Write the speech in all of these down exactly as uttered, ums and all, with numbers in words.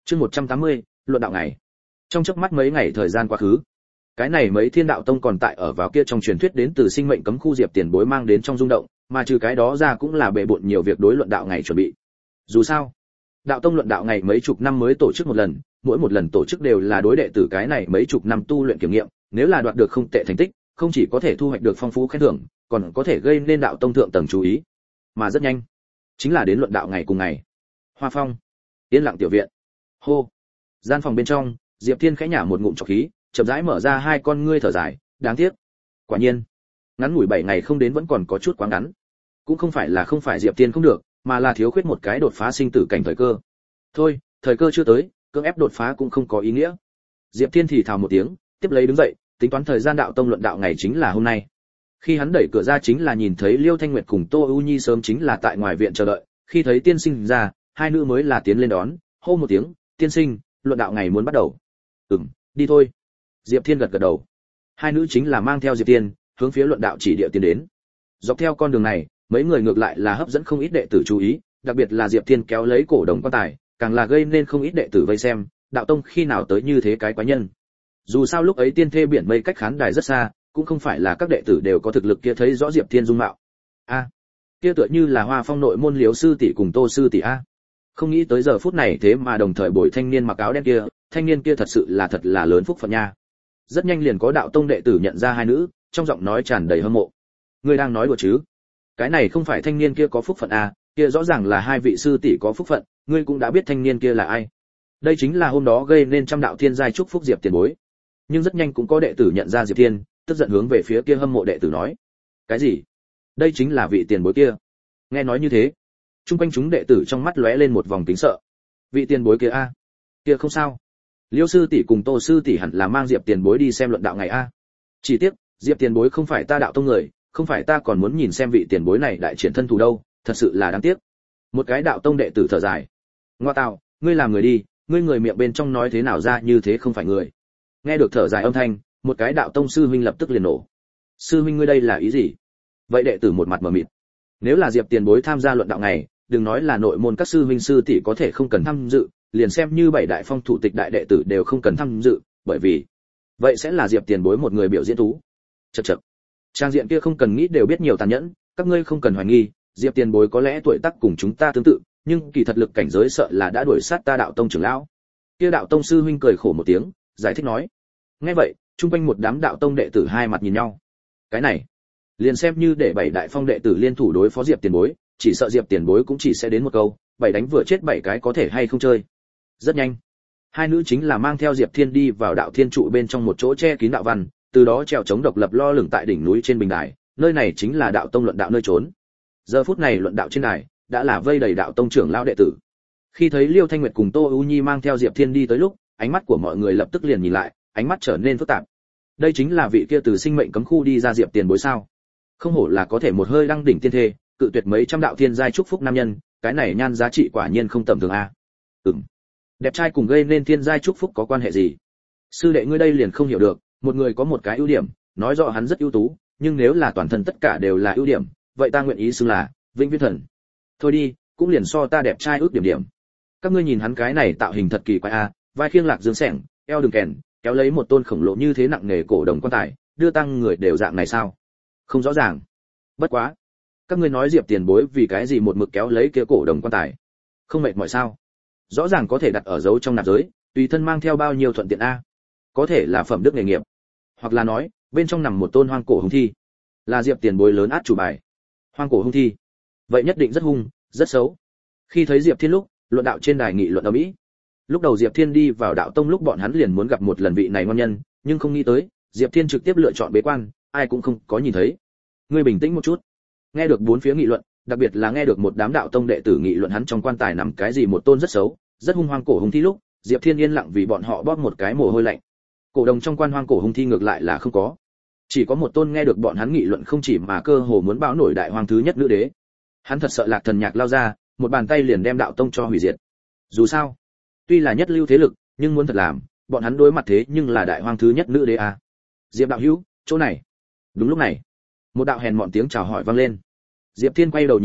Chương một trăm tám mươi, luận đạo ngày. Trong chớp mắt mấy ngày thời gian quá khứ, cái này mấy thiên đạo tông còn tại ở vào kia trong truyền thuyết đến từ sinh mệnh cấm khu Diệp Tiền Bối mang đến trong rung động, mà trừ cái đó ra cũng là bệ bội nhiều việc đối luận đạo ngày chuẩn bị. Dù sao, đạo tông luận đạo ngày mấy chục năm mới tổ chức một lần, mỗi một lần tổ chức đều là đối đệ tử cái này mấy chục năm tu luyện kiểm nghiệm, nếu là đoạt được không tệ thành tích, không chỉ có thể thu hoạch được phong phú khen thưởng, còn có thể gây nên đạo tông thượng tầng chú ý. Mà rất nhanh, chính là đến luận đạo ngày cùng ngày. Hoa Phong, yên lặng tiểu viện. Hô. Gian phòng bên trong, Diệp Thiên khẽ nhả một ngụm trọc khí, chậm rãi mở ra hai con ngươi thở dài, đáng tiếc. Quả nhiên, ngắn ngủi bảy ngày không đến vẫn còn có chút quá ngắn. Cũng không phải là không phải Diệp Thiên không được, mà là thiếu khuyết một cái đột phá sinh tử cảnh thời cơ. Thôi, thời cơ chưa tới, cưỡng ép đột phá cũng không có ý nghĩa. Diệp Thiên thì thào một tiếng, tiếp lấy đứng dậy, tính toán thời gian đạo tông luận đạo ngày chính là hôm nay. Khi hắn đẩy cửa ra chính là nhìn thấy Liêu Thanh Nguyệt cùng Tô ưu Nhi sớm chính là tại ngoài viện chờ đợi, khi thấy tiên sinh ra, hai nữ mới là tiến lên đón, hô một tiếng, "Tiên sinh, luận đạo ngày muốn bắt đầu." "Ừm, đi thôi." Diệp Thiên gật gật đầu. Hai nữ chính là mang theo Diệp Thiên, hướng phía luận đạo chỉ địa tiến đến. Dọc theo con đường này, mấy người ngược lại là hấp dẫn không ít đệ tử chú ý, đặc biệt là Diệp Thiên kéo lấy cổ đồng quan tài, càng là gây nên không ít đệ tử vây xem, đạo tông khi nào tới như thế cái quái nhân. Dù sao lúc ấy tiên thê biển mây cách khán đài rất xa, cũng không phải là các đệ tử đều có thực lực kia thấy rõ Diệp Thiên dung mạo. A, à, kia tựa như là Hoa Phong nội môn Liếu sư tỷ cùng Tô sư tỷ a. Không nghĩ tới giờ phút này thế mà đồng thời bồi thanh niên mặc áo đen kia, thanh niên kia thật sự là thật là lớn phúc phận nha. Rất nhanh liền có đạo tông đệ tử nhận ra hai nữ, trong giọng nói tràn đầy hâm mộ. Ngươi đang nói đùa chứ? Cái này không phải thanh niên kia có phúc phận à, kia rõ ràng là hai vị sư tỷ có phúc phận, ngươi cũng đã biết thanh niên kia là ai. Đây chính là hôm đó gây nên trăm đạo thiên giai chúc phúc Diệp Tiền Bối. Nhưng rất nhanh cũng có đệ tử nhận ra Diệp Thiên, tức giận hướng về phía kia hâm mộ đệ tử nói: "Cái gì? Đây chính là vị tiền bối kia?" Nghe nói như thế, chung quanh chúng đệ tử trong mắt lóe lên một vòng kính sợ. Vị tiền bối kia a? Kia không sao. Liêu sư tỷ cùng Tô sư tỷ hẳn là mang Diệp Tiền Bối đi xem luận đạo ngày a. Chỉ tiếc, Diệp Tiền Bối không phải ta đạo tông người, không phải ta còn muốn nhìn xem vị tiền bối này đại triển thân thủ đâu, thật sự là đáng tiếc. Một cái đạo tông đệ tử thở dài. Ngoa tạo, ngươi làm người đi, ngươi người miệng bên trong nói thế nào ra như thế không phải người. Nghe được thở dài âm thanh, một cái đạo tông sư huynh lập tức liền nổ. Sư huynh ngươi đây là ý gì? Vậy đệ tử một mặt mờ mịt. Nếu là Diệp Tiền Bối tham gia luận đạo ngày, đừng nói là nội môn các sư huynh sư tỷ có thể không cần tham dự, liền xem như bảy đại phong thủ tịch đại đệ tử đều không cần tham dự, bởi vì vậy sẽ là Diệp Tiền Bối một người biểu diễn tú. Chậc chậc. Trang diện kia không cần nghĩ đều biết nhiều tàn nhẫn, các ngươi không cần hoài nghi, Diệp Tiền Bối có lẽ tuổi tác cùng chúng ta tương tự, nhưng kỳ thật lực cảnh giới sợ là đã đuổi sát ta đạo tông trưởng lão. Kia đạo tông sư huynh cười khổ một tiếng, giải thích nói. Nghe vậy, chung quanh một đám đạo tông đệ tử hai mặt nhìn nhau. Cái này, liền xem như để bảy đại phong đệ tử liên thủ đối phó Diệp Tiền Bối, chỉ sợ Diệp Tiền Bối cũng chỉ sẽ đến một câu, bảy đánh vừa chết bảy cái có thể hay không chơi. Rất nhanh, hai nữ chính là mang theo Diệp Thiên đi vào đạo thiên trụ bên trong một chỗ che kín đạo văn, từ đó trèo chống độc lập lo lửng tại đỉnh núi trên bình đài, nơi này chính là đạo tông luận đạo nơi trốn. Giờ phút này luận đạo trên đài đã là vây đầy đạo tông trưởng lão đệ tử. Khi thấy Liêu Thanh Nguyệt cùng Tô ưu Nhi mang theo Diệp Thiên đi tới lúc, ánh mắt của mọi người lập tức liền nhìn lại, ánh mắt trở nên phức tạp. Đây chính là vị kia từ sinh mệnh cấm khu đi ra Diệp Tiền Bối sao? Không hổ là có thể một hơi đăng đỉnh tiên thê, cự tuyệt mấy trăm đạo thiên giai chúc phúc nam nhân, cái này nhan giá trị quả nhiên không tầm thường a. Ừm. Đẹp trai cùng gây nên thiên giai chúc phúc có quan hệ gì? Sư đệ ngươi đây liền không hiểu được, một người có một cái ưu điểm, nói rõ hắn rất ưu tú, nhưng nếu là toàn thân tất cả đều là ưu điểm, vậy ta nguyện ý xưng là vĩnh viễn thần. Thôi đi, cũng liền so ta đẹp trai ước điểm điểm. Các ngươi nhìn hắn cái này tạo hình thật kỳ quái a, vai khiêng lạc dương sẻng, eo đường kèn, kéo lấy một tôn khổng lồ như thế nặng nề cổ đồng quan tài, đưa tăng người đều dạng này sao? Không rõ ràng. Bất quá, các ngươi nói Diệp Tiền Bối vì cái gì một mực kéo lấy kia cổ đồng quan tài? Không mệt mỏi sao? Rõ ràng có thể đặt ở giấu trong nạp giới, tùy thân mang theo bao nhiêu thuận tiện a. Có thể là phẩm đức nghề nghiệp, hoặc là nói bên trong nằm một tôn hoang cổ hung thi, là Diệp Tiền Bối lớn át chủ bài. Hoang cổ hung thi, vậy nhất định rất hung, rất xấu. Khi thấy Diệp Thiên lúc, luận đạo trên đài nghị luận ầm ĩ. Lúc đầu Diệp Thiên đi vào đạo tông lúc bọn hắn liền muốn gặp một lần vị này ngon nhân, nhưng không nghĩ tới, Diệp Thiên trực tiếp lựa chọn bế quan, ai cũng không có nhìn thấy. Ngươi bình tĩnh một chút. Nghe được bốn phía nghị luận, đặc biệt là nghe được một đám đạo tông đệ tử nghị luận hắn trong quan tài nằm cái gì một tôn rất xấu, rất hung hoang cổ hung thi lúc, Diệp Thiên yên lặng vì bọn họ bóp một cái mồ hôi lạnh. Cổ đồng trong quan hoang cổ hung thi ngược lại là không có, chỉ có một tôn nghe được bọn hắn nghị luận không chỉ mà cơ hồ muốn báo nổi đại hoang thứ nhất nữ đế. Hắn thật sợ Lạc Thần Nhạc lao ra, một bàn tay liền đem đạo tông cho hủy diệt. Dù sao, tuy là nhất lưu thế lực, nhưng muốn thật làm, bọn hắn đối mặt thế nhưng là đại hoang thứ nhất nữ đế à. Diệp đạo hữu, chỗ này. Đúng lúc này, một đạo hèn mọn tiếng chào hỏi vang lên. Diệp Thiên quay đầu nhìn lại,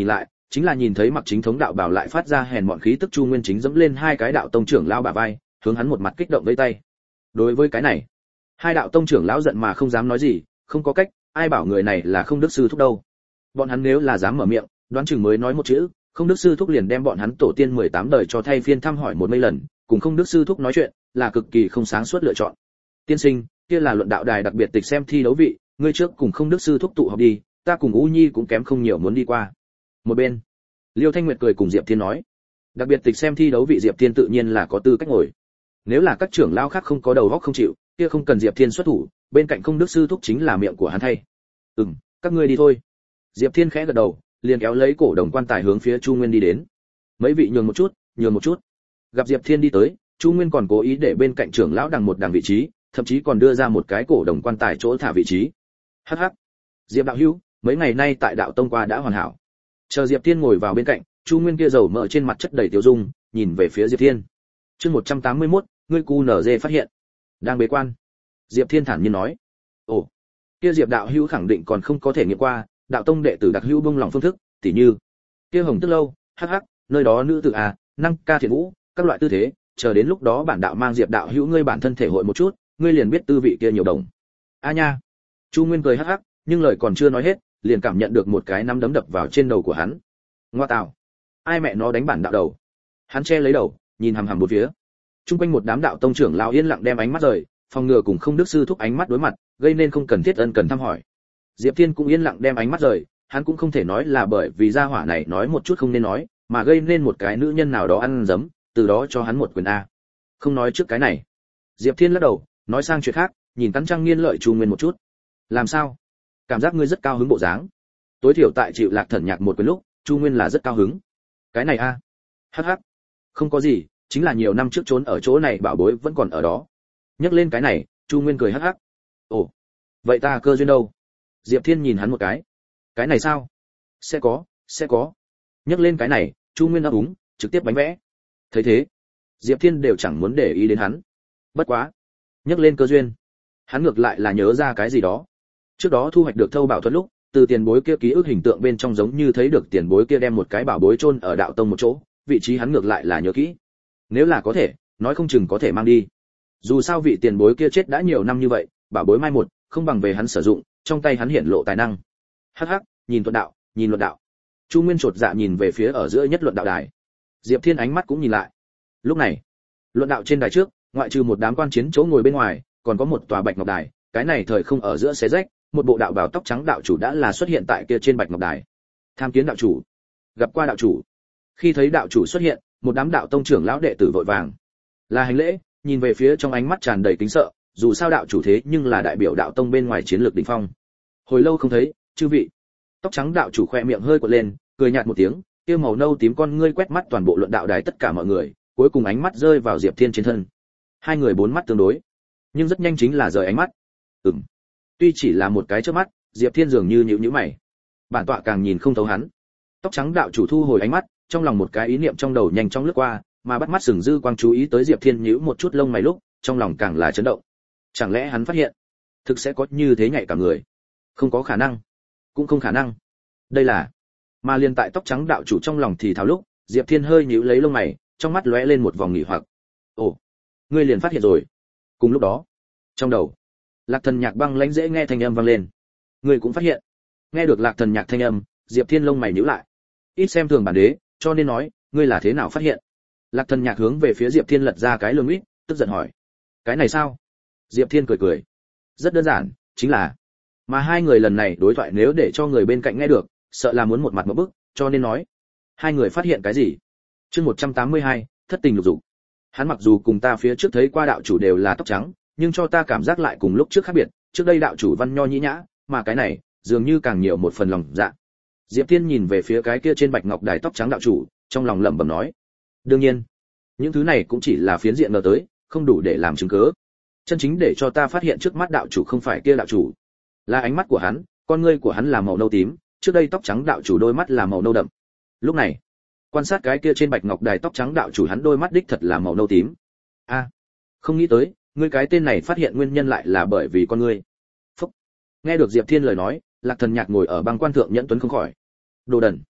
chính là nhìn thấy mặc chính thống đạo bảo lại phát ra hèn mọn khí tức Chu Nguyên chính dẫm lên hai cái đạo tông trưởng lão bả vai, hướng hắn một mặt kích động với tay. Đối với cái này, hai đạo tông trưởng lão giận mà không dám nói gì, không có cách, ai bảo người này là không đức sư thúc đâu. Bọn hắn nếu là dám mở miệng, đoán chừng mới nói một chữ, không đức sư thúc liền đem bọn hắn tổ tiên mười tám đời cho thay phiên thăm hỏi một mấy lần, cùng không đức sư thúc nói chuyện, là cực kỳ không sáng suốt lựa chọn. Tiên sinh, kia là luận đạo đài đặc biệt tịch xem thi đấu vị, ngươi trước cùng không đức sư thúc tụ họp đi, ta cùng U Nhi cũng kém không nhiều muốn đi qua. Một bên, Liêu Thanh Nguyệt cười cùng Diệp Thiên nói, đặc biệt tịch xem thi đấu vị Diệp Thiên tự nhiên là có tư cách ngồi. Nếu là các trưởng lão khác không có đầu óc không chịu, kia không cần Diệp Thiên xuất thủ, bên cạnh không đức sư thúc chính là miệng của hắn thay. Ừm, các ngươi đi thôi. Diệp Thiên khẽ gật đầu, liền kéo lấy cổ đồng quan tài hướng phía Chu Nguyên đi đến. Mấy vị nhường một chút, nhường một chút. Gặp Diệp Thiên đi tới, Chu Nguyên còn cố ý để bên cạnh trưởng lão đằng một đằng vị trí, thậm chí còn đưa ra một cái cổ đồng quan tài chỗ thả vị trí. Hắc hắc. Diệp đạo hữu, mấy ngày nay tại đạo tông qua đã hoàn hảo. Chờ Diệp Thiên ngồi vào bên cạnh, Chu Nguyên kia dầu mỡ trên mặt chất đầy tiêu dung, nhìn về phía Diệp Thiên. Chương một trăm tám mươi mốt, ngươi cu nở dê phát hiện. Đang bế quan. Diệp Thiên thản nhiên nói. Ồ, kia Diệp đạo hữu khẳng định còn không có thể nghiệm qua, đạo tông đệ tử đặc hữu bông lòng phương thức, tỉ như kia hồng tức lâu, hắc hắc, nơi đó nữ tử à, năng ca thiện vũ, các loại tư thế, chờ đến lúc đó bản đạo mang Diệp đạo hữu ngươi bản thân thể hội một chút, ngươi liền biết tư vị kia nhiều đồng. A nha. Chu Nguyên cười hắc hắc, nhưng lời còn chưa nói hết, liền cảm nhận được một cái nắm đấm đập vào trên đầu của hắn. Ngoa tào, ai mẹ nó đánh bản đạo đầu? Hắn che lấy đầu, nhìn hằm hằm một phía. Trung quanh một đám đạo tông trưởng lão yên lặng đem ánh mắt rời, phòng ngừa cùng không đức sư thúc ánh mắt đối mặt, gây nên không cần thiết ân cần thăm hỏi. Diệp Thiên cũng yên lặng đem ánh mắt rời, hắn cũng không thể nói là bởi vì gia hỏa này nói một chút không nên nói, mà gây nên một cái nữ nhân nào đó ăn dấm, từ đó cho hắn một quyền a. Không nói trước cái này. Diệp Thiên lắc đầu, nói sang chuyện khác, nhìn Tấn Trang Nghiên lợi Chu Nguyên một chút. Làm sao? Cảm giác ngươi rất cao hứng bộ dáng. Tối thiểu tại chịu Lạc Thần Nhạc một quyền lúc, Chu Nguyên là rất cao hứng. Cái này a? Hắc hắc. Không có gì, chính là nhiều năm trước trốn ở chỗ này bảo bối vẫn còn ở đó. Nhắc lên cái này, Chu Nguyên cười hắc hắc. Ồ, vậy ta cơ duyên đâu? Diệp Thiên nhìn hắn một cái. Cái này sao? Sẽ có, sẽ có. Nhắc lên cái này, Chu Nguyên ấp úng, trực tiếp bánh vẽ. Thấy thế, Diệp Thiên đều chẳng muốn để ý đến hắn. Bất quá, nhắc lên cơ duyên, hắn ngược lại là nhớ ra cái gì đó. Trước đó thu hoạch được thâu bảo thuật lúc, từ tiền bối kia ký ức hình tượng bên trong giống như thấy được tiền bối kia đem một cái bảo bối chôn ở đạo tông một chỗ, vị trí hắn ngược lại là nhớ kỹ. Nếu là có thể, nói không chừng có thể mang đi. Dù sao vị tiền bối kia chết đã nhiều năm như vậy, bảo bối mai một, không bằng về hắn sử dụng, trong tay hắn hiển lộ tài năng. Hắc hắc, nhìn luận đạo, nhìn luận đạo. Chu Nguyên chột dạ nhìn về phía ở giữa nhất luận đạo đài. Diệp Thiên ánh mắt cũng nhìn lại. Lúc này, luận đạo trên đài trước, ngoại trừ một đám quan chiến chỗ ngồi bên ngoài, còn có một tòa bạch ngọc đài, cái này thời không ở giữa xé rách, một bộ đạo bào tóc trắng đạo chủ đã là xuất hiện tại kia trên bạch ngọc đài. Tham kiến đạo chủ. Gặp qua đạo chủ. Khi thấy đạo chủ xuất hiện, một đám đạo tông trưởng lão đệ tử vội vàng là hành lễ, nhìn về phía trong ánh mắt tràn đầy kính sợ, dù sao đạo chủ thế nhưng là đại biểu đạo tông bên ngoài chiến lược đỉnh phong. Hồi lâu không thấy, chư vị. Tóc trắng đạo chủ khoe miệng hơi quật lên, cười nhạt một tiếng, kia màu nâu tím con ngươi quét mắt toàn bộ luận đạo đài tất cả mọi người, cuối cùng ánh mắt rơi vào Diệp Thiên trên thân. Hai người bốn mắt tương đối, nhưng rất nhanh chính là rời ánh mắt. Ừm. Tuy chỉ là một cái chớp mắt, Diệp Thiên dường như nhíu nhíu mày. Bản tọa càng nhìn không thấu hắn. Tóc trắng đạo chủ thu hồi ánh mắt, trong lòng một cái ý niệm trong đầu nhanh chóng lướt qua, mà bắt mắt sừng dư quang chú ý tới Diệp Thiên nhíu một chút lông mày lúc, trong lòng càng là chấn động. Chẳng lẽ hắn phát hiện, thực sẽ có như thế nhạy cả người? Không có khả năng, cũng không khả năng. Đây là, mà liền tại tóc trắng đạo chủ trong lòng thì thào lúc, Diệp Thiên hơi nhíu lấy lông mày, trong mắt lóe lên một vòng nghỉ hoặc. Ồ, ngươi liền phát hiện rồi? Cùng lúc đó, trong đầu, Lạc Thần Nhạc băng lãnh dễ nghe thanh âm vang lên. Ngươi cũng phát hiện? Nghe được Lạc Thần Nhạc thanh âm, Diệp Thiên lông mày nhíu lại. Ít xem thường bản đế, cho nên nói, ngươi là thế nào phát hiện? Lạc Thần Nhạc hướng về phía Diệp Thiên lật ra cái lưng ít, tức giận hỏi. Cái này sao? Diệp Thiên cười cười. Rất đơn giản, chính là, mà hai người lần này đối thoại nếu để cho người bên cạnh nghe được, sợ là muốn một mặt một bức, cho nên nói, hai người phát hiện cái gì? Chương một trăm tám mươi hai, thất tình lục dục. Hắn mặc dù cùng ta phía trước thấy qua đạo chủ đều là tóc trắng, nhưng cho ta cảm giác lại cùng lúc trước khác biệt, trước đây đạo chủ văn nho nhĩ nhã, mà cái này, dường như càng nhiều một phần lòng dạ. Diệp Thiên nhìn về phía cái kia trên bạch ngọc đài tóc trắng đạo chủ, trong lòng lẩm bẩm nói. Đương nhiên, những thứ này cũng chỉ là phiến diện ngờ tới, không đủ để làm chứng cứ. Chân chính để cho ta phát hiện trước mắt đạo chủ không phải kia đạo chủ, là ánh mắt của hắn, con ngươi của hắn là màu nâu tím, trước đây tóc trắng đạo chủ đôi mắt là màu nâu đậm. Lúc này, quan sát cái kia trên bạch ngọc đài tóc trắng đạo chủ hắn đôi mắt đích thật là màu nâu tím. A, à, không nghĩ tới, ngươi cái tên này phát hiện nguyên nhân lại là bởi vì con ngươi. Phúc. Nghe được Diệp Thiên lời nói, Lạc Thần Nhạc ngồi ở băng quan thượng nhẫn tuấn không khỏi. Đồ đần.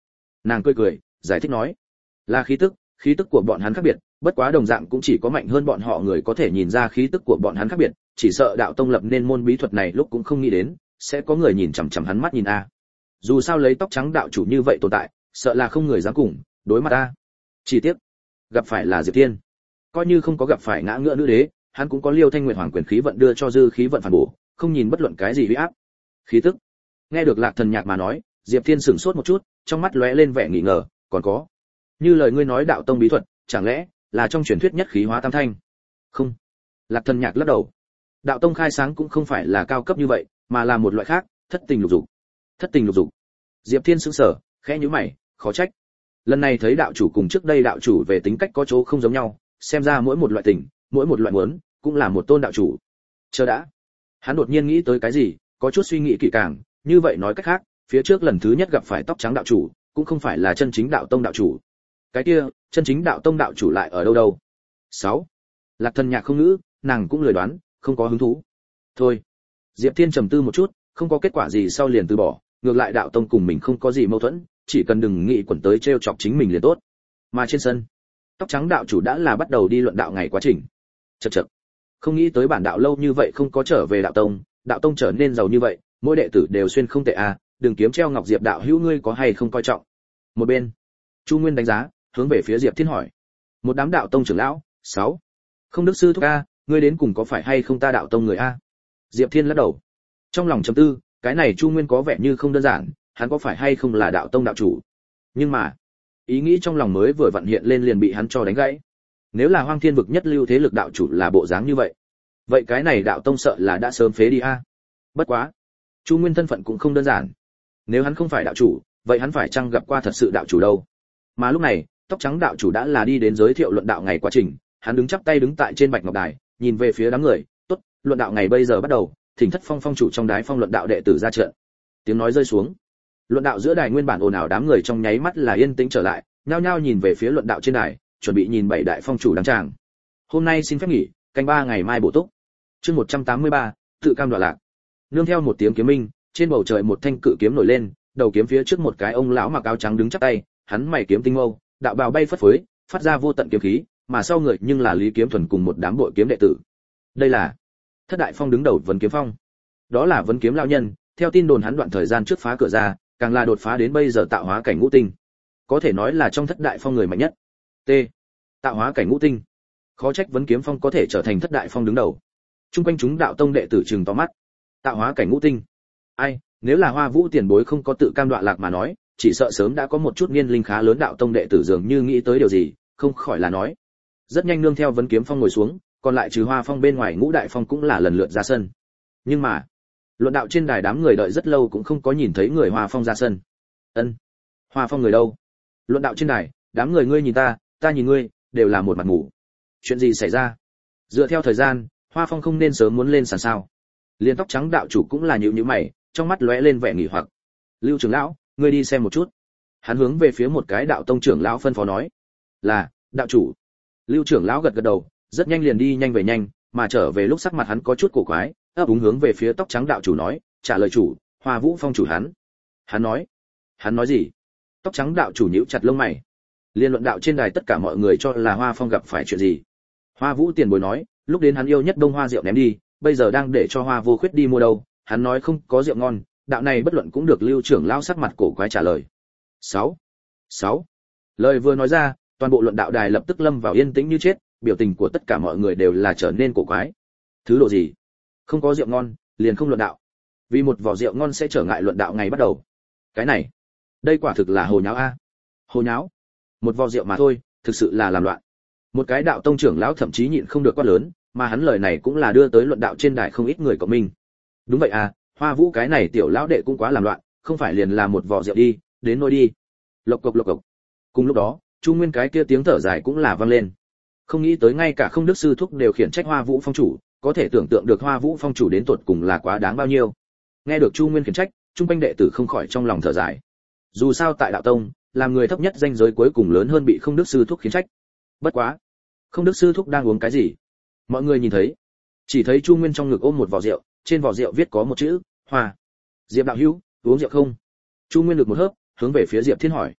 Nàng cười cười, giải thích nói, là khí tức, khí tức của bọn hắn khác biệt, bất quá đồng dạng cũng chỉ có mạnh hơn bọn họ người có thể nhìn ra khí tức của bọn hắn khác biệt, chỉ sợ đạo tông lập nên môn bí thuật này lúc cũng không nghĩ đến sẽ có người nhìn chằm chằm hắn mắt nhìn a. Dù sao lấy tóc trắng đạo chủ như vậy tồn tại, sợ là không người dám cùng đối mặt a. Chỉ tiếc, gặp phải là Diệp Thiên. Coi như không có gặp phải ngã ngựa nữ đế, hắn cũng có Liêu Thanh Nguyệt Hoàng quyền khí vận đưa cho dư khí vận phản bổ, không nhìn bất luận cái gì uy áp. Khí tức. Nghe được Lạc Thần Nhạc mà nói, Diệp Thiên sửng sốt một chút, trong mắt lóe lên vẻ nghi ngờ, còn có. Như lời ngươi nói đạo tông bí thuật, chẳng lẽ là trong truyền thuyết nhất khí hóa tam thanh? Không. Lạc Thần Nhạc lắc đầu. Đạo tông khai sáng cũng không phải là cao cấp như vậy, mà là một loại khác, thất tình lục dục. Thất tình lục dục. Diệp Thiên sững sờ, khẽ nhíu mày, khó trách. Lần này thấy đạo chủ cùng trước đây đạo chủ về tính cách có chỗ không giống nhau, xem ra mỗi một loại tình, mỗi một loại muốn, cũng là một tôn đạo chủ. Chờ đã. Hắn đột nhiên nghĩ tới cái gì, có chút suy nghĩ kỹ càng, như vậy nói cách khác, phía trước lần thứ nhất gặp phải tóc trắng đạo chủ, cũng không phải là chân chính đạo tông đạo chủ. Cái kia, chân chính đạo tông đạo chủ lại ở đâu đâu? sáu. Lạc Thần Nhạc không ngữ, nàng cũng lười đoán, không có hứng thú. Thôi. Diệp Thiên trầm tư một chút, không có kết quả gì sau liền từ bỏ, ngược lại đạo tông cùng mình không có gì mâu thuẫn, chỉ cần đừng nghĩ quẩn tới trêu chọc chính mình liền tốt. Mà trên sân, tóc trắng đạo chủ đã là bắt đầu đi luận đạo ngày quá trình. Chậc chậc. Không nghĩ tới bản đạo lâu như vậy không có trở về đạo tông, đạo tông trở nên giàu như vậy, mỗi đệ tử đều xuyên không tệ à, đừng kiếm treo ngọc Diệp đạo hữu ngươi có hay không coi trọng. Một bên, Chu Nguyên đánh giá, hướng về phía Diệp Thiên hỏi. Một đám đạo tông trưởng lão, sáu. Không đức sư thúc a, ngươi đến cùng có phải hay không ta đạo tông người a? Diệp Thiên lắc đầu. Trong lòng trầm tư, cái này Chu Nguyên có vẻ như không đơn giản, hắn có phải hay không là đạo tông đạo chủ? Nhưng mà, ý nghĩ trong lòng mới vừa vặn hiện lên liền bị hắn cho đánh gãy. Nếu là Hoang Thiên vực nhất lưu thế lực đạo chủ là bộ dáng như vậy, vậy cái này đạo tông sợ là đã sớm phế đi a. Bất quá, Chu Nguyên thân phận cũng không đơn giản. Nếu hắn không phải đạo chủ, vậy hắn phải chăng gặp qua thật sự đạo chủ đâu? Mà lúc này, tóc trắng đạo chủ đã là đi đến giới thiệu luận đạo ngày quá trình, hắn đứng chắp tay đứng tại trên bạch ngọc đài, nhìn về phía đám người, "Tốt, luận đạo ngày bây giờ bắt đầu, thỉnh Thất Phong phong chủ trong đái phong luận đạo đệ tử ra trận." Tiếng nói rơi xuống, luận đạo giữa đài nguyên bản ồn ào đám người trong nháy mắt là yên tĩnh trở lại, nhao nhao nhìn về phía luận đạo trên đài, chuẩn bị nhìn bảy đại phong chủ đăng tràng. Hôm nay xin phép nghỉ, canh ba ngày mai bổ túc. Chương một trăm tám mươi ba, tự cam đoạn lạc. Nương theo một tiếng kiếm minh, trên bầu trời một thanh cự kiếm nổi lên, đầu kiếm phía trước một cái ông lão mặc áo trắng đứng chắp tay, hắn mày kiếm tinh mâu, đạo bào bay phất phới, phát ra vô tận kiếm khí, mà sau người nhưng là Lý Kiếm Thuần cùng một đám bội kiếm đệ tử. Đây là Thất Đại Phong đứng đầu Vấn Kiếm Phong. Đó là Vấn Kiếm lão nhân, theo tin đồn hắn đoạn thời gian trước phá cửa ra, càng là đột phá đến bây giờ tạo hóa cảnh ngũ tinh. Có thể nói là trong Thất Đại Phong người mạnh nhất. T. Tạo hóa cảnh ngũ tinh. Khó trách Vấn Kiếm Phong có thể trở thành Thất Đại Phong đứng đầu. Trung quanh chúng đạo tông đệ tử trừng to mắt. Tạo hóa cảnh ngũ tinh. Ai, nếu là Hoa Vũ tiền bối không có tự cam đoạn lạc mà nói, chỉ sợ sớm đã có một chút niên linh khá lớn đạo tông đệ tử dường như nghĩ tới điều gì, không khỏi là nói. Rất nhanh nương theo Vấn Kiếm Phong ngồi xuống, còn lại trừ Hoa Phong bên ngoài Ngũ Đại Phong cũng là lần lượt ra sân. Nhưng mà, luận đạo trên đài đám người đợi rất lâu cũng không có nhìn thấy người Hoa Phong ra sân. Ân, Hoa Phong người đâu? Luận đạo trên đài, đám người ngươi nhìn ta, ta nhìn ngươi, đều là một mặt ngủ. Chuyện gì xảy ra? Dựa theo thời gian, Hoa Phong không nên sớm muốn lên sàn sao? Liên tóc trắng đạo chủ cũng là nhíu nhíu mày, trong mắt lóe lên vẻ nghỉ hoặc. Lưu trưởng lão, ngươi đi xem một chút. Hắn hướng về phía một cái đạo tông trưởng lão phân phó nói. Là, đạo chủ. Lưu trưởng lão gật gật đầu, rất nhanh liền đi nhanh về nhanh, mà trở về lúc sắc mặt hắn có chút cổ quái, ấp úng hướng về phía tóc trắng đạo chủ nói, trả lời chủ, Hoa Vũ Phong chủ hắn. Hắn nói. Hắn nói gì? Tóc trắng đạo chủ nhíu chặt lông mày. Liên luận đạo trên đài tất cả mọi người cho là Hoa Phong gặp phải chuyện gì. Hoa Vũ tiền bối nói, lúc đến hắn yêu nhất bông hoa rượu ném đi, bây giờ đang để cho Hoa Vô Khuyết đi mua đâu, hắn nói không có rượu ngon, đạo này bất luận cũng được Lưu trưởng lão sắc mặt cổ quái trả lời. sáu. sáu. Lời vừa nói ra, toàn bộ luận đạo đài lập tức lâm vào yên tĩnh như chết, biểu tình của tất cả mọi người đều là trở nên cổ quái. Thứ độ gì? Không có rượu ngon, liền không luận đạo. Vì một vỏ rượu ngon sẽ trở ngại luận đạo ngày bắt đầu. Cái này, đây quả thực là hồ nháo a. Hồ nháo? Một vỏ rượu mà thôi, thực sự là làm loạn. Một cái đạo tông trưởng lão thậm chí nhịn không được quát lớn, mà hắn lời này cũng là đưa tới luận đạo trên đài không ít người cộng minh. Đúng vậy à, Hoa Vũ cái này tiểu lão đệ cũng quá làm loạn, không phải liền là một vỏ rượu đi, đến nôi đi. Lộc cộc lộc cộc. Cùng lúc đó, Chu Nguyên cái kia tiếng thở dài cũng là vang lên. Không nghĩ tới ngay cả Không Đức sư thúc đều khiển trách Hoa Vũ Phong chủ, có thể tưởng tượng được Hoa Vũ Phong chủ đến tột cùng là quá đáng bao nhiêu. Nghe được Chu Nguyên khiển trách, trung quanh đệ tử không khỏi trong lòng thở dài. Dù sao tại đạo tông, làm người thấp nhất danh giới cuối cùng lớn hơn bị Không Đức sư thúc khiển trách. Bất quá, Không Đức sư thúc đang uống cái gì? Mọi người nhìn thấy, chỉ thấy Chu Nguyên trong ngực ôm một vỏ rượu, trên vỏ rượu viết có một chữ, Hoa. Diệp đạo hữu, uống rượu không? Chu Nguyên được một hớp, hướng về phía Diệp Thiên hỏi.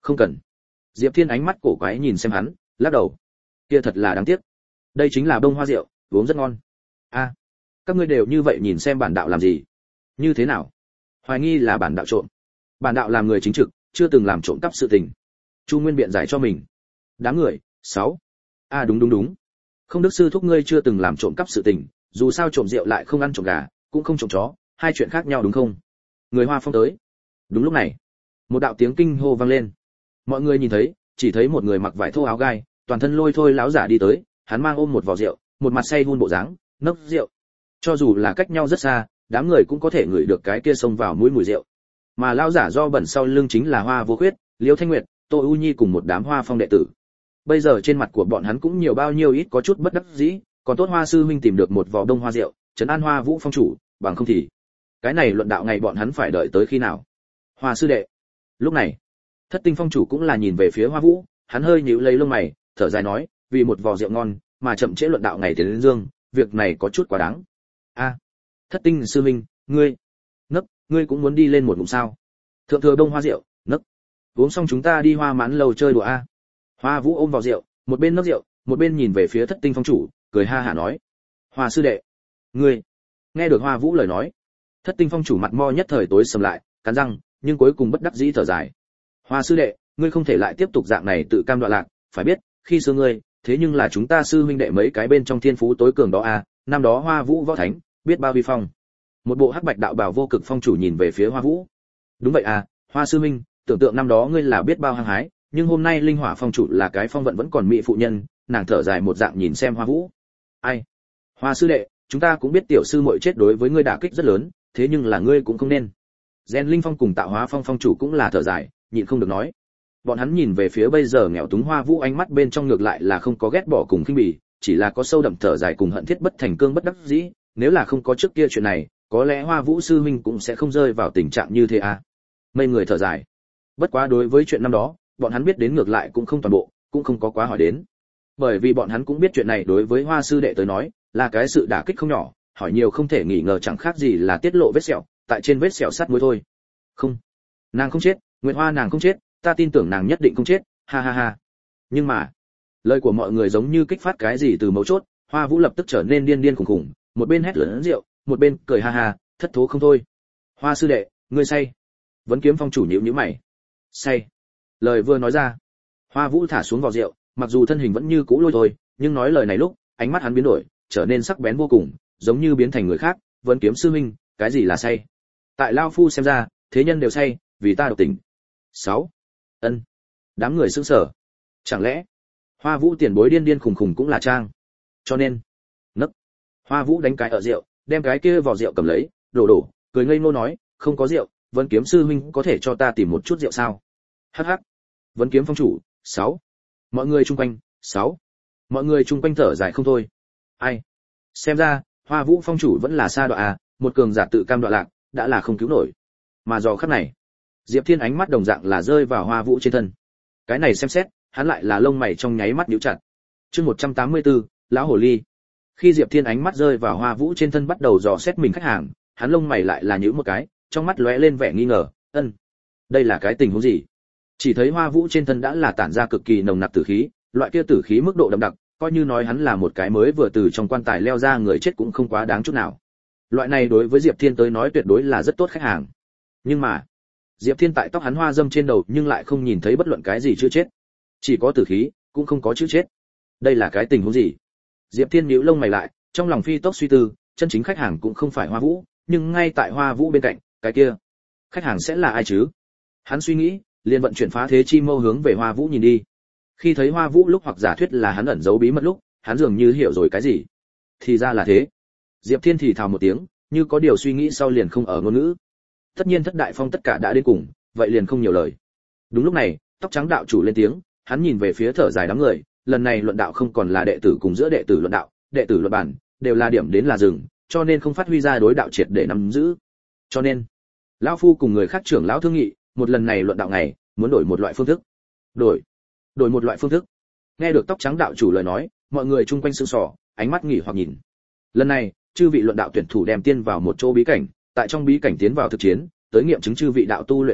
Không cần. Diệp Thiên ánh mắt cổ quái nhìn xem hắn, lắc đầu. Kia thật là đáng tiếc. Đây chính là bông hoa rượu, uống rất ngon. A, các ngươi đều như vậy nhìn xem bản đạo làm gì? Như thế nào? Hoài nghi là bản đạo trộm. Bản đạo làm người chính trực, chưa từng làm trộm cắp sự tình. Chu Nguyên biện giải cho mình. Đám người, sáu. A đúng đúng đúng. Không đức sư thúc ngươi chưa từng làm trộm cắp sự tình, dù sao trộm rượu lại không ăn trộm gà, cũng không trộm chó, hai chuyện khác nhau đúng không? Người Hoa Phong tới. Đúng lúc này, một đạo tiếng kinh hô vang lên. Mọi người nhìn thấy, chỉ thấy một người mặc vải thô áo gai, toàn thân lôi thôi láo giả đi tới, hắn mang ôm một vò rượu, một mặt say hun bộ dáng, nốc rượu. Cho dù là cách nhau rất xa, đám người cũng có thể ngửi được cái kia xông vào mũi mùi rượu. Mà lão giả do bẩn sau lưng chính là Hoa Vô Khuyết, Liễu Thanh Nguyệt, Tô U Nhi cùng một đám Hoa Phong đệ tử. Bây giờ trên mặt của bọn hắn cũng nhiều bao nhiêu ít có chút bất đắc dĩ, còn tốt Hoa sư huynh tìm được một vò đông hoa rượu, trấn an Hoa Vũ phong chủ, bằng không thì cái này luận đạo ngày bọn hắn phải đợi tới khi nào? Hoa sư đệ. Lúc này, Thất Tinh phong chủ cũng là nhìn về phía Hoa Vũ, hắn hơi nhíu lấy lông mày, thở dài nói, vì một vò rượu ngon mà chậm trễ luận đạo ngày tiến đến dương, việc này có chút quá đáng. A, Thất Tinh sư huynh, ngươi, nấc, ngươi cũng muốn đi lên một ngụm sao? Thượng thừa đông hoa rượu, nấc. Uống xong chúng ta đi Hoa Mãn lầu chơi đùa a. Hoa Vũ ôm vào rượu, một bên nấc rượu, một bên nhìn về phía Thất Tinh phong chủ, cười ha hả nói, Hoa sư đệ, ngươi. Nghe được Hoa Vũ lời nói, Thất Tinh phong chủ mặt mo nhất thời tối sầm lại, cắn răng, nhưng cuối cùng bất đắc dĩ thở dài. Hoa sư đệ, ngươi không thể lại tiếp tục dạng này tự cam đoạn lạc, phải biết, khi xưa ngươi, thế nhưng là chúng ta sư huynh đệ mấy cái bên trong thiên phú tối cường đó a, năm đó Hoa Vũ võ thánh, biết bao vi phong. Một bộ hắc bạch đạo bào vô cực phong chủ nhìn về phía Hoa Vũ. Đúng vậy à, Hoa sư huynh, tưởng tượng năm đó ngươi là biết bao hăng hái, nhưng hôm nay linh hỏa phong chủ là cái phong vận vẫn còn mỹ phụ nhân, nàng thở dài một dạng nhìn xem Hoa Vũ. Ai? Hoa sư đệ, chúng ta cũng biết tiểu sư muội chết đối với ngươi đả kích rất lớn, thế nhưng là ngươi cũng không nên. Gen Linh Phong cùng Tạo Hóa Phong phong chủ cũng là thở dài, nhịn không được nói. Bọn hắn nhìn về phía bây giờ nghèo túng Hoa Vũ, ánh mắt bên trong ngược lại là không có ghét bỏ cùng khinh bỉ, chỉ là có sâu đậm thở dài cùng hận thiết bất thành cương bất đắc dĩ, nếu là không có trước kia chuyện này, có lẽ Hoa Vũ sư huynh cũng sẽ không rơi vào tình trạng như thế à. Mấy người thở dài. Bất quá đối với chuyện năm đó, bọn hắn biết đến ngược lại cũng không toàn bộ, cũng không có quá hỏi đến. Bởi vì bọn hắn cũng biết chuyện này đối với Hoa sư đệ tới nói, là cái sự đả kích không nhỏ, hỏi nhiều không thể nghi ngờ chẳng khác gì là tiết lộ vết sẹo, tại trên vết sẹo sắt muối thôi. Không, nàng không chết, Nguyệt Hoa nàng không chết, ta tin tưởng nàng nhất định không chết, ha ha ha. Nhưng mà, lời của mọi người giống như kích phát cái gì từ mấu chốt, Hoa Vũ lập tức trở nên điên điên khủng khủng, một bên hét lớn rượu, một bên cười ha ha, thất thố không thôi. Hoa sư đệ, ngươi say? Vấn Kiếm phong chủ nhíu nhíu mày. Say? Lời vừa nói ra, Hoa Vũ thả xuống vò rượu, mặc dù thân hình vẫn như cũ lôi thôi, nhưng nói lời này lúc, ánh mắt hắn biến đổi, trở nên sắc bén vô cùng, giống như biến thành người khác. Vấn Kiếm sư huynh, cái gì là say? Tại lão phu xem ra, thế nhân đều say, vì ta độc tình. Sáu. Ân. Đám người sững sờ. Chẳng lẽ Hoa Vũ tiền bối điên điên khùng khùng cũng là trang? Cho nên, nấc. Hoa Vũ đánh cái ở rượu, đem cái kia vò rượu cầm lấy, đổ đổ, cười ngây ngô nói, không có rượu, Vấn Kiếm sư huynh có thể cho ta tìm một chút rượu sao? Hắc hắc. Vấn Kiếm phong chủ, sáu. Mọi người chung quanh, sáu. Mọi người chung quanh thở dài không thôi. Ai? Xem ra, Hoa Vũ phong chủ vẫn là xa đoạn à, một cường giả tự cam đoạn lạc, đã là không cứu nổi. Mà do khắc này, Diệp Thiên ánh mắt đồng dạng là rơi vào Hoa Vũ trên thân. Cái này xem xét, hắn lại là lông mày trong nháy mắt nhíu chặt. Chương một trăm tám mươi tư, lão hồ ly. Khi Diệp Thiên ánh mắt rơi vào Hoa Vũ trên thân bắt đầu dò xét mình khách hàng, hắn lông mày lại là nhíu một cái, trong mắt lóe lên vẻ nghi ngờ, "Ân, đây là cái tình huống gì?" Chỉ thấy Hoa Vũ trên thân đã là tản ra cực kỳ nồng nặc tử khí, loại kia tử khí mức độ đậm đặc, coi như nói hắn là một cái mới vừa từ trong quan tài leo ra người chết cũng không quá đáng chút nào. Loại này đối với Diệp Thiên tới nói tuyệt đối là rất tốt khách hàng. Nhưng mà, Diệp Thiên tại tóc hắn hoa dâm trên đầu nhưng lại không nhìn thấy bất luận cái gì chữ chết. Chỉ có tử khí, cũng không có chữ chết. Đây là cái tình huống gì? Diệp Thiên nhíu lông mày lại, trong lòng phi tốc suy tư, chân chính khách hàng cũng không phải Hoa Vũ, nhưng ngay tại Hoa Vũ bên cạnh, cái kia, khách hàng sẽ là ai chứ? Hắn suy nghĩ, liền vận chuyển phá thế chi mâu hướng về Hoa Vũ nhìn đi. Khi thấy Hoa Vũ lúc hoặc giả thuyết là hắn ẩn giấu bí mật lúc, hắn dường như hiểu rồi cái gì. Thì ra là thế. Diệp Thiên thì thào một tiếng, như có điều suy nghĩ sau liền không ở ngôn ngữ. Tất nhiên thất đại phong tất cả đã đến cùng, vậy liền không nhiều lời. Đúng lúc này, tóc trắng đạo chủ lên tiếng, hắn nhìn về phía thở dài đám người, lần này luận đạo không còn là đệ tử cùng giữa đệ tử luận đạo, đệ tử luận bản, đều là điểm đến là dừng, cho nên không phát huy ra đối đạo triệt để nắm giữ. Cho nên, lão phu cùng người khác trưởng lão thương nghị, một lần này luận đạo ngày, muốn đổi một loại phương thức. Đổi? Đổi một loại phương thức? Nghe được tóc trắng đạo chủ lời nói, mọi người chung quanh sững sờ, ánh mắt nghỉ hoặc nhìn. Lần này, chư vị luận đạo tuyển thủ đem tiên vào một chỗ bí cảnh, tại trong bí cảnh tiến vào thực chiến, tới nghiệm chứng chư vị đạo tu luyện trình độ,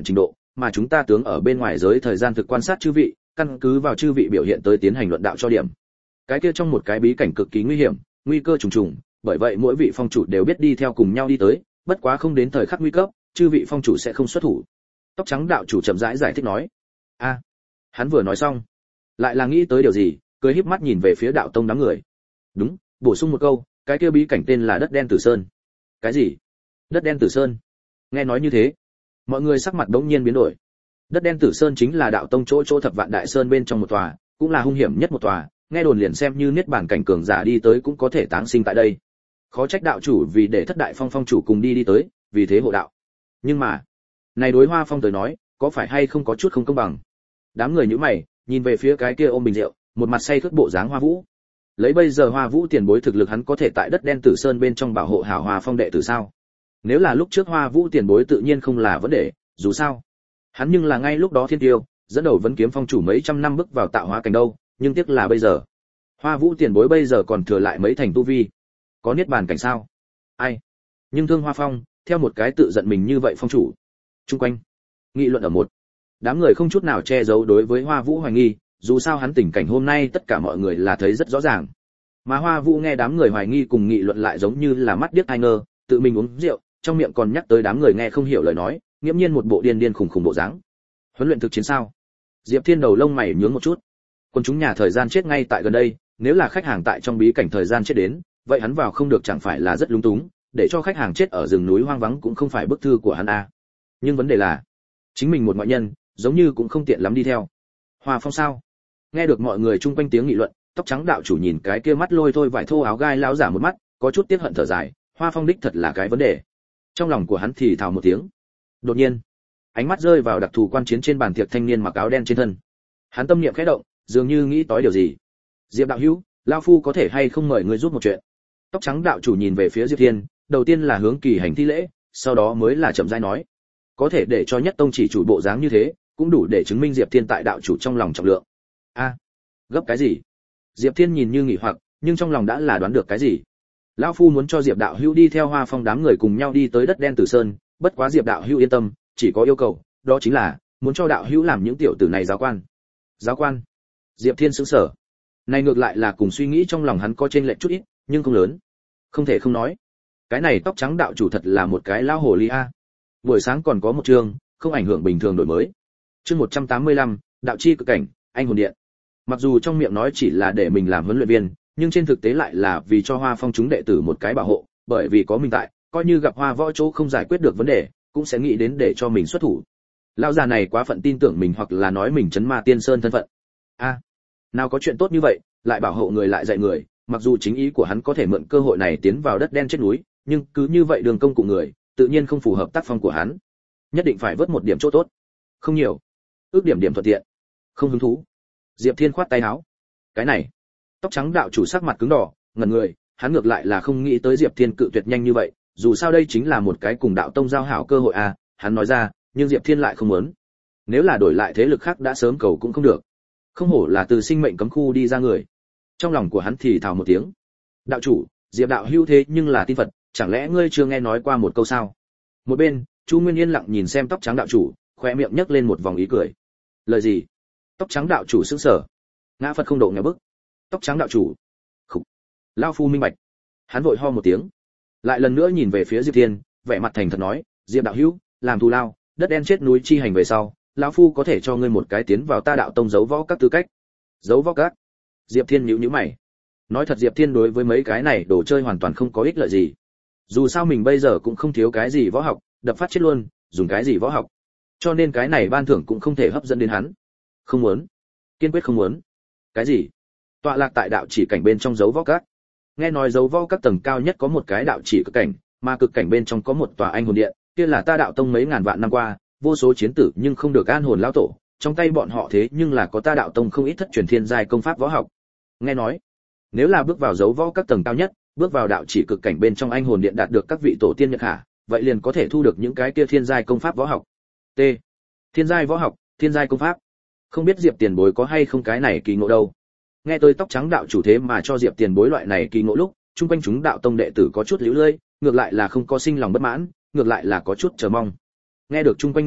mà chúng ta tướng ở bên ngoài giới thời gian thực quan sát chư vị, căn cứ vào chư vị biểu hiện tới tiến hành luận đạo cho điểm. Cái kia trong một cái bí cảnh cực kỳ nguy hiểm, nguy cơ trùng trùng, bởi vậy mỗi vị phong chủ đều biết đi theo cùng nhau đi tới, bất quá không đến thời khắc nguy cấp, chư vị phong chủ sẽ không xuất thủ. Tóc trắng đạo chủ chậm rãi giải, giải thích nói. A, à, hắn vừa nói xong, lại là nghĩ tới điều gì, cười híp mắt nhìn về phía đạo tông đám người. Đúng, bổ sung một câu, cái kia bí cảnh tên là đất đen tử sơn. Cái gì? Đất đen tử sơn? Nghe nói như thế, mọi người sắc mặt đống nhiên biến đổi. Đất đen tử sơn chính là đạo tông chỗ chỗ thập vạn đại sơn bên trong một tòa, cũng là hung hiểm nhất một tòa, nghe đồn liền xem như niết bàn cảnh cường giả đi tới cũng có thể táng sinh tại đây. Khó trách đạo chủ vì để thất đại phong phong chủ cùng đi đi tới, vì thế hộ đạo. Nhưng mà, này đối Hoa Phong tới nói, có phải hay không có chút không công bằng? Đám người nhíu mày, nhìn về phía cái kia ôm bình rượu, một mặt say khướt bộ dáng Hoa Vũ. Lấy bây giờ Hoa Vũ tiền bối thực lực hắn có thể tại đất đen tử sơn bên trong bảo hộ hảo Hoa Phong đệ tử sao? Nếu là lúc trước Hoa Vũ tiền bối tự nhiên không là vấn đề, dù sao, hắn nhưng là ngay lúc đó thiên tiêu, dẫn đầu vấn kiếm phong chủ mấy trăm năm bước vào tạo hóa cảnh đâu, nhưng tiếc là bây giờ, Hoa Vũ tiền bối bây giờ còn thừa lại mấy thành tu vi, có niết bàn cảnh sao? Ai? Nhưng thương Hoa Phong, theo một cái tự giận mình như vậy phong chủ. Trung quanh, nghị luận ở một. Đám người không chút nào che giấu đối với Hoa Vũ hoài nghi, dù sao hắn tình cảnh hôm nay tất cả mọi người là thấy rất rõ ràng. Mà Hoa Vũ nghe đám người hoài nghi cùng nghị luận lại giống như là mắt điếc ai ngơ, tự mình uống rượu, trong miệng còn nhắc tới đám người nghe không hiểu lời nói, nghiễm nhiên một bộ điên điên khùng khùng bộ dáng. Huấn luyện thực chiến sao? Diệp Thiên đầu lông mày nhướng một chút. Quân chúng nhà thời gian chết ngay tại gần đây, nếu là khách hàng tại trong bí cảnh thời gian chết đến, vậy hắn vào không được chẳng phải là rất lúng túng, để cho khách hàng chết ở rừng núi hoang vắng cũng không phải bức thư của hắn a. Nhưng vấn đề là, chính mình một ngoại nhân, giống như cũng không tiện lắm đi theo. Hoa Phong sao? Nghe được mọi người chung quanh tiếng nghị luận, tóc trắng đạo chủ nhìn cái kia mắt lôi thôi vải thô áo gai lão giả một mắt, có chút tiếc hận thở dài, Hoa Phong đích thật là cái vấn đề. Trong lòng của hắn thì thào một tiếng. Đột nhiên, ánh mắt rơi vào đặc thù quan chiến trên bàn tiệc thanh niên mặc áo đen trên thân. Hắn tâm niệm khẽ động, dường như nghĩ tới điều gì. Diệp đạo hữu, lão phu có thể hay không mời ngươi giúp một chuyện? Tóc trắng đạo chủ nhìn về phía Diệp Thiên, đầu tiên là hướng kỳ hành thi lễ, sau đó mới là chậm rãi nói. Có thể để cho nhất tông chỉ chủ bộ dáng như thế, cũng đủ để chứng minh Diệp Thiên tại đạo chủ trong lòng trọng lượng. A, à, gấp cái gì? Diệp Thiên nhìn như nghỉ hoặc, nhưng trong lòng đã là đoán được cái gì. Lão phu muốn cho Diệp đạo hữu đi theo Hoa Phong đám người cùng nhau đi tới đất đen Tử Sơn, bất quá Diệp đạo hữu yên tâm, chỉ có yêu cầu, đó chính là muốn cho đạo hữu làm những tiểu tử này giáo quan. Giáo quan? Diệp Thiên sững sờ. Này ngược lại là cùng suy nghĩ trong lòng hắn có chênh lệch chút ít, nhưng không lớn. Không thể không nói, cái này tóc trắng đạo chủ thật là một cái lão hồ ly a. Buổi sáng còn có một chương, không ảnh hưởng bình thường đổi mới. Chương một trăm tám mươi lăm, đạo chi cực cảnh, anh hồn điện. Mặc dù trong miệng nói chỉ là để mình làm huấn luyện viên, nhưng trên thực tế lại là vì cho Hoa Phong chúng đệ tử một cái bảo hộ, bởi vì có mình tại, coi như gặp Hoa Võ chỗ không giải quyết được vấn đề, cũng sẽ nghĩ đến để cho mình xuất thủ. Lão già này quá phận tin tưởng mình hoặc là nói mình chấn ma tiên sơn thân phận. A, à, nào có chuyện tốt như vậy, lại bảo hộ người lại dạy người, mặc dù chính ý của hắn có thể mượn cơ hội này tiến vào đất đen chết núi, nhưng cứ như vậy đường công cụ người, tự nhiên không phù hợp tác phong của hắn. Nhất định phải vớt một điểm chỗ tốt. Không nhiều, ước điểm điểm thuận tiện. Không hứng thú. Diệp Thiên khoát tay áo. Cái này, tóc trắng đạo chủ sắc mặt cứng đỏ, ngẩn người, hắn ngược lại là không nghĩ tới Diệp Thiên cự tuyệt nhanh như vậy, dù sao đây chính là một cái cùng đạo tông giao hảo cơ hội à, hắn nói ra, nhưng Diệp Thiên lại không muốn. Nếu là đổi lại thế lực khác đã sớm cầu cũng không được. Không hổ là từ sinh mệnh cấm khu đi ra người. Trong lòng của hắn thì thào một tiếng. Đạo chủ, Diệp đạo hữu thế nhưng là tin Phật, chẳng lẽ ngươi chưa nghe nói qua một câu sao? Một bên, Chu Nguyên yên lặng nhìn xem tóc trắng đạo chủ, khóe miệng nhấc lên một vòng ý cười. Lời gì? Tóc trắng đạo chủ sững sờ. Ngã Phật không độ nghèo bức. Tóc trắng đạo chủ. Khục. Lão phu minh bạch. Hắn vội ho một tiếng, lại lần nữa nhìn về phía Diệp Thiên, vẻ mặt thành thật nói, Diệp đạo hữu, làm thù lao, đất đen chết núi chi hành về sau, lão phu có thể cho ngươi một cái tiến vào ta đạo tông giấu võ các tư cách. Giấu võ các? Diệp Thiên nhíu nhíu mày. Nói thật Diệp Thiên đối với mấy cái này đồ chơi hoàn toàn không có ích lợi gì. Dù sao mình bây giờ cũng không thiếu cái gì võ học, đập phát chết luôn, dùng cái gì võ học. Cho nên cái này ban thưởng cũng không thể hấp dẫn đến hắn. Không muốn, kiên quyết không muốn. Cái gì? Tọa lạc tại đạo chỉ cảnh bên trong giấu võ các. Nghe nói giấu võ các tầng cao nhất có một cái đạo chỉ cực cảnh, mà cực cảnh bên trong có một tòa anh hồn điện, kia là ta đạo tông mấy ngàn vạn năm qua, vô số chiến tử nhưng không được an hồn lão tổ, trong tay bọn họ thế nhưng là có ta đạo tông không ít thất truyền thiên giai công pháp võ học. Nghe nói, nếu là bước vào giấu võ các tầng cao nhất, bước vào đạo chỉ cực cảnh bên trong anh hồn điện đạt được các vị tổ tiên nhật hạ, vậy liền có thể thu được những cái kia thiên giai công pháp võ học. T. Thiên giai võ học, thiên giai công pháp. Không biết Diệp tiền bối có hay không cái này kỳ ngộ đâu. Nghe tôi tóc trắng đạo chủ thế mà cho Diệp tiền bối loại này kỳ ngộ lúc, chung quanh chúng đạo tông đệ tử có chút liễu lơi, ngược lại là không có sinh lòng bất mãn, ngược lại là có chút chờ mong. Nghe được chung quanh nghị luận,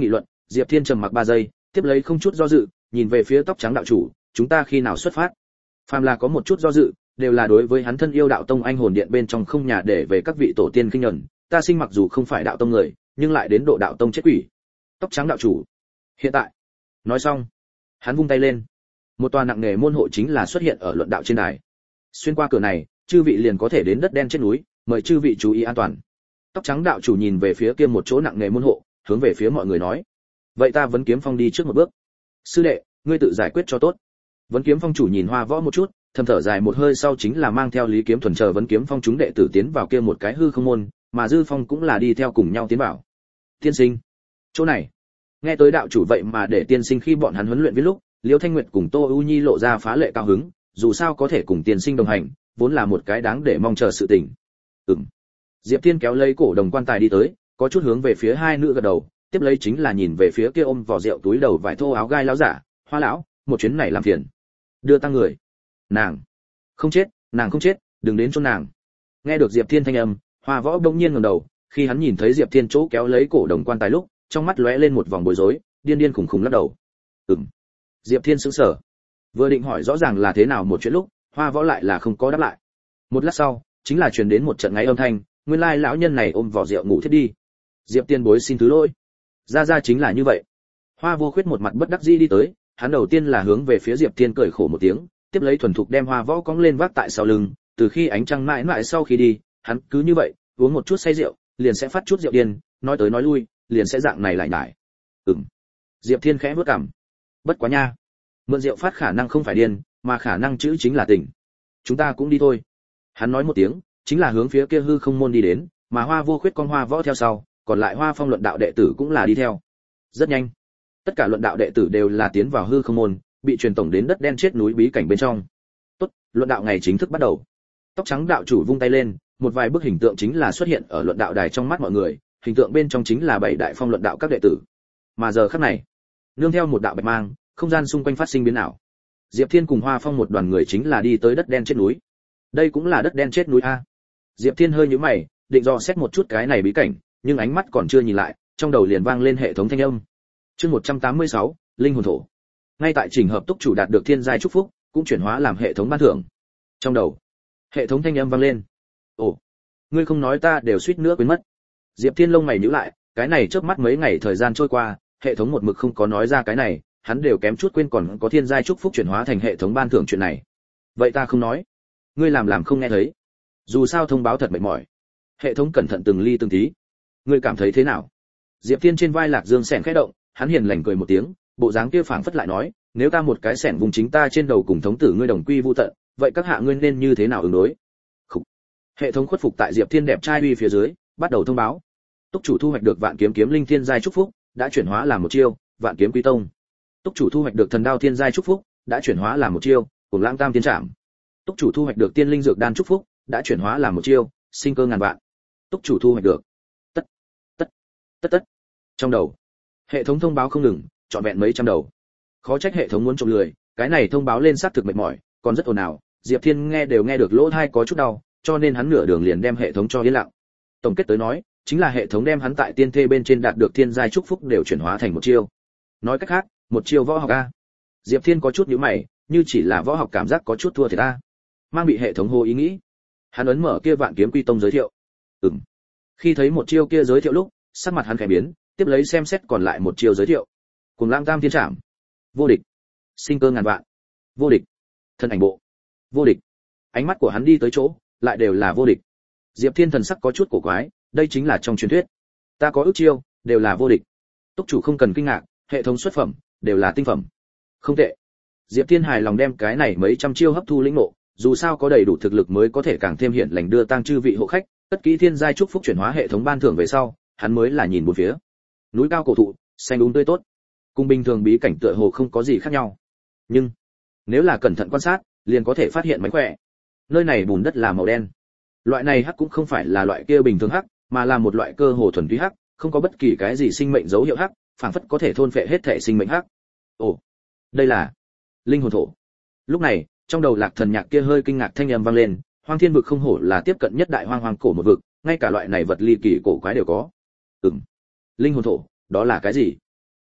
Diệp Thiên trầm mặc ba giây, tiếp lấy không chút do dự, nhìn về phía tóc trắng đạo chủ, chúng ta khi nào xuất phát? Phàm là có một chút do dự, đều là đối với hắn thân yêu đạo tông anh hồn điện bên trong không nhà để về các vị tổ tiên kinh nhẫn, ta sinh mặc dù không phải đạo tông người, nhưng lại đến độ đạo tông chết quỷ. Tóc trắng đạo chủ. Hiện tại. Nói xong, hắn vung tay lên. Một tòa nặng nề môn hộ chính là xuất hiện ở luận đạo trên đài. Xuyên qua cửa này, chư vị liền có thể đến đất đen trên núi, mời chư vị chú ý an toàn. Tóc trắng đạo chủ nhìn về phía kia một chỗ nặng nề môn hộ, hướng về phía mọi người nói: vậy ta vấn kiếm phong đi trước một bước. Sư đệ, ngươi tự giải quyết cho tốt. Vấn kiếm phong chủ nhìn Hoa Võ một chút, thầm thở dài một hơi sau chính là mang theo Lý Kiếm Thuần chờ vấn kiếm phong chúng đệ tử tiến vào kia một cái hư không môn, mà Dư Phong cũng là đi theo cùng nhau tiến vào. Tiên sinh, chỗ này. Nghe tới đạo chủ vậy mà để tiên sinh khi bọn hắn huấn luyện với lúc, Liễu Thanh Nguyệt cùng Tô U Nhi lộ ra phá lệ cao hứng, dù sao có thể cùng tiên sinh đồng hành, vốn là một cái đáng để mong chờ sự tình. Ừm. Diệp Thiên kéo lấy cổ đồng quan tài đi tới, có chút hướng về phía hai nữ gật đầu, tiếp lấy chính là nhìn về phía kia ôm vỏ rượu túi đầu vải thô áo gai lão giả, Hoa lão, một chuyến này làm phiền. Đưa tăng người. Nàng không chết, nàng không chết, đừng đến chỗ nàng. Nghe được Diệp Thiên thanh âm, Hoa Võ bỗng nhiên ngẩng đầu, khi hắn nhìn thấy Diệp Thiên chỗ kéo lấy cổ đồng quan tài lúc, trong mắt lóe lên một vòng bối rối, điên điên khủng khủng lắc đầu. Ừm. Diệp Thiên sững sờ, vừa định hỏi rõ ràng là thế nào một chuyện lúc, Hoa Võ lại là không có đáp lại. Một lát sau, chính là truyền đến một trận ngáy âm thanh, nguyên lai lão nhân này ôm vỏ rượu ngủ thiết đi. Diệp Tiên bối xin thứ lỗi. Ra ra chính là như vậy. Hoa Vô Khuyết một mặt bất đắc dĩ đi tới, hắn đầu tiên là hướng về phía Diệp Tiên cười khổ một tiếng, tiếp lấy thuần thục đem Hoa Võ cõng lên vác tại sau lưng, từ khi ánh trăng mãi mãi sau khi đi, hắn cứ như vậy, uống một chút say rượu, liền sẽ phát chút rượu điên, nói tới nói lui, liền sẽ dạng này lại nhải. Ừm. Diệp Thiên khẽ bước cằm. Bất quá nha, mượn rượu phát khả năng không phải điên, mà khả năng chữ chính là tỉnh. Chúng ta cũng đi thôi. Hắn nói một tiếng, chính là hướng phía kia hư không môn đi đến, mà Hoa Vô Khuyết con Hoa Võ theo sau, còn lại Hoa Phong luận đạo đệ tử cũng là đi theo. Rất nhanh, tất cả luận đạo đệ tử đều là tiến vào hư không môn, bị truyền tổng đến đất đen chết núi bí cảnh bên trong. Tốt, luận đạo ngày chính thức bắt đầu. Tóc trắng đạo chủ vung tay lên, một vài bức hình tượng chính là xuất hiện ở luận đạo đài trong mắt mọi người, hình tượng bên trong chính là bảy đại phong luận đạo các đệ tử. Mà giờ khắc này, nương theo một đạo bạch mang, không gian xung quanh phát sinh biến ảo. Diệp Thiên cùng Hoa Phong một đoàn người chính là đi tới đất đen chết núi. Đây cũng là đất đen chết núi a. Diệp Thiên hơi nhíu mày, định dò xét một chút cái này bí cảnh, nhưng ánh mắt còn chưa nhìn lại, trong đầu liền vang lên hệ thống thanh âm. Chương một trăm tám mươi sáu, linh hồn thổ. Ngay tại trình hợp túc chủ đạt được thiên giai chúc phúc, cũng chuyển hóa làm hệ thống ban thưởng. Trong đầu, hệ thống thanh âm vang lên. Ồ, ngươi không nói ta đều suýt nữa quên mất. Diệp Thiên lông mày nhíu lại, cái này chớp mắt mấy ngày thời gian trôi qua, hệ thống một mực không có nói ra cái này, hắn đều kém chút quên còn có thiên giai chúc phúc chuyển hóa thành hệ thống ban thưởng chuyện này. Vậy ta không nói, ngươi làm làm không nghe thấy. Dù sao thông báo thật mệt mỏi. Hệ thống cẩn thận từng ly từng tí. Ngươi cảm thấy thế nào? Diệp Thiên trên vai Lạc Dương sẻn khẽ động, hắn hiền lành cười một tiếng, bộ dáng kia phảng phất lại nói, nếu ta một cái sẻn vùng chính ta trên đầu cùng thống tử ngươi đồng quy vu tận, vậy các hạ ngươi nên như thế nào ứng đối? Khủ. Hệ thống khuất phục tại Diệp Thiên đẹp trai uy phía dưới, bắt đầu thông báo. Túc chủ thu hoạch được Vạn Kiếm Kiếm Linh Thiên giai chúc phúc, đã chuyển hóa làm một chiêu, Vạn Kiếm Quý Tông. Túc chủ thu hoạch được Thần Đao Thiên giai chúc phúc, đã chuyển hóa làm một chiêu, Cùng Lãng Tam Tiên Trảm. Túc chủ thu hoạch được Tiên Linh Dược Đan chúc phúc, đã chuyển hóa làm một chiêu, Sinh Cơ Ngàn Vạn. Túc chủ thu hoạch được. Tất, tất, tất tất. Trong đầu, hệ thống thông báo không ngừng, trọn vẹn mấy trăm đầu. Khó trách hệ thống muốn trộm lười, cái này thông báo lên xác thực mệt mỏi, còn rất ồn ào, Diệp Thiên nghe đều nghe được lỗ tai có chút đau, cho nên hắn nửa đường liền đem hệ thống cho yên lặng. Tổng kết tới nói, chính là hệ thống đem hắn tại tiên thê bên trên đạt được thiên giai chúc phúc đều chuyển hóa thành một chiêu. Nói cách khác, một chiêu võ học a. Diệp Thiên có chút nhíu mày, như chỉ là võ học cảm giác có chút thua thiệt ta. Mang bị hệ thống hô ý nghĩ. Hắn ấn mở kia Vạn Kiếm Quy Tông giới thiệu. Ừm. Khi thấy một chiêu kia giới thiệu lúc, sắc mặt hắn khẽ biến, tiếp lấy xem xét còn lại một chiêu giới thiệu. Cùng Lãng Tam Tiên Trảm. Vô địch. Sinh Cơ Ngàn Vạn. Vô địch. Thân ảnh bộ. Vô địch. Ánh mắt của hắn đi tới chỗ, lại đều là vô địch. Diệp Thiên thần sắc có chút cổ quái, đây chính là trong truyền thuyết. Ta có ước chiêu, đều là vô địch. Túc chủ không cần kinh ngạc, hệ thống xuất phẩm đều là tinh phẩm. Không tệ. Diệp Thiên hài lòng đem cái này mấy trăm chiêu hấp thu lĩnh ngộ, dù sao có đầy đủ thực lực mới có thể càng thêm hiển lành đưa tăng chư vị hộ khách, tất kỹ thiên giai chúc phúc chuyển hóa hệ thống ban thưởng về sau, hắn mới là nhìn bốn phía. Núi cao cổ thụ, xanh đúng tươi tốt. Cùng bình thường bí cảnh tựa hồ không có gì khác nhau. Nhưng, nếu là cẩn thận quan sát, liền có thể phát hiện mánh khỏe. Nơi này bùn đất là màu đen. Loại này hắc cũng không phải là loại kia bình thường hắc, mà là một loại cơ hồ thuần túy hắc, không có bất kỳ cái gì sinh mệnh dấu hiệu hắc, phảng phất có thể thôn phệ hết thể sinh mệnh hắc. Ồ, đây là linh hồn thổ. Lúc này, trong đầu Lạc Thần Nhạc kia hơi kinh ngạc thanh âm vang lên, Hoang Thiên vực không hổ là tiếp cận nhất đại hoang hoang cổ một vực, ngay cả loại này vật ly kỳ cổ quái đều có. Ừm. Linh hồn thổ, đó là cái gì?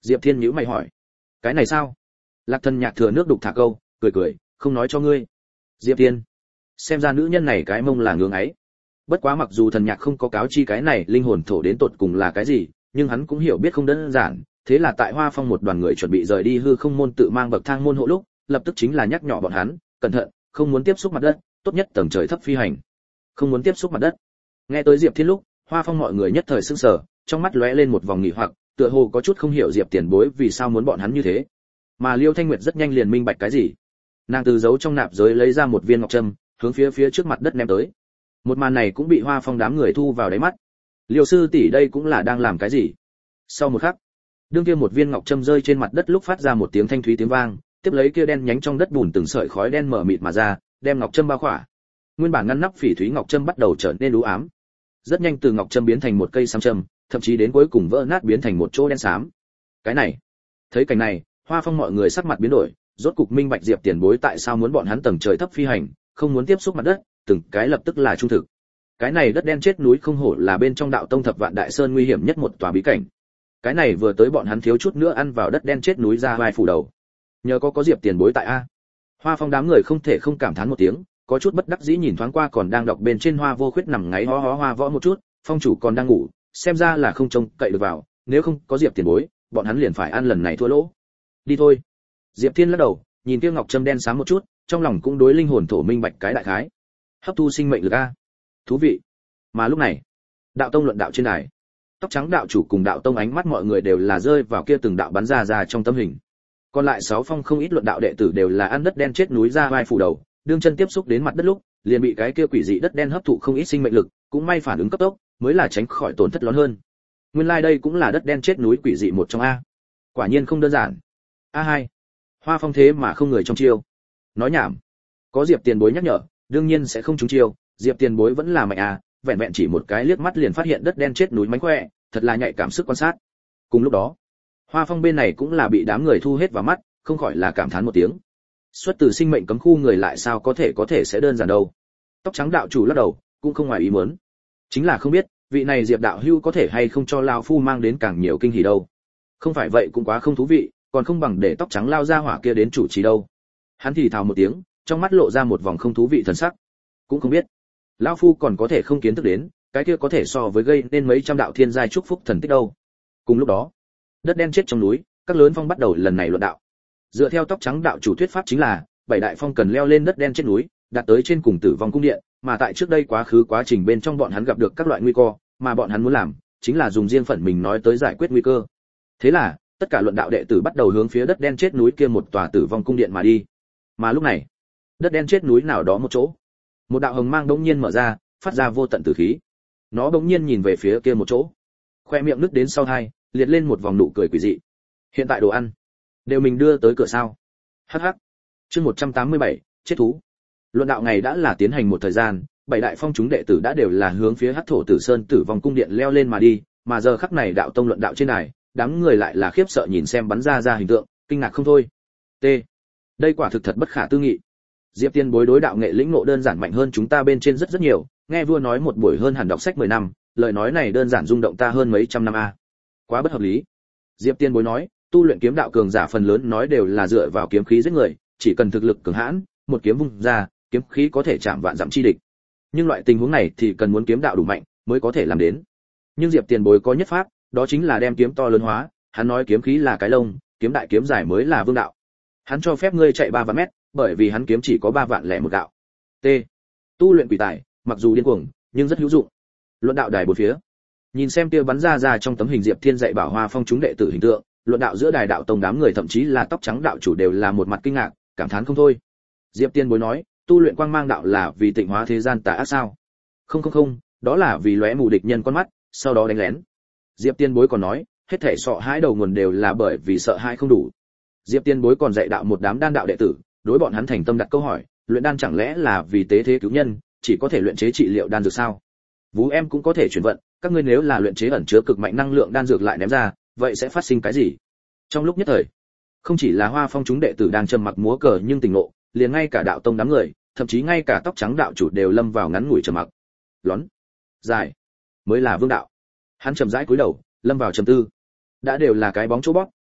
Diệp Thiên nhíu mày hỏi. Cái này sao? Lạc Thần Nhạc thừa nước đục thả câu, cười cười, không nói cho ngươi. Diệp Thiên, xem ra nữ nhân này cái mông là ngưỡng ấy. Bất quá mặc dù Thần Nhạc không có cáo chi cái này linh hồn thổ đến tột cùng là cái gì, nhưng hắn cũng hiểu biết không đơn giản, thế là tại Hoa Phong một đoàn người chuẩn bị rời đi hư không môn tự mang bậc thang môn hộ lúc, lập tức chính là nhắc nhở bọn hắn, cẩn thận, không muốn tiếp xúc mặt đất, tốt nhất tầng trời thấp phi hành. Không muốn tiếp xúc mặt đất. Nghe tới Diệp Thiên lúc, Hoa Phong mọi người nhất thời sững sờ, trong mắt lóe lên một vòng nghi hoặc, tựa hồ có chút không hiểu Diệp Tiền Bối vì sao muốn bọn hắn như thế. Mà Liêu Thanh Nguyệt rất nhanh liền minh bạch cái gì. Nàng từ giấu trong nạp giới lấy ra một viên ngọc trâm, hướng phía phía trước mặt đất ném tới. Một màn này cũng bị Hoa Phong đám người thu vào đáy mắt. Liêu sư tỷ đây cũng là đang làm cái gì? Sau một khắc, đương kia một viên ngọc trâm rơi trên mặt đất lúc phát ra một tiếng thanh thúy tiếng vang, tiếp lấy kia đen nhánh trong đất bùn từng sợi khói đen mở mịt mà ra, đem ngọc trâm bao khỏa. Nguyên bản ngăn nắp phỉ thúy ngọc trâm bắt đầu trở nên u ám. Rất nhanh từ ngọc trâm biến thành một cây sam trâm, thậm chí đến cuối cùng vỡ nát biến thành một chỗ đen xám. Cái này, thấy cảnh này, Hoa Phong mọi người sắc mặt biến đổi, rốt cục minh bạch Diệp Tiền Bối tại sao muốn bọn hắn tầng trời thấp phi hành, không muốn tiếp xúc mặt đất, từng cái lập tức là trung thực. Cái này đất đen chết núi không hổ là bên trong đạo tông thập vạn đại sơn nguy hiểm nhất một tòa bí cảnh. Cái này vừa tới bọn hắn thiếu chút nữa ăn vào đất đen chết núi ra vai phủ đầu. Nhờ có có Diệp Tiền Bối tại a. Hoa Phong đám người không thể không cảm thán một tiếng, có chút bất đắc dĩ nhìn thoáng qua còn đang đọc bên trên Hoa Vô Khuyết nằm ngáy hó hó hoa võ một chút, phong chủ còn đang ngủ, xem ra là không trông cậy được vào, nếu không có Diệp Tiền Bối, bọn hắn liền phải ăn lần này thua lỗ. Đi thôi. Diệp Thiên lắc đầu, nhìn kia ngọc trâm đen sáng một chút, trong lòng cũng đối linh hồn thổ minh bạch cái đại khái. Hấp thu sinh mệnh lực a. Thú vị. Mà lúc này, đạo tông luận đạo trên đài, tóc trắng đạo chủ cùng đạo tông ánh mắt mọi người đều là rơi vào kia từng đạo bắn ra ra trong tấm hình. Còn lại sáu phong không ít luận đạo đệ tử đều là ăn đất đen chết núi ra vai phủ đầu, đương chân tiếp xúc đến mặt đất lúc, liền bị cái kia quỷ dị đất đen hấp thụ không ít sinh mệnh lực, cũng may phản ứng cấp tốc, mới là tránh khỏi tổn thất lớn hơn. Nguyên lai like đây cũng là đất đen chết núi quỷ dị một trong a. Quả nhiên không đơn giản. A hai. Hoa Phong thế mà không người trong chiêu. Nói nhảm. Có Diệp Tiền Bối nhắc nhở, đương nhiên sẽ không trúng chiêu, Diệp Tiền Bối vẫn là mạnh a, vẹn vẹn chỉ một cái liếc mắt liền phát hiện đất đen chết núi mánh khỏe, thật là nhạy cảm sức quan sát. Cùng lúc đó, Hoa Phong bên này cũng là bị đám người thu hết vào mắt, không khỏi là cảm thán một tiếng. Xuất từ sinh mệnh cấm khu người lại sao có thể có thể sẽ đơn giản đâu. Tóc trắng đạo chủ lắc đầu, cũng không ngoài ý muốn. Chính là không biết, vị này Diệp đạo hữu có thể hay không cho lão phu mang đến càng nhiều kinh hỉ đâu. Không phải vậy cũng quá không thú vị, còn không bằng để tóc trắng lao ra hỏa kia đến chủ trì đâu. Hắn thì thào một tiếng, trong mắt lộ ra một vòng không thú vị thần sắc. Cũng không biết, lão phu còn có thể không kiến thức đến, cái kia có thể so với gây nên mấy trăm đạo thiên giai chúc phúc thần tích đâu. Cùng lúc đó, đất đen chết trong núi, các lớn phong bắt đầu lần này luận đạo. Dựa theo tóc trắng đạo chủ thuyết pháp chính là, bảy đại phong cần leo lên đất đen chết núi, đạt tới trên cùng tử vong cung điện, mà tại trước đây quá khứ quá trình bên trong bọn hắn gặp được các loại nguy cơ, mà bọn hắn muốn làm chính là dùng riêng phần mình nói tới giải quyết nguy cơ. Thế là, tất cả luận đạo đệ tử bắt đầu hướng phía đất đen chết núi kia một tòa tử vong cung điện mà đi. Mà lúc này, đất đen chết núi nào đó một chỗ, một đạo hồng mang đống nhiên mở ra, phát ra vô tận tử khí. Nó đống nhiên nhìn về phía kia một chỗ, khoe miệng nứt đến sau hai, liệt lên một vòng nụ cười quỷ dị. Hiện tại đồ ăn đều mình đưa tới cửa sao? Hắc hắc. Chương một trăm tám mươi bảy, chết thú. Luận đạo ngày đã là tiến hành một thời gian, bảy đại phong chúng đệ tử đã đều là hướng phía Hắc Thổ Tử Sơn Tử Vong cung điện leo lên mà đi, mà giờ khắc này đạo tông luận đạo trên đài, đám người lại là khiếp sợ nhìn xem bắn ra ra hình tượng, kinh ngạc không thôi. T. Đây quả thực thật bất khả tư nghị. Diệp Tiên Bối đối đạo nghệ lĩnh ngộ đơn giản mạnh hơn chúng ta bên trên rất rất nhiều, nghe vua nói một buổi hơn hẳn đọc sách mười năm, lời nói này đơn giản rung động ta hơn mấy trăm năm a. Quá bất hợp lý. Diệp Tiên Bối nói, tu luyện kiếm đạo cường giả phần lớn nói đều là dựa vào kiếm khí giết người, chỉ cần thực lực cường hãn, một kiếm vung ra, kiếm khí có thể chạm vạn dặm chi địch. Nhưng loại tình huống này thì cần muốn kiếm đạo đủ mạnh mới có thể làm đến. Nhưng Diệp Tiền Bối có nhất pháp, đó chính là đem kiếm to lớn hóa, hắn nói kiếm khí là cái lông, kiếm đại kiếm dài mới là vương đạo. Hắn cho phép ngươi chạy ba vạn mét, bởi vì hắn kiếm chỉ có ba vạn lẻ một đạo. T. Tu luyện quỷ tài, mặc dù điên cuồng, nhưng rất hữu dụng. Luận đạo đài bốn phía. Nhìn xem kia bắn ra ra trong tấm hình Diệp Thiên dạy bảo Hoa Phong chúng đệ tử hình tượng, luận đạo giữa đài đạo tông đám người thậm chí là tóc trắng đạo chủ đều là một mặt kinh ngạc, cảm thán không thôi. Diệp Tiên Bối nói, tu luyện quang mang đạo là vì tịnh hóa thế gian tà ác sao? Không không không, đó là vì lóe mù địch nhân con mắt, sau đó đánh lén. Diệp Tiên Bối còn nói, hết thảy sợ hãi đầu nguồn đều là bởi vì sợ hãi không đủ. Diệp Tiên Bối còn dạy đạo một đám đan đạo đệ tử, đối bọn hắn thành tâm đặt câu hỏi, luyện đan chẳng lẽ là vì tế thế cứu nhân, chỉ có thể luyện chế trị liệu đan dược sao? Vú em cũng có thể chuyển vận, các ngươi nếu là luyện chế ẩn chứa cực mạnh năng lượng đan dược lại ném ra, vậy sẽ phát sinh cái gì? Trong lúc nhất thời, không chỉ là Hoa Phong chúng đệ tử đang trầm mặc múa cờ nhưng tỉnh ngộ, liền ngay cả đạo tông đám người, thậm chí ngay cả tóc trắng đạo chủ đều lâm vào ngắn ngủi trầm mặc. Lón, dài, mới là vương đạo. Hắn chậm rãi cúi đầu, lâm vào trầm tư. Đã đều là cái bóng chỗ bóp,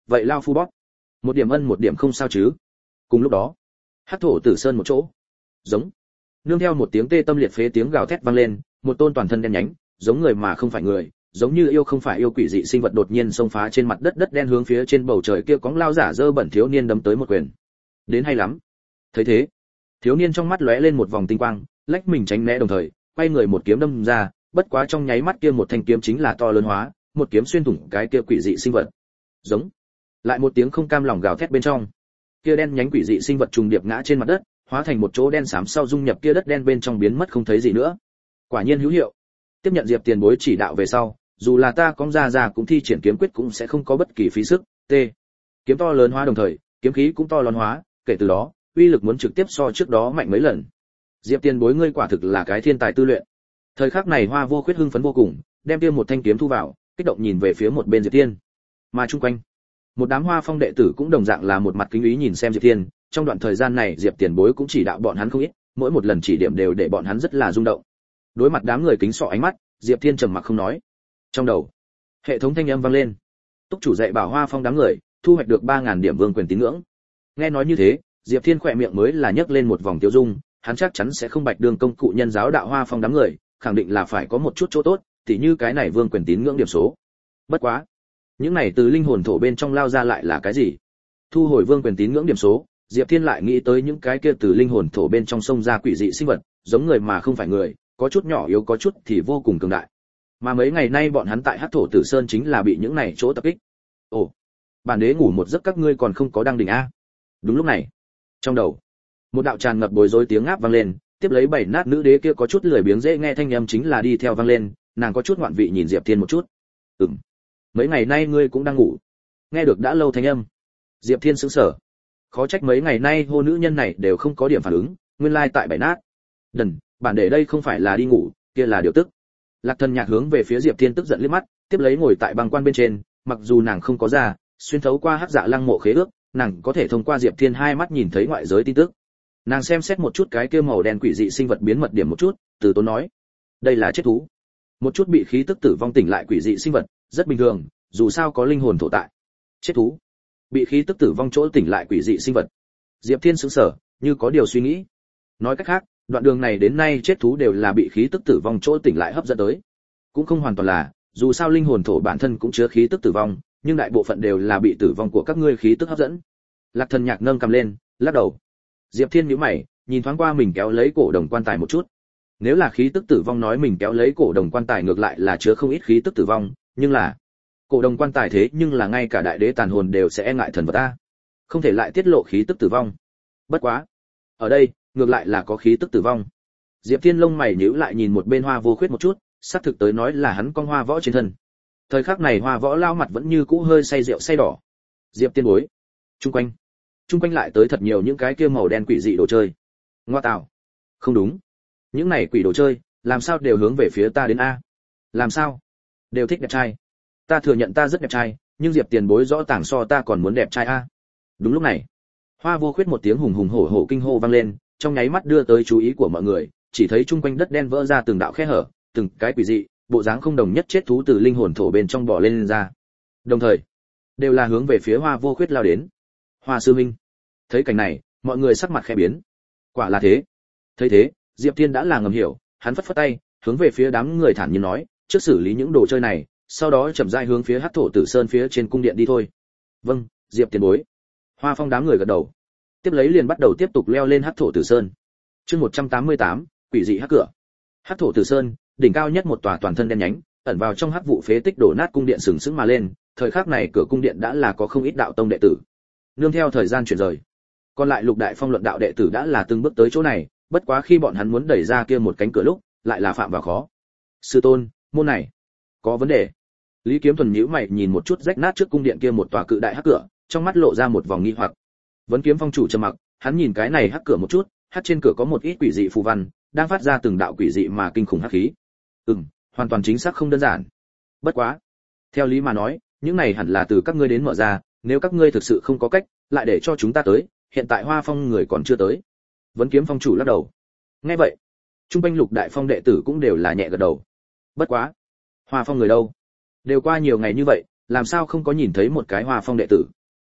vậy lao phu bóp. Một điểm ân một điểm không sao chứ. Cùng lúc đó, Hắc thổ tử sơn một chỗ. Giống. Nương theo một tiếng tê tâm liệt phế tiếng gào thét vang lên, một tôn toàn thân đen nhánh, giống người mà không phải người, giống như yêu không phải yêu quỷ dị sinh vật đột nhiên xông phá trên mặt đất đất đen hướng phía trên bầu trời kia cóng lao giả dơ bẩn thiếu niên đấm tới một quyền. Đến hay lắm. Thấy thế, thiếu niên trong mắt lóe lên một vòng tinh quang, lách mình tránh né đồng thời, quay người một kiếm đâm ra, bất quá trong nháy mắt kia một thanh kiếm chính là to lớn hóa, một kiếm xuyên thủng cái kia quỷ dị sinh vật. Giống. Lại một tiếng không cam lòng gào thét bên trong. Kia đen nhánh quỷ dị sinh vật trùng điệp ngã trên mặt đất, hóa thành một chỗ đen xám sau dung nhập kia đất đen bên trong biến mất không thấy gì nữa. Quả nhiên hữu hiệu. Tiếp nhận Diệp Tiền Bối chỉ đạo về sau, dù là ta có ra ra cũng thi triển kiếm quyết cũng sẽ không có bất kỳ phí sức. T. Kiếm to lớn hóa đồng thời, kiếm khí cũng to lớn hóa, kể từ đó, uy lực muốn trực tiếp so trước đó mạnh mấy lần. Diệp Tiền Bối ngươi quả thực là cái thiên tài tư luyện. Thời khắc này Hoa Vô Khuyết hưng phấn vô cùng, đem kia một thanh kiếm thu vào, kích động nhìn về phía một bên Diệp Thiên. Mà chung quanh, một đám Hoa Phong đệ tử cũng đồng dạng là một mặt kính ý nhìn xem Diệp Thiên, trong đoạn thời gian này Diệp Tiền Bối cũng chỉ đạo bọn hắn không ít, mỗi một lần chỉ điểm đều để bọn hắn rất là rung động. Đối mặt đám người kính sọ ánh mắt, Diệp Thiên trầm mặc không nói. Trong đầu, hệ thống thanh âm vang lên. Túc chủ dạy bảo Hoa Phong đám người, thu hoạch được ba ngàn điểm vương quyền tín ngưỡng. Nghe nói như thế, Diệp Thiên khỏe miệng mới là nhấc lên một vòng tiêu dung, hắn chắc chắn sẽ không bạch đường công cụ nhân giáo đạo Hoa Phong đám người, khẳng định là phải có một chút chỗ tốt, tỉ như cái này vương quyền tín ngưỡng điểm số. Bất quá, những này từ linh hồn thổ bên trong lao ra lại là cái gì? Thu hồi vương quyền tín ngưỡng điểm số, Diệp Thiên lại nghĩ tới những cái kia từ linh hồn thổ bên trong sông ra quỷ dị sinh vật, giống người mà không phải người, có chút nhỏ yếu có chút thì vô cùng cường đại. Mà mấy ngày nay bọn hắn tại Hắc thổ Tử Sơn chính là bị những này chỗ tập kích. Ồ, bản đế ngủ một giấc các ngươi còn không có đăng đỉnh a. Đúng lúc này, trong đầu, một đạo tràn ngập bối rối tiếng ngáp vang lên, tiếp lấy bảy nát nữ đế kia có chút lười biếng dễ nghe thanh âm chính là đi theo vang lên, nàng có chút ngoạn vị nhìn Diệp Thiên một chút. Ừm, mấy ngày nay ngươi cũng đang ngủ. Nghe được đã lâu thanh âm, Diệp Thiên sững sờ. Khó trách mấy ngày nay hô nữ nhân này đều không có điểm phản ứng, nguyên lai tại bảy nát. Đần, bản đế đây không phải là đi ngủ, kia là điều tức. Lạc Thần Nhạc hướng về phía Diệp Thiên tức giận liếc mắt, tiếp lấy ngồi tại băng quan bên trên, mặc dù nàng không có ra, xuyên thấu qua hắc dạ lăng mộ khế ước, nàng có thể thông qua Diệp Thiên hai mắt nhìn thấy ngoại giới tin tức. Nàng xem xét một chút cái kia màu đen quỷ dị sinh vật biến mật điểm một chút, từ tốn nói, đây là chết thú. Một chút bị khí tức tử vong tỉnh lại quỷ dị sinh vật, rất bình thường, dù sao có linh hồn thổ tại. Chết thú, bị khí tức tử vong chỗ tỉnh lại quỷ dị sinh vật. Diệp Thiên sững sờ, như có điều suy nghĩ. Nói cách khác, đoạn đường này đến nay chết thú đều là bị khí tức tử vong chỗ tỉnh lại hấp dẫn tới. Cũng không hoàn toàn là, dù sao linh hồn thổ bản thân cũng chứa khí tức tử vong, nhưng đại bộ phận đều là bị tử vong của các ngươi khí tức hấp dẫn. Lạc Thần Nhạc nâng cầm lên, lắc đầu. Diệp Thiên nhíu mày, nhìn thoáng qua mình kéo lấy cổ đồng quan tài một chút. Nếu là khí tức tử vong nói mình kéo lấy cổ đồng quan tài ngược lại là chứa không ít khí tức tử vong, nhưng là cổ đồng quan tài thế nhưng là ngay cả đại đế tàn hồn đều sẽ e ngại thần vật ta, không thể lại tiết lộ khí tức tử vong. Bất quá, ở đây ngược lại là có khí tức tử vong. Diệp Thiên lông mày nhíu lại nhìn một bên Hoa Vô Khuyết một chút, xác thực tới nói là hắn con Hoa Võ trên thân. Thời khắc này Hoa Võ lao mặt vẫn như cũ hơi say rượu say đỏ. Diệp Tiên bối, chung quanh, chung quanh lại tới thật nhiều những cái kia màu đen quỷ dị đồ chơi. Ngoa tạo, không đúng, những này quỷ đồ chơi, làm sao đều hướng về phía ta đến a? Làm sao? Đều thích đẹp trai. Ta thừa nhận ta rất đẹp trai, nhưng Diệp Tiền bối rõ ràng so ta còn muốn đẹp trai a. Đúng lúc này, Hoa Vô Khuyết một tiếng hùng hùng hổ hổ kinh hô vang lên, trong nháy mắt đưa tới chú ý của mọi người, chỉ thấy chung quanh đất đen vỡ ra từng đạo khe hở, từng cái quỷ dị, bộ dáng không đồng nhất chết thú từ linh hồn thổ bên trong bò lên, lên ra. Đồng thời, đều là hướng về phía Hoa Vô Khuyết lao đến. Hoa sư minh, thấy cảnh này, mọi người sắc mặt khẽ biến. Quả là thế. Thấy thế, Diệp Thiên đã là ngầm hiểu, hắn phất phất tay, hướng về phía đám người thản nhiên nói, trước xử lý những đồ chơi này, sau đó chậm rãi hướng phía Hắc thổ Tử Sơn phía trên cung điện đi thôi. Vâng, Diệp tiền bối. Hoa Phong đám người gật đầu. Tiếp lấy liền bắt đầu tiếp tục leo lên Hắc thổ Tử Sơn. Chương một trăm tám mươi tám, quỷ dị hắc cửa. Hắc thổ Tử Sơn, đỉnh cao nhất một tòa toàn thân đen nhánh, ẩn vào trong hắc vụ phế tích đổ nát cung điện sừng sững mà lên, thời khắc này cửa cung điện đã là có không ít đạo tông đệ tử. Nương theo thời gian chuyển rời, còn lại lục đại phong luận đạo đệ tử đã là từng bước tới chỗ này, bất quá khi bọn hắn muốn đẩy ra kia một cánh cửa lúc, lại là phạm vào khó. Sư tôn, môn này có vấn đề. Lý Kiếm Thuần nhíu mày nhìn một chút rách nát trước cung điện kia một tòa cự đại hắc cửa, trong mắt lộ ra một vòng nghi hoặc. Vấn Kiếm Phong chủ trầm mặc, hắn nhìn cái này hắc cửa một chút, hắc trên cửa có một ít quỷ dị phù văn, đang phát ra từng đạo quỷ dị mà kinh khủng hắc khí. Ừm, hoàn toàn chính xác không đơn giản. Bất quá, theo lý mà nói, những này hẳn là từ các ngươi đến mở ra, nếu các ngươi thực sự không có cách, lại để cho chúng ta tới, hiện tại Hoa Phong người còn chưa tới. Vấn Kiếm Phong chủ lắc đầu. Nghe vậy, trung quanh lục đại phong đệ tử cũng đều là nhẹ gật đầu. Bất quá, Hoa Phong người đâu? Đều qua nhiều ngày như vậy, làm sao không có nhìn thấy một cái Hoa Phong đệ tử?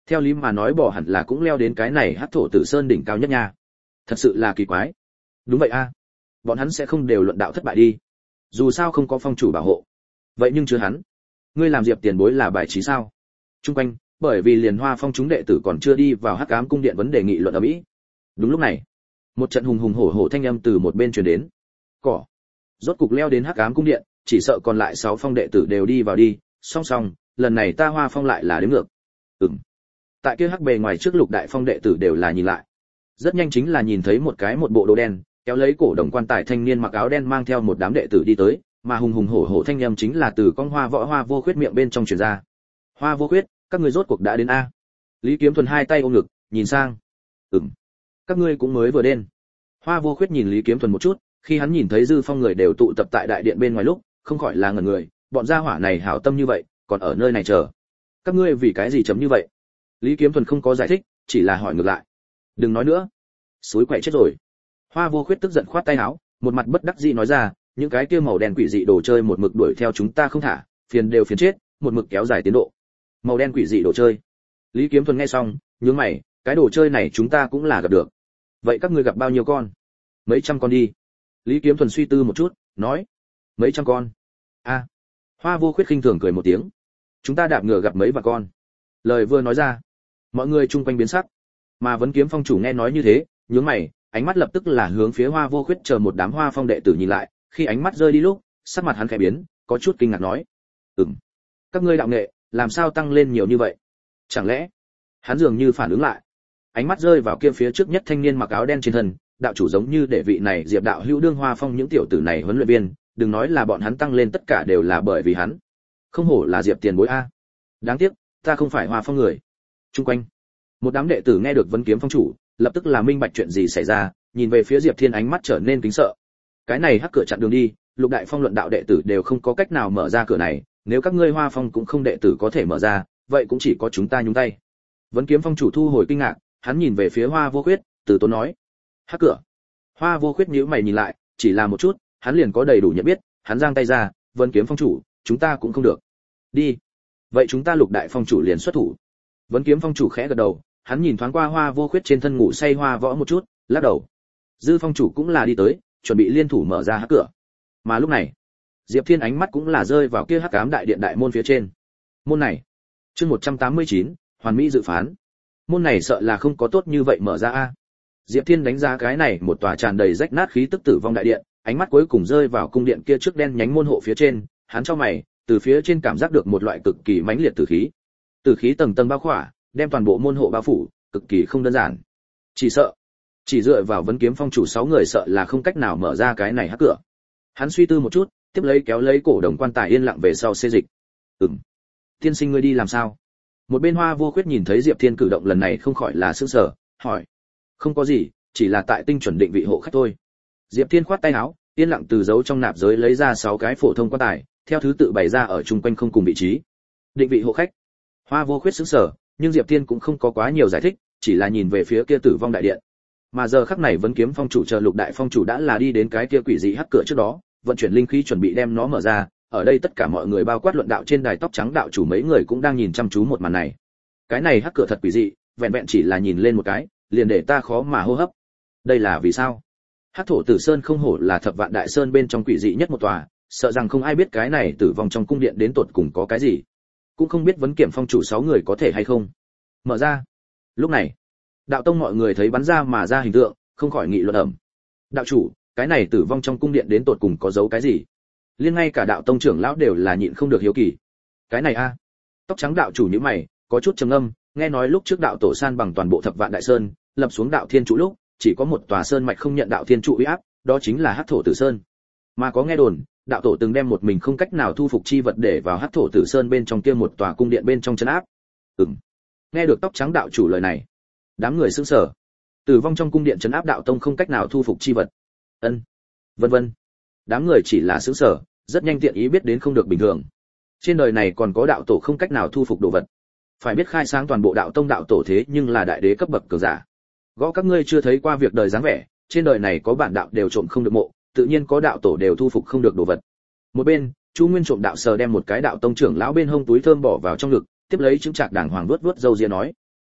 Theo lý mà nói bò hẳn là cũng leo đến cái này hắc thổ tử sơn đỉnh cao nhất nha. Thật sự là kỳ quái. Đúng vậy a. Bọn hắn sẽ không đều luận đạo thất bại đi. Dù sao không có phong chủ bảo hộ. Vậy nhưng chưa hắn. Ngươi làm Diệp tiền bối là bài trí sao? Trung quanh, bởi vì liền Hoa Phong chúng đệ tử còn chưa đi vào Hắc Ám cung điện vấn đề nghị luận ở mỹ. Đúng lúc này, một trận hùng hùng hổ hổ thanh âm từ một bên truyền đến. Cỏ. Rốt cục leo đến Hắc Ám cung điện, chỉ sợ còn lại sáu phong đệ tử đều đi vào đi, song song, lần này ta Hoa Phong lại là đến ngược. Ừm. Tại kia hắc bề ngoài trước lục đại phong đệ tử đều là nhìn lại. Rất nhanh chính là nhìn thấy một cái một bộ đồ đen, kéo lấy cổ đồng quan tài thanh niên mặc áo đen mang theo một đám đệ tử đi tới, mà hùng hùng hổ hổ thanh âm chính là từ con Hoa Võ Hoa Vô Khuyết miệng bên trong truyền ra. Hoa Vô Khuyết, các ngươi rốt cuộc đã đến a? Lý Kiếm Thuần hai tay ôm ngực, nhìn sang. Ừm. Các ngươi cũng mới vừa đến. Hoa Vô Khuyết nhìn Lý Kiếm Thuần một chút, khi hắn nhìn thấy dư phong người đều tụ tập tại đại điện bên ngoài lúc, không khỏi là ngẩn người, bọn gia hỏa này hảo tâm như vậy, còn ở nơi này chờ. Các ngươi vì cái gì chấm như vậy? Lý Kiếm Thuần không có giải thích, chỉ là hỏi ngược lại. Đừng nói nữa. Suối quậy chết rồi. Hoa Vô Khuyết tức giận khoát tay áo, một mặt bất đắc dĩ nói ra, những cái kia màu đen quỷ dị đồ chơi một mực đuổi theo chúng ta không thả, phiền đều phiền chết, một mực kéo dài tiến độ. Màu đen quỷ dị đồ chơi. Lý Kiếm Thuần nghe xong, nhướng mày, cái đồ chơi này chúng ta cũng là gặp được. Vậy các ngươi gặp bao nhiêu con? Mấy trăm con đi. Lý Kiếm Thuần suy tư một chút, nói, mấy trăm con. A. À. Hoa Vô Khuyết khinh thường cười một tiếng. Chúng ta đạp ngựa gặp mấy vạn con. Lời vừa nói ra, mọi người chung quanh biến sắc. Mà Vấn Kiếm Phong chủ nghe nói như thế, nhướng mày, ánh mắt lập tức là hướng phía Hoa Vô Khuyết chờ một đám Hoa Phong đệ tử nhìn lại, khi ánh mắt rơi đi lúc, sắc mặt hắn khẽ biến, có chút kinh ngạc nói: "Ừm, các ngươi đạo nghệ, làm sao tăng lên nhiều như vậy? Chẳng lẽ?" Hắn dường như phản ứng lại, ánh mắt rơi vào kia phía trước nhất thanh niên mặc áo đen trên thân, đạo chủ giống như để vị này Diệp đạo hữu đương Hoa Phong những tiểu tử này huấn luyện viên, đừng nói là bọn hắn tăng lên tất cả đều là bởi vì hắn. Không hổ là Diệp tiền bối a. Đáng tiếc, ta không phải Hoa Phong người. Trung quanh, một đám đệ tử nghe được Vấn Kiếm Phong chủ, lập tức là minh bạch chuyện gì xảy ra, nhìn về phía Diệp Thiên ánh mắt trở nên kính sợ. Cái này hắc cửa chặn đường đi, lục đại phong luận đạo đệ tử đều không có cách nào mở ra cửa này, nếu các ngươi Hoa Phong cũng không đệ tử có thể mở ra, vậy cũng chỉ có chúng ta nhúng tay. Vấn Kiếm Phong chủ thu hồi kinh ngạc, hắn nhìn về phía Hoa Vô Khuyết, từ tốn nói: "Hắc cửa." Hoa Vô Khuyết nhíu mày nhìn lại, chỉ là một chút, hắn liền có đầy đủ nhận biết, hắn giang tay ra, "Vấn Kiếm Phong chủ, chúng ta cũng không được." "Đi. Vậy chúng ta lục đại phong chủ liền xuất thủ." Vấn Kiếm Phong chủ khẽ gật đầu, hắn nhìn thoáng qua Hoa Vô Khuyết trên thân ngủ say Hoa Võ một chút, lắc đầu. Dư Phong chủ cũng là đi tới, chuẩn bị liên thủ mở ra hắc cửa. Mà lúc này, Diệp Thiên ánh mắt cũng là rơi vào kia hắc ám đại điện đại môn phía trên. Môn này, chương một trăm tám mươi chín, hoàn mỹ dự phán. Môn này sợ là không có tốt như vậy mở ra a. Diệp Thiên đánh giá cái này một tòa tràn đầy rách nát khí tức tử vong đại điện, ánh mắt cuối cùng rơi vào cung điện kia trước đen nhánh môn hộ phía trên, hắn chau mày, từ phía trên cảm giác được một loại cực kỳ mãnh liệt tử khí. Tử khí tầng tầng bao khỏa, đem toàn bộ môn hộ bao phủ, cực kỳ không đơn giản. Chỉ sợ, chỉ dựa vào Vấn Kiếm Phong chủ sáu người sợ là không cách nào mở ra cái này hắc cửa. Hắn suy tư một chút, tiếp lấy kéo lấy cổ đồng quan tài yên lặng về sau xê dịch. Ừm, tiên sinh ngươi đi làm sao? Một bên Hoa Vô Khuyết nhìn thấy Diệp Thiên cử động lần này không khỏi là sửng sở, hỏi. Không có gì, chỉ là tại tinh chuẩn định vị hộ khách thôi. Diệp Thiên khoát tay áo, yên lặng từ giấu trong nạp giới lấy ra sáu cái phổ thông quan tài, theo thứ tự bày ra ở chung quanh không cùng vị trí. Định vị hộ khách. Hoa Vô Khuyết sửng sở, nhưng Diệp Thiên cũng không có quá nhiều giải thích, chỉ là nhìn về phía kia tử vong đại điện. Mà giờ khắc này Vấn Kiếm Phong chủ chờ lục đại phong chủ đã là đi đến cái kia quỷ dị hắc cửa trước đó, vận chuyển linh khí chuẩn bị đem nó mở ra. Ở đây tất cả mọi người bao quát luận đạo trên đài tóc trắng đạo chủ mấy người cũng đang nhìn chăm chú một màn này. Cái này hắc cửa thật quỷ dị, vẹn vẹn chỉ là nhìn lên một cái, liền để ta khó mà hô hấp. Đây là vì sao? Hắc thổ tử sơn không hổ là thập vạn đại sơn bên trong quỷ dị nhất một tòa, sợ rằng không ai biết cái này tử vong trong cung điện đến tột cùng có cái gì. Cũng không biết Vấn Kiếm Phong chủ sáu người có thể hay không mở ra. Lúc này, đạo tông mọi người thấy bắn ra mà ra hình tượng, không khỏi nghị luận ẩm. Đạo chủ, cái này tử vong trong cung điện đến tột cùng có dấu cái gì? Liên ngay cả đạo tông trưởng lão đều là nhịn không được hiếu kỳ. Cái này a? Tóc trắng đạo chủ như mày, có chút trầm ngâm, nghe nói lúc trước đạo tổ san bằng toàn bộ thập vạn đại sơn, lập xuống đạo thiên trụ lúc, chỉ có một tòa sơn mạch không nhận đạo thiên trụ uy áp, đó chính là Hắc thổ tử sơn. Mà có nghe đồn, đạo tổ từng đem một mình không cách nào thu phục chi vật để vào Hắc thổ tử sơn bên trong kia một tòa cung điện bên trong trấn áp. Ừm. Nghe được tóc trắng đạo chủ lời này, đám người sững sờ. Tử vong trong cung điện trấn áp đạo tông không cách nào thu phục chi vật. Ân. Vân vân. Đám người chỉ là sững sờ, rất nhanh tiện ý biết đến không được bình thường. Trên đời này còn có đạo tổ không cách nào thu phục đồ vật. Phải biết khai sáng toàn bộ đạo tông đạo tổ thế nhưng là đại đế cấp bậc cường giả. Gõ các ngươi chưa thấy qua việc đời dáng vẻ, trên đời này có bản đạo đều trộm không được mộ, tự nhiên có đạo tổ đều thu phục không được đồ vật. Một bên, Chu Nguyên trộm đạo sờ đem một cái đạo tông trưởng lão bên hông túi thơm bỏ vào trong ngực, tiếp lấy chứng trạc đàng hoàng vuốt vuốt râu ria nói: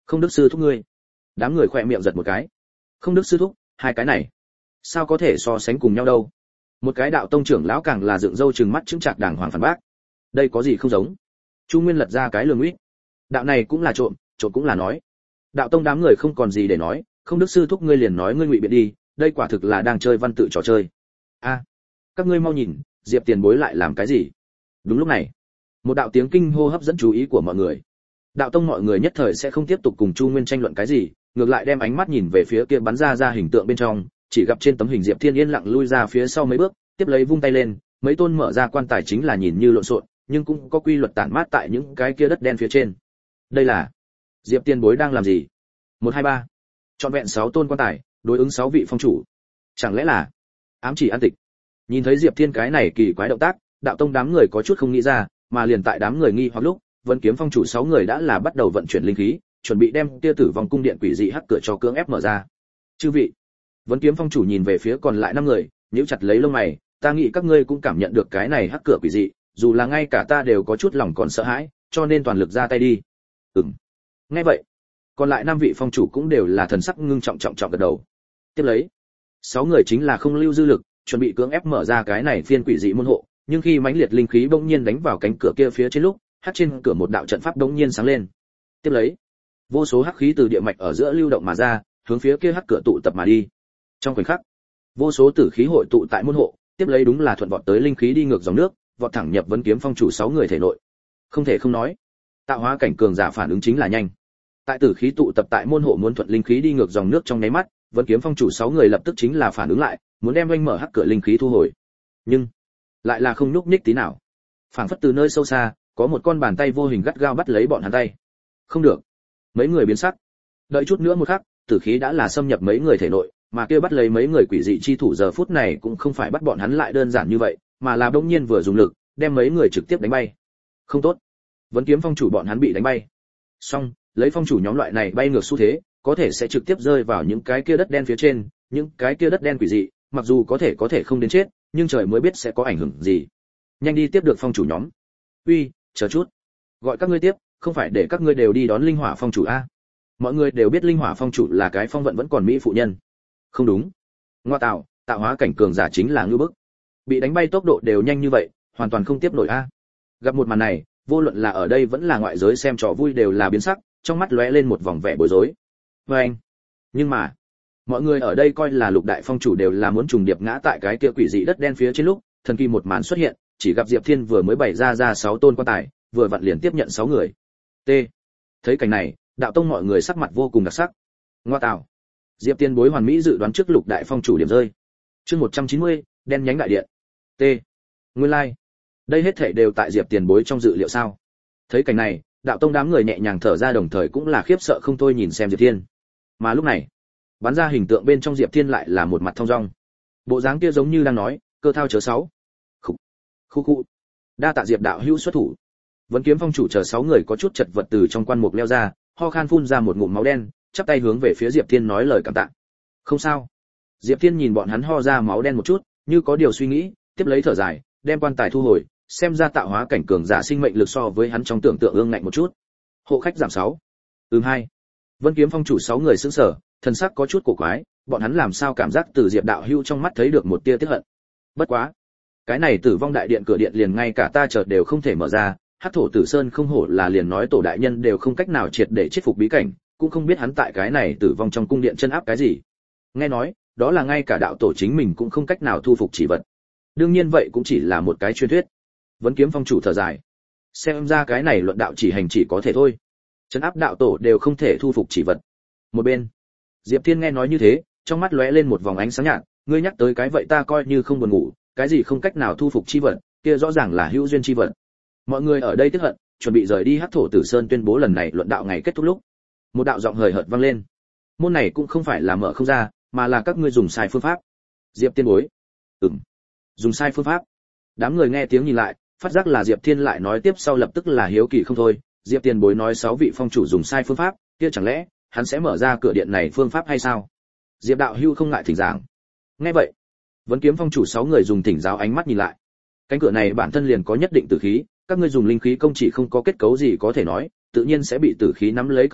Không đức sư thúc ngươi. Đám người khỏe miệng giật một cái. Không đức sư thúc, hai cái này sao có thể so sánh cùng nhau đâu? Một cái đạo tông trưởng lão càng là dựng râu trừng mắt chứng trạc đàng hoàng phản bác. Đây có gì không giống? Chu Nguyên lật ra cái lường uýt. Đạo này cũng là trộm, trộm cũng là nói. Đạo tông đám người không còn gì để nói, không đức sư thúc ngươi liền nói ngươi ngụy biện đi, đây quả thực là đang chơi văn tự trò chơi. A, các ngươi mau nhìn, Diệp Tiền Bối lại làm cái gì? Đúng lúc này, một đạo tiếng kinh hô hấp dẫn chú ý của mọi người. Đạo tông mọi người nhất thời sẽ không tiếp tục cùng Chu Nguyên tranh luận cái gì, ngược lại đem ánh mắt nhìn về phía kia bắn ra ra hình tượng bên trong, chỉ gặp trên tấm hình Diệp Thiên yên lặng lui ra phía sau mấy bước, tiếp lấy vung tay lên, mấy tôn mở ra quan tài chính là nhìn như lộn xộn, nhưng cũng có quy luật tản mát tại những cái kia đất đen phía trên. Đây là Diệp Tiền Bối đang làm gì? Một hai ba, trọn vẹn sáu tôn quan tài, đối ứng sáu vị phong chủ. Chẳng lẽ là ám chỉ an tịch? Nhìn thấy Diệp Thiên cái này kỳ quái động tác, đạo tông đám người có chút không nghĩ ra, mà liền tại đám người nghi hoặc lúc, Vân Kiếm phong chủ sáu người đã là bắt đầu vận chuyển linh khí, chuẩn bị đem tia tử vong cung điện quỷ dị hắc cửa cho cưỡng ép mở ra. Chư vị, Vân Kiếm phong chủ nhìn về phía còn lại năm người, nhíu chặt lấy lông mày, ta nghĩ các ngươi cũng cảm nhận được cái này hắc cửa quỷ dị, dù là ngay cả ta đều có chút lòng còn sợ hãi, cho nên toàn lực ra tay đi. Ừm. Nghe vậy, còn lại năm vị phong chủ cũng đều là thần sắc ngưng trọng trọng trọng gật đầu. Tiếp lấy, sáu người chính là không lưu dư lực, chuẩn bị cưỡng ép mở ra cái này phiên quỷ dị môn hộ, nhưng khi mãnh liệt linh khí bỗng nhiên đánh vào cánh cửa kia phía trên lúc, hắc trên cửa một đạo trận pháp bỗng nhiên sáng lên. Tiếp lấy, vô số hắc khí từ địa mạch ở giữa lưu động mà ra, hướng phía kia hắc cửa tụ tập mà đi. Trong khoảnh khắc, vô số tử khí hội tụ tại môn hộ, tiếp lấy đúng là thuận vọt tới linh khí đi ngược dòng nước, vọt thẳng nhập Vân Kiếm phong chủ sáu người thể nội. Không thể không nói, tạo hóa cảnh cường giả phản ứng chính là nhanh. Tại tử khí tụ tập tại môn hộ muốn thuận linh khí đi ngược dòng nước trong nháy mắt, Vân Kiếm phong chủ sáu người lập tức chính là phản ứng lại, muốn đem oanh mở hắc cửa linh khí thu hồi. Nhưng lại là không nhúc nhích tí nào. Phảng phất từ nơi sâu xa, có một con bàn tay vô hình gắt gao bắt lấy bọn hắn tay. Không được. Mấy người biến sắc. Đợi chút nữa một khắc, tử khí đã là xâm nhập mấy người thể nội, mà kia bắt lấy mấy người quỷ dị chi thủ giờ phút này cũng không phải bắt bọn hắn lại đơn giản như vậy, mà là bỗng nhiên vừa dùng lực, đem mấy người trực tiếp đánh bay. Không tốt. Vẫn Kiếm phong chủ bọn hắn bị đánh bay. Xong, lấy phong chủ nhóm loại này bay ngược xu thế, có thể sẽ trực tiếp rơi vào những cái kia đất đen phía trên, những cái kia đất đen quỷ dị, mặc dù có thể có thể không đến chết, nhưng trời mới biết sẽ có ảnh hưởng gì. Nhanh đi tiếp được phong chủ nhóm. Uy, chờ chút. Gọi các ngươi tiếp, không phải để các ngươi đều đi đón linh hỏa phong chủ a? Mọi người đều biết linh hỏa phong chủ là cái phong vận vẫn còn mỹ phụ nhân. Không đúng. Ngoa tạo, tạo hóa cảnh cường giả chính là ngư bức. Bị đánh bay tốc độ đều nhanh như vậy, hoàn toàn không tiếp nổi a. Gặp một màn này, vô luận là ở đây vẫn là ngoại giới xem trò vui đều là biến sắc, trong mắt lóe lên một vòng vẻ bối rối. Và anh. Nhưng mà, mọi người ở đây coi là lục đại phong chủ đều là muốn trùng điệp ngã tại cái kia quỷ dị đất đen phía trên lúc, thần kỳ một màn xuất hiện, chỉ gặp Diệp Thiên vừa mới bày ra ra sáu tôn quan tài, vừa vặn liền tiếp nhận sáu người. T. Thấy cảnh này, đạo tông mọi người sắc mặt vô cùng đặc sắc. Ngoa tạo. Diệp Tiên Bối hoàn mỹ dự đoán trước lục đại phong chủ điểm rơi. Chương một trăm chín mươi, đen nhánh đại điện. T. Nguyên lai, like. Đây hết thảy đều tại Diệp Tiền Bối trong dự liệu sao? Thấy cảnh này, đạo tông đám người nhẹ nhàng thở ra đồng thời cũng là khiếp sợ không thôi nhìn xem Diệp Thiên. Mà lúc này, bắn ra hình tượng bên trong Diệp Thiên lại là một mặt thông dong. Bộ dáng kia giống như đang nói, cơ thao chớ sáu. Khụ. Khu khu. Đa tạ Diệp đạo hữu xuất thủ. Vẫn Kiếm phong chủ chờ sáu người có chút chật vật từ trong quan mục leo ra, ho khan phun ra một ngụm máu đen, chắp tay hướng về phía Diệp Thiên nói lời cảm tạ. Không sao. Diệp Thiên nhìn bọn hắn ho ra máu đen một chút, như có điều suy nghĩ, tiếp lấy thở dài, đem quan tài thu hồi, xem ra tạo hóa cảnh cường giả sinh mệnh lực so với hắn trong tưởng tượng ương ngạnh một chút. Hộ khách giảm sáu. Ừm hai. Vân Kiếm phong chủ sáu người sững sờ, thần sắc có chút cổ quái, bọn hắn làm sao cảm giác từ Diệp đạo hữu trong mắt thấy được một tia tiếc hận. Bất quá, cái này Tử Vong đại điện cửa điện liền ngay cả ta chợt đều không thể mở ra, Hắc thổ Tử Sơn không hổ là liền nói tổ đại nhân đều không cách nào triệt để chết phục bí cảnh, cũng không biết hắn tại cái này Tử Vong trong cung điện chân áp cái gì. Nghe nói, đó là ngay cả đạo tổ chính mình cũng không cách nào thu phục chỉ vật. Đương nhiên vậy cũng chỉ là một cái truyền thuyết. Vẫn Kiếm phong chủ thở dài, xem ra cái này luận đạo chỉ hành chỉ có thể thôi, chân áp đạo tổ đều không thể thu phục chỉ vật. Một bên, Diệp Thiên nghe nói như thế, trong mắt lóe lên một vòng ánh sáng nhạt, ngươi nhắc tới cái vậy ta coi như không buồn ngủ, cái gì không cách nào thu phục chi vật, kia rõ ràng là hữu duyên chi vật. Mọi người ở đây tức hận, chuẩn bị rời đi Hắc thổ Tử Sơn tuyên bố lần này luận đạo ngày kết thúc lúc, một đạo giọng hời hợt vang lên. Môn này cũng không phải là mở không ra, mà là các ngươi dùng sai phương pháp. Diệp Tiên bối. Ừm. Dùng sai phương pháp. Đám người nghe tiếng nhìn lại, phát giác là Diệp Thiên lại nói tiếp sau lập tức là hiếu kỳ không thôi. Diệp Tiên bối nói sáu vị phong chủ dùng sai phương pháp, kia chẳng lẽ hắn sẽ mở ra cửa điện này phương pháp hay sao? Diệp đạo hưu không ngại thỉnh giảng. Nghe vậy, Vấn Kiếm phong chủ sáu người dùng thỉnh giáo ánh mắt nhìn lại. Cánh cửa này bản thân liền có nhất định tử khí, các ngươi dùng linh khí công chỉ không có kết cấu gì có thể nói, tự nhiên sẽ bị tử khí nắm lấy cơ hội,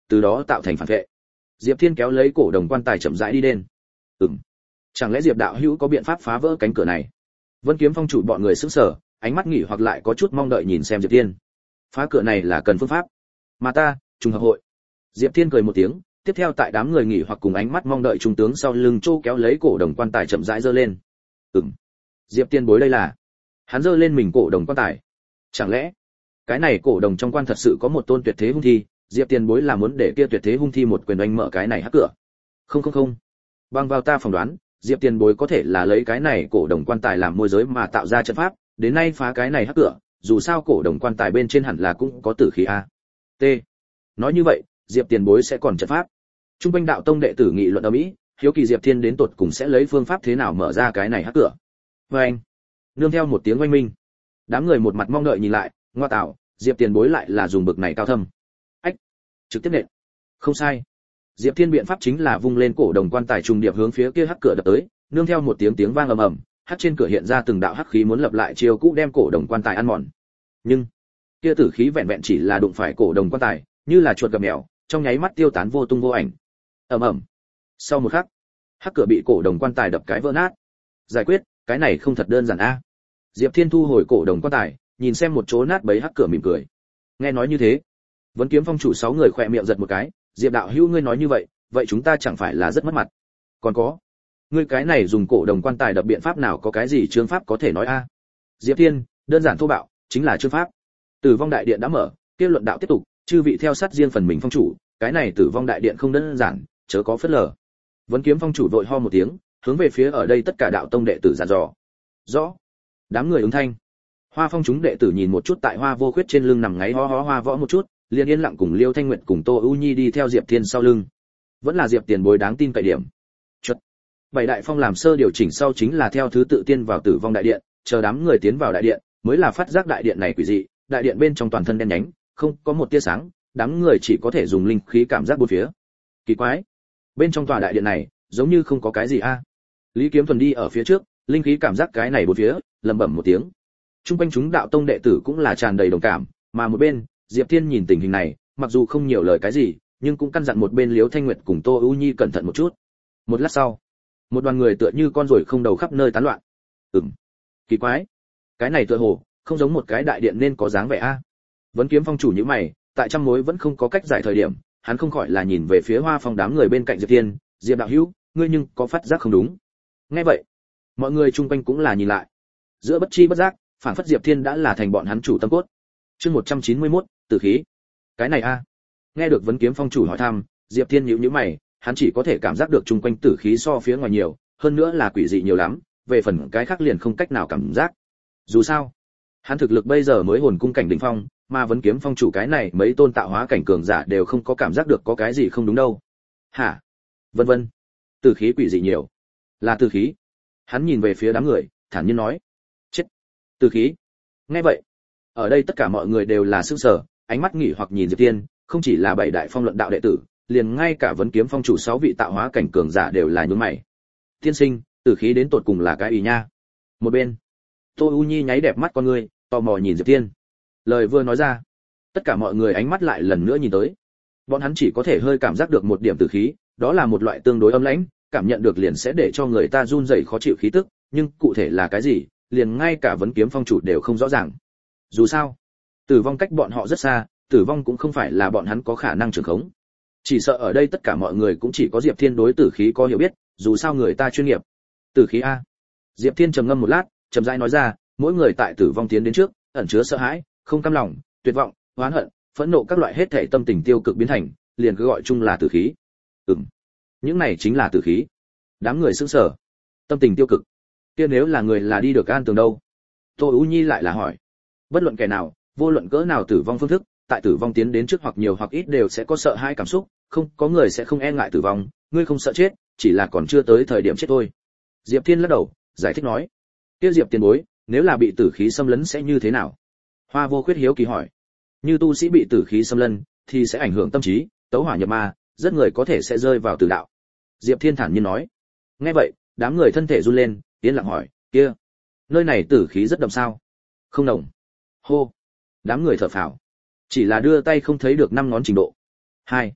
từ đó tạo thành phản vệ. Diệp Thiên kéo lấy cổ đồng quan tài chậm rãi đi đến. Ừm, chẳng lẽ Diệp đạo hữu có biện pháp phá vỡ cánh cửa này? Vân Kiếm Phong chủ bọn người sững sờ, ánh mắt nghỉ hoặc lại có chút mong đợi nhìn xem Diệp Thiên. Phá cửa này là cần phương pháp, mà ta, trùng hợp hội. Diệp Thiên cười một tiếng, tiếp theo tại đám người nghỉ hoặc cùng ánh mắt mong đợi trung tướng sau lưng Trô kéo lấy cổ đồng quan tài chậm rãi giơ lên. Ừm, Diệp Thiên bối đây là? Hắn giơ lên mình cổ đồng quan tài. Chẳng lẽ cái này cổ đồng trong quan thật sự có một tôn tuyệt thế hung thi? Diệp Tiền bối là muốn để kia tuyệt thế hung thi một quyền đánh mở cái này hắc cửa. Không không không. Bằng vào ta phỏng đoán, Diệp Tiền bối có thể là lấy cái này cổ đồng quan tài làm môi giới mà tạo ra trận pháp, đến nay phá cái này hắc cửa, dù sao cổ đồng quan tài bên trên hẳn là cũng có tử khí a. T. Nói như vậy, Diệp Tiền bối sẽ còn trận pháp. Trung quanh đạo tông đệ tử nghị luận ầm ĩ, hiếu kỳ Diệp Thiên đến tột cùng sẽ lấy phương pháp thế nào mở ra cái này hắc cửa. Và anh, nương theo một tiếng oanh minh, đám người một mặt mong đợi nhìn lại, ngoa tạo, Diệp Tiền bối lại là dùng bực này cao thâm. Ách, trực tiếp nện. Không sai. Diệp Thiên biện pháp chính là vung lên cổ đồng quan tài trùng điệp hướng phía kia hắc cửa đập tới, nương theo một tiếng tiếng vang ầm ầm, hắc trên cửa hiện ra từng đạo hắc khí muốn lập lại chiêu cũ đem cổ đồng quan tài ăn mòn. Nhưng kia tử khí vẹn vẹn chỉ là đụng phải cổ đồng quan tài, như là chuột gặp mèo, trong nháy mắt tiêu tán vô tung vô ảnh. Ầm ầm. Sau một khắc, hắc cửa bị cổ đồng quan tài đập cái vỡ nát. Giải quyết, cái này không thật đơn giản a. Diệp Thiên thu hồi cổ đồng quan tài, nhìn xem một chỗ nát bấy hắc cửa mỉm cười. Nghe nói như thế, Vấn Kiếm Phong chủ sáu người khỏe miệng giật một cái, Diệp đạo hữu ngươi nói như vậy, vậy chúng ta chẳng phải là rất mất mặt. Còn có, ngươi cái này dùng cổ đồng quan tài đập biện pháp nào có cái gì chương pháp có thể nói a? Diệp Thiên, đơn giản thô bạo, chính là chương pháp. Tử vong đại điện đã mở, kia luận đạo tiếp tục, chư vị theo sát riêng phần mình phong chủ, cái này Tử vong đại điện không đơn giản, chớ có phớt lờ. Vấn Kiếm Phong chủ vội ho một tiếng, hướng về phía ở đây tất cả đạo tông đệ tử dặn dò. Rõ. Đám người ứng thanh. Hoa Phong chúng đệ tử nhìn một chút tại Hoa Vô Khuyết trên lưng nằm ngáy ho ho hoa võ một chút, liền yên lặng cùng Liêu Thanh Nguyệt cùng Tô U Nhi đi theo Diệp Thiên sau lưng. Vẫn là Diệp Tiền bối đáng tin cậy điểm. Chuột. Bảy đại phong làm sơ điều chỉnh sau chính là theo thứ tự tiên vào Tử vong đại điện, chờ đám người tiến vào đại điện, mới là phát giác đại điện này quỷ dị, đại điện bên trong toàn thân đen nhánh, không có một tia sáng, đám người chỉ có thể dùng linh khí cảm giác bốn phía. Kỳ quái, bên trong tòa đại điện này, giống như không có cái gì a. Lý Kiếm Thuần đi ở phía trước, linh khí cảm giác cái này bốn phía, lẩm bẩm một tiếng. Trung quanh chúng đạo tông đệ tử cũng là tràn đầy đồng cảm, mà một bên, Diệp Thiên nhìn tình hình này, mặc dù không nhiều lời cái gì, nhưng cũng căn dặn một bên Liễu Thanh Nguyệt cùng Tô U Nhi cẩn thận một chút. Một lát sau, một đoàn người tựa như con ruồi không đầu khắp nơi tán loạn. Ừm, kỳ quái, cái này tựa hồ không giống một cái đại điện nên có dáng vẻ a. Vấn Kiếm Phong chủ như mày, tại trăm mối vẫn không có cách giải thời điểm, hắn không khỏi là nhìn về phía Hoa Phong đám người bên cạnh Diệp Thiên, Diệp đạo hữu, ngươi nhưng có phát giác không đúng? Nghe vậy, mọi người chung quanh cũng là nhìn lại. Giữa bất chi bất giác, phản phất Diệp Thiên đã là thành bọn hắn chủ tâm cốt. Chương một trăm chín mươi mốt, tử khí. Cái này a. Nghe được Vấn Kiếm Phong chủ hỏi thăm, Diệp Thiên nhíu nhíu mày, hắn chỉ có thể cảm giác được chung quanh tử khí so phía ngoài nhiều, hơn nữa là quỷ dị nhiều lắm, về phần cái khác liền không cách nào cảm giác. Dù sao, hắn thực lực bây giờ mới hồn cung cảnh đỉnh phong, mà Vấn Kiếm Phong chủ cái này mấy tôn tạo hóa cảnh cường giả đều không có cảm giác được có cái gì không đúng đâu. Hả? Vân vân. Tử khí quỷ dị nhiều. Là tử khí. Hắn nhìn về phía đám người, thản nhiên nói. Chết. Tử khí. Nghe vậy, ở đây tất cả mọi người đều là sửng sở, ánh mắt nghỉ hoặc nhìn Diệp Thiên, không chỉ là bảy đại phong luận đạo đệ tử, liền ngay cả Vấn Kiếm Phong chủ sáu vị tạo hóa cảnh cường giả đều là nhướng mày. Tiên sinh, tử khí đến tột cùng là cái ý nha? Một bên, Tô U Nhi nháy đẹp mắt con ngươi, tò mò nhìn Diệp Thiên. Lời vừa nói ra, tất cả mọi người ánh mắt lại lần nữa nhìn tới. Bọn hắn chỉ có thể hơi cảm giác được một điểm tử khí, đó là một loại tương đối âm lãnh, cảm nhận được liền sẽ để cho người ta run rẩy khó chịu khí tức, nhưng cụ thể là cái gì, liền ngay cả Vấn Kiếm Phong chủ đều không rõ ràng. Dù sao, tử vong cách bọn họ rất xa, tử vong cũng không phải là bọn hắn có khả năng trường khống. Chỉ sợ ở đây tất cả mọi người cũng chỉ có Diệp Thiên đối tử khí có hiểu biết, dù sao người ta chuyên nghiệp. Tử khí a. Diệp Thiên trầm ngâm một lát, chậm rãi nói ra, mỗi người tại tử vong tiến đến trước, ẩn chứa sợ hãi, không cam lòng, tuyệt vọng, oán hận, phẫn nộ các loại hết thảy tâm tình tiêu cực biến thành, liền cứ gọi chung là tử khí. Ừm, những này chính là tử khí. Đám người sững sờ. Tâm tình tiêu cực, kia nếu là người là đi được an tường đâu? Tô U Nhi lại là hỏi. Bất luận kẻ nào, vô luận cỡ nào tử vong phương thức, tại tử vong tiến đến trước hoặc nhiều hoặc ít đều sẽ có sợ hãi cảm xúc, không, có người sẽ không e ngại tử vong, ngươi không sợ chết, chỉ là còn chưa tới thời điểm chết thôi. Diệp Thiên lắc đầu, giải thích nói. Kia Diệp tiền bối, nếu là bị tử khí xâm lấn sẽ như thế nào? Hoa Vô Khuyết hiếu kỳ hỏi. Như tu sĩ bị tử khí xâm lấn, thì sẽ ảnh hưởng tâm trí, tấu hỏa nhập ma, rất người có thể sẽ rơi vào tử đạo. Diệp Thiên thản nhiên nói. Nghe vậy, đám người thân thể run lên, tiến lặng hỏi, kia, nơi này tử khí rất đậm sao? Không nồng. Hô. Đám người thở phào. Chỉ là đưa tay không thấy được năm ngón trình độ. Hai.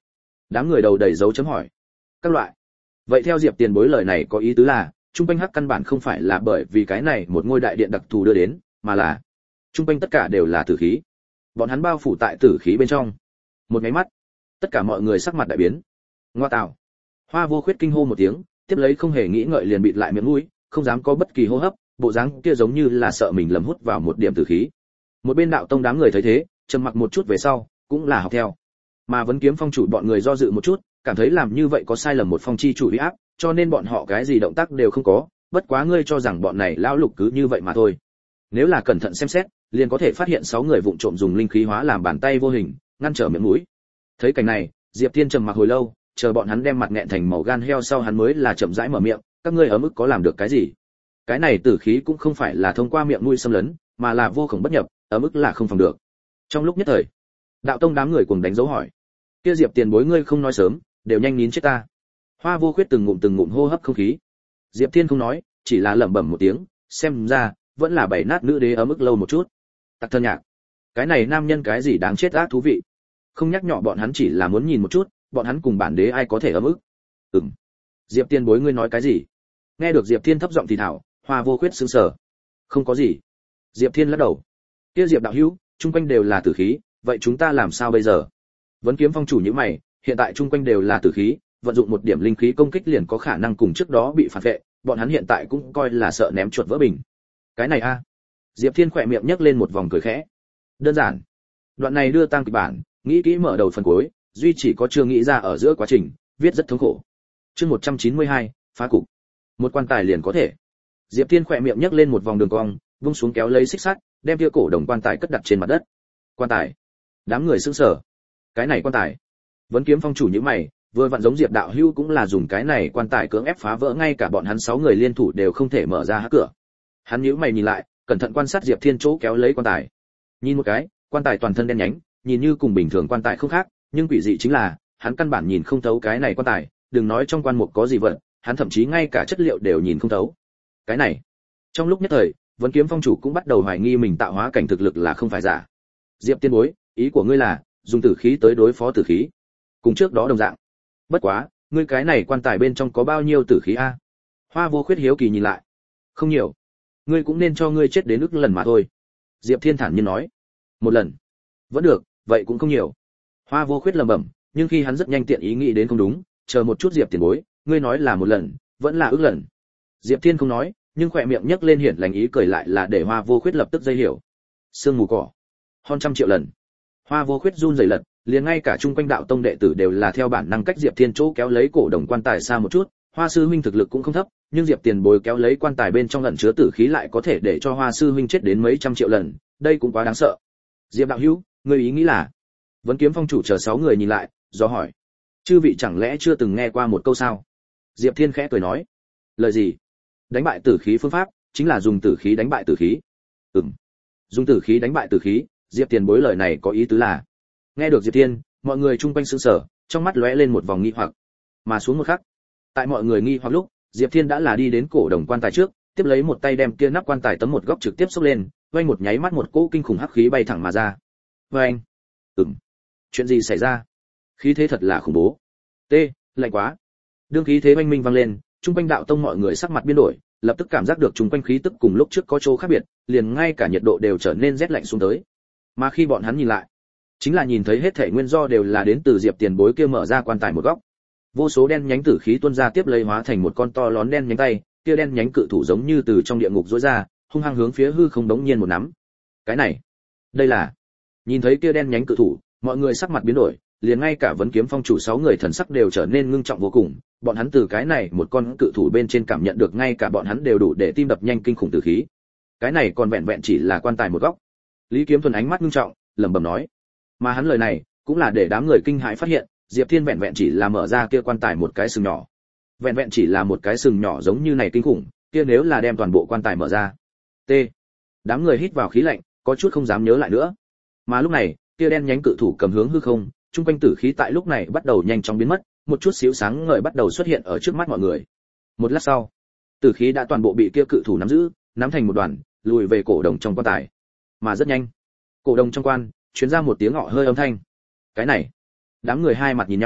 Đám người đầu đầy dấu chấm hỏi. Các loại. Vậy theo Diệp Tiền Bối lời này có ý tứ là, trung quanh hắc căn bản không phải là bởi vì cái này một ngôi đại điện đặc thù đưa đến, mà là trung quanh tất cả đều là tử khí. Bọn hắn bao phủ tại tử khí bên trong. Một cái mắt, tất cả mọi người sắc mặt đại biến. Ngoa tạo. Hoa Vô Khuyết kinh hô một tiếng, tiếp lấy không hề nghĩ ngợi liền bịt lại miệng mũi, không dám có bất kỳ hô hấp, bộ dáng kia giống như là sợ mình lầm hút vào một điểm tử khí. Một bên đạo tông đám người thấy thế, trầm mặc một chút về sau, cũng là học theo. Mà Vấn Kiếm Phong chủ bọn người do dự một chút, cảm thấy làm như vậy có sai lầm một phong chi chủ uy áp, cho nên bọn họ cái gì động tác đều không có, bất quá ngươi cho rằng bọn này lão lục cứ như vậy mà thôi. Nếu là cẩn thận xem xét, liền có thể phát hiện sáu người vụng trộm dùng linh khí hóa làm bàn tay vô hình, ngăn trở miệng mũi. Thấy cảnh này, Diệp Thiên trầm mặc hồi lâu, chờ bọn hắn đem mặt nghẹn thành màu gan heo sau hắn mới là chậm rãi mở miệng, các ngươi ở mức có làm được cái gì? Cái này tử khí cũng không phải là thông qua miệng mũi xâm lấn, mà là vô khổng bất nhập, ở mức là không phòng được. Trong lúc nhất thời, đạo tông đám người cùng đánh dấu hỏi. Kia Diệp Tiền Bối ngươi không nói sớm, đều nhanh nín chết ta. Hoa Vô Khuyết từng ngụm từng ngụm hô hấp không khí. Diệp Thiên không nói, chỉ là lẩm bẩm một tiếng, xem ra vẫn là bảy nát nữ đế ở mức lâu một chút. Tặc thân nhạc, cái này nam nhân cái gì đáng chết ác thú vị. Không nhắc nhỏ bọn hắn chỉ là muốn nhìn một chút, bọn hắn cùng bản đế ai có thể ở mức. Ừm. Diệp Tiền Bối ngươi nói cái gì? Nghe được Diệp Thiên thấp giọng thì thảo, Hoa Vô Khuyết sững sờ. Không có gì. Diệp Thiên lắc đầu. Kia Diệp đạo hữu, chung quanh đều là tử khí, vậy chúng ta làm sao bây giờ? Vấn Kiếm Phong chủ như mày, hiện tại chung quanh đều là tử khí, vận dụng một điểm linh khí công kích liền có khả năng cùng trước đó bị phản vệ, bọn hắn hiện tại cũng coi là sợ ném chuột vỡ bình. Cái này a. Diệp Thiên khỏe miệng nhếch lên một vòng cười khẽ. Đơn giản. Đoạn này đưa tăng kịch bản, nghĩ kỹ mở đầu phần cuối, duy chỉ có chưa nghĩ ra ở giữa quá trình, viết rất thống khổ. Chương một trăm chín mươi hai, phá cục. Một quan tài liền có thể. Diệp Thiên khỏe miệng nhếch lên một vòng đường cong, vung xuống kéo lấy xích sắt, đem kia cổ đồng quan tài cất đặt trên mặt đất. Quan tài? Đám người sững sờ. Cái này quan tài? Vấn Kiếm Phong chủ như mày, vừa vặn giống Diệp đạo hữu cũng là dùng cái này quan tài cưỡng ép phá vỡ ngay cả bọn hắn sáu người liên thủ đều không thể mở ra hắc cửa. Hắn nhíu mày nhìn lại, cẩn thận quan sát Diệp Thiên chỗ kéo lấy quan tài. Nhìn một cái, quan tài toàn thân đen nhánh, nhìn như cùng bình thường quan tài không khác, nhưng quỷ dị chính là, hắn căn bản nhìn không thấu cái này quan tài, đừng nói trong quan mục có gì vật, hắn thậm chí ngay cả chất liệu đều nhìn không thấu. Cái này, trong lúc nhất thời, Vấn Kiếm Phong chủ cũng bắt đầu hoài nghi mình tạo hóa cảnh thực lực là không phải giả. Diệp Tiên Bối, ý của ngươi là dùng tử khí tới đối phó tử khí? Cùng trước đó đồng dạng. Bất quá, ngươi cái này quan tài bên trong có bao nhiêu tử khí a? Hoa Vô Khuyết hiếu kỳ nhìn lại. Không nhiều. Ngươi cũng nên cho ngươi chết đến ức lần mà thôi. Diệp Thiên thản nhiên nói. Một lần. Vẫn được, vậy cũng không nhiều. Hoa Vô Khuyết lẩm bẩm, nhưng khi hắn rất nhanh tiện ý nghĩ đến không đúng, chờ một chút Diệp Tiền Bối, ngươi nói là một lần, vẫn là ức lần. Diệp Thiên không nói, nhưng khỏe miệng nhếch lên hiển lành ý cười lại là để Hoa Vô Khuyết lập tức dây hiểu. Sương mù cỏ. Hơn trăm triệu lần. Hoa Vô Khuyết run rẩy lật, liền ngay cả trung quanh đạo tông đệ tử đều là theo bản năng cách Diệp Thiên chỗ kéo lấy cổ đồng quan tài xa một chút. Hoa sư huynh thực lực cũng không thấp, nhưng Diệp Tiền Bối kéo lấy quan tài bên trong ẩn chứa tử khí lại có thể để cho Hoa sư huynh chết đến mấy trăm triệu lần, đây cũng quá đáng sợ. Diệp đạo hữu, ngươi ý nghĩ là? Vấn Kiếm Phong chủ chờ sáu người nhìn lại, do hỏi. Chư vị chẳng lẽ chưa từng nghe qua một câu sao? Diệp Thiên khẽ cười nói. Lời gì? Đánh bại tử khí phương pháp chính là dùng tử khí đánh bại tử khí. Ừm. Dùng tử khí đánh bại tử khí, Diệp Tiền Bối lời này có ý tứ là? Nghe được Diệp Thiên, mọi người chung quanh sững sờ, trong mắt lóe lên một vòng nghi hoặc. Mà xuống một khắc, tại mọi người nghi hoặc lúc, Diệp Thiên đã là đi đến cổ đồng quan tài trước, tiếp lấy một tay đem kia nắp quan tài tấm một góc trực tiếp xốc lên, vang một nháy mắt một cỗ kinh khủng hắc khí bay thẳng mà ra. Vang. Ừm. Chuyện gì xảy ra? Khí thế thật là khủng bố. T, lạnh quá. Đương khí thế oanh minh vang lên, trung quanh đạo tông mọi người sắc mặt biến đổi, lập tức cảm giác được trung quanh khí tức cùng lúc trước có chỗ khác biệt, liền ngay cả nhiệt độ đều trở nên rét lạnh xuống tới. Mà khi bọn hắn nhìn lại, chính là nhìn thấy hết thảy nguyên do đều là đến từ Diệp Tiền Bối kia mở ra quan tài một góc. Vô số đen nhánh tử khí tuôn ra tiếp lấy hóa thành một con to lón đen nhánh tay, kia đen nhánh cự thủ giống như từ trong địa ngục rũa ra, hung hăng hướng phía hư không đống nhiên một nắm. Cái này, đây là. Nhìn thấy kia đen nhánh cự thủ, mọi người sắc mặt biến đổi, liền ngay cả Vấn Kiếm Phong chủ sáu người thần sắc đều trở nên ngưng trọng vô cùng, bọn hắn từ cái này một con cự thủ bên trên cảm nhận được ngay cả bọn hắn đều đủ để tim đập nhanh kinh khủng tử khí. Cái này còn vẹn vẹn chỉ là quan tài một góc. Lý Kiếm Thuần ánh mắt ngưng trọng, lẩm bẩm nói. Mà hắn lời này, cũng là để đám người kinh hãi phát hiện, Diệp Thiên vẹn vẹn chỉ là mở ra kia quan tài một cái sừng nhỏ. Vẹn vẹn chỉ là một cái sừng nhỏ giống như này kinh khủng, kia nếu là đem toàn bộ quan tài mở ra. T. Đám người hít vào khí lạnh, có chút không dám nhớ lại nữa. Mà lúc này, kia đen nhánh cự thủ cầm hướng hư không, trung quanh tử khí tại lúc này bắt đầu nhanh chóng biến mất, một chút xíu sáng ngời bắt đầu xuất hiện ở trước mắt mọi người. Một lát sau, tử khí đã toàn bộ bị kia cự thủ nắm giữ, nắm thành một đoàn, lùi về cổ đồng trong quan tài. Mà rất nhanh, cổ đồng trong quan truyền ra một tiếng ngọ hơi âm thanh. Cái này, đám người hai mặt nhìn nhau,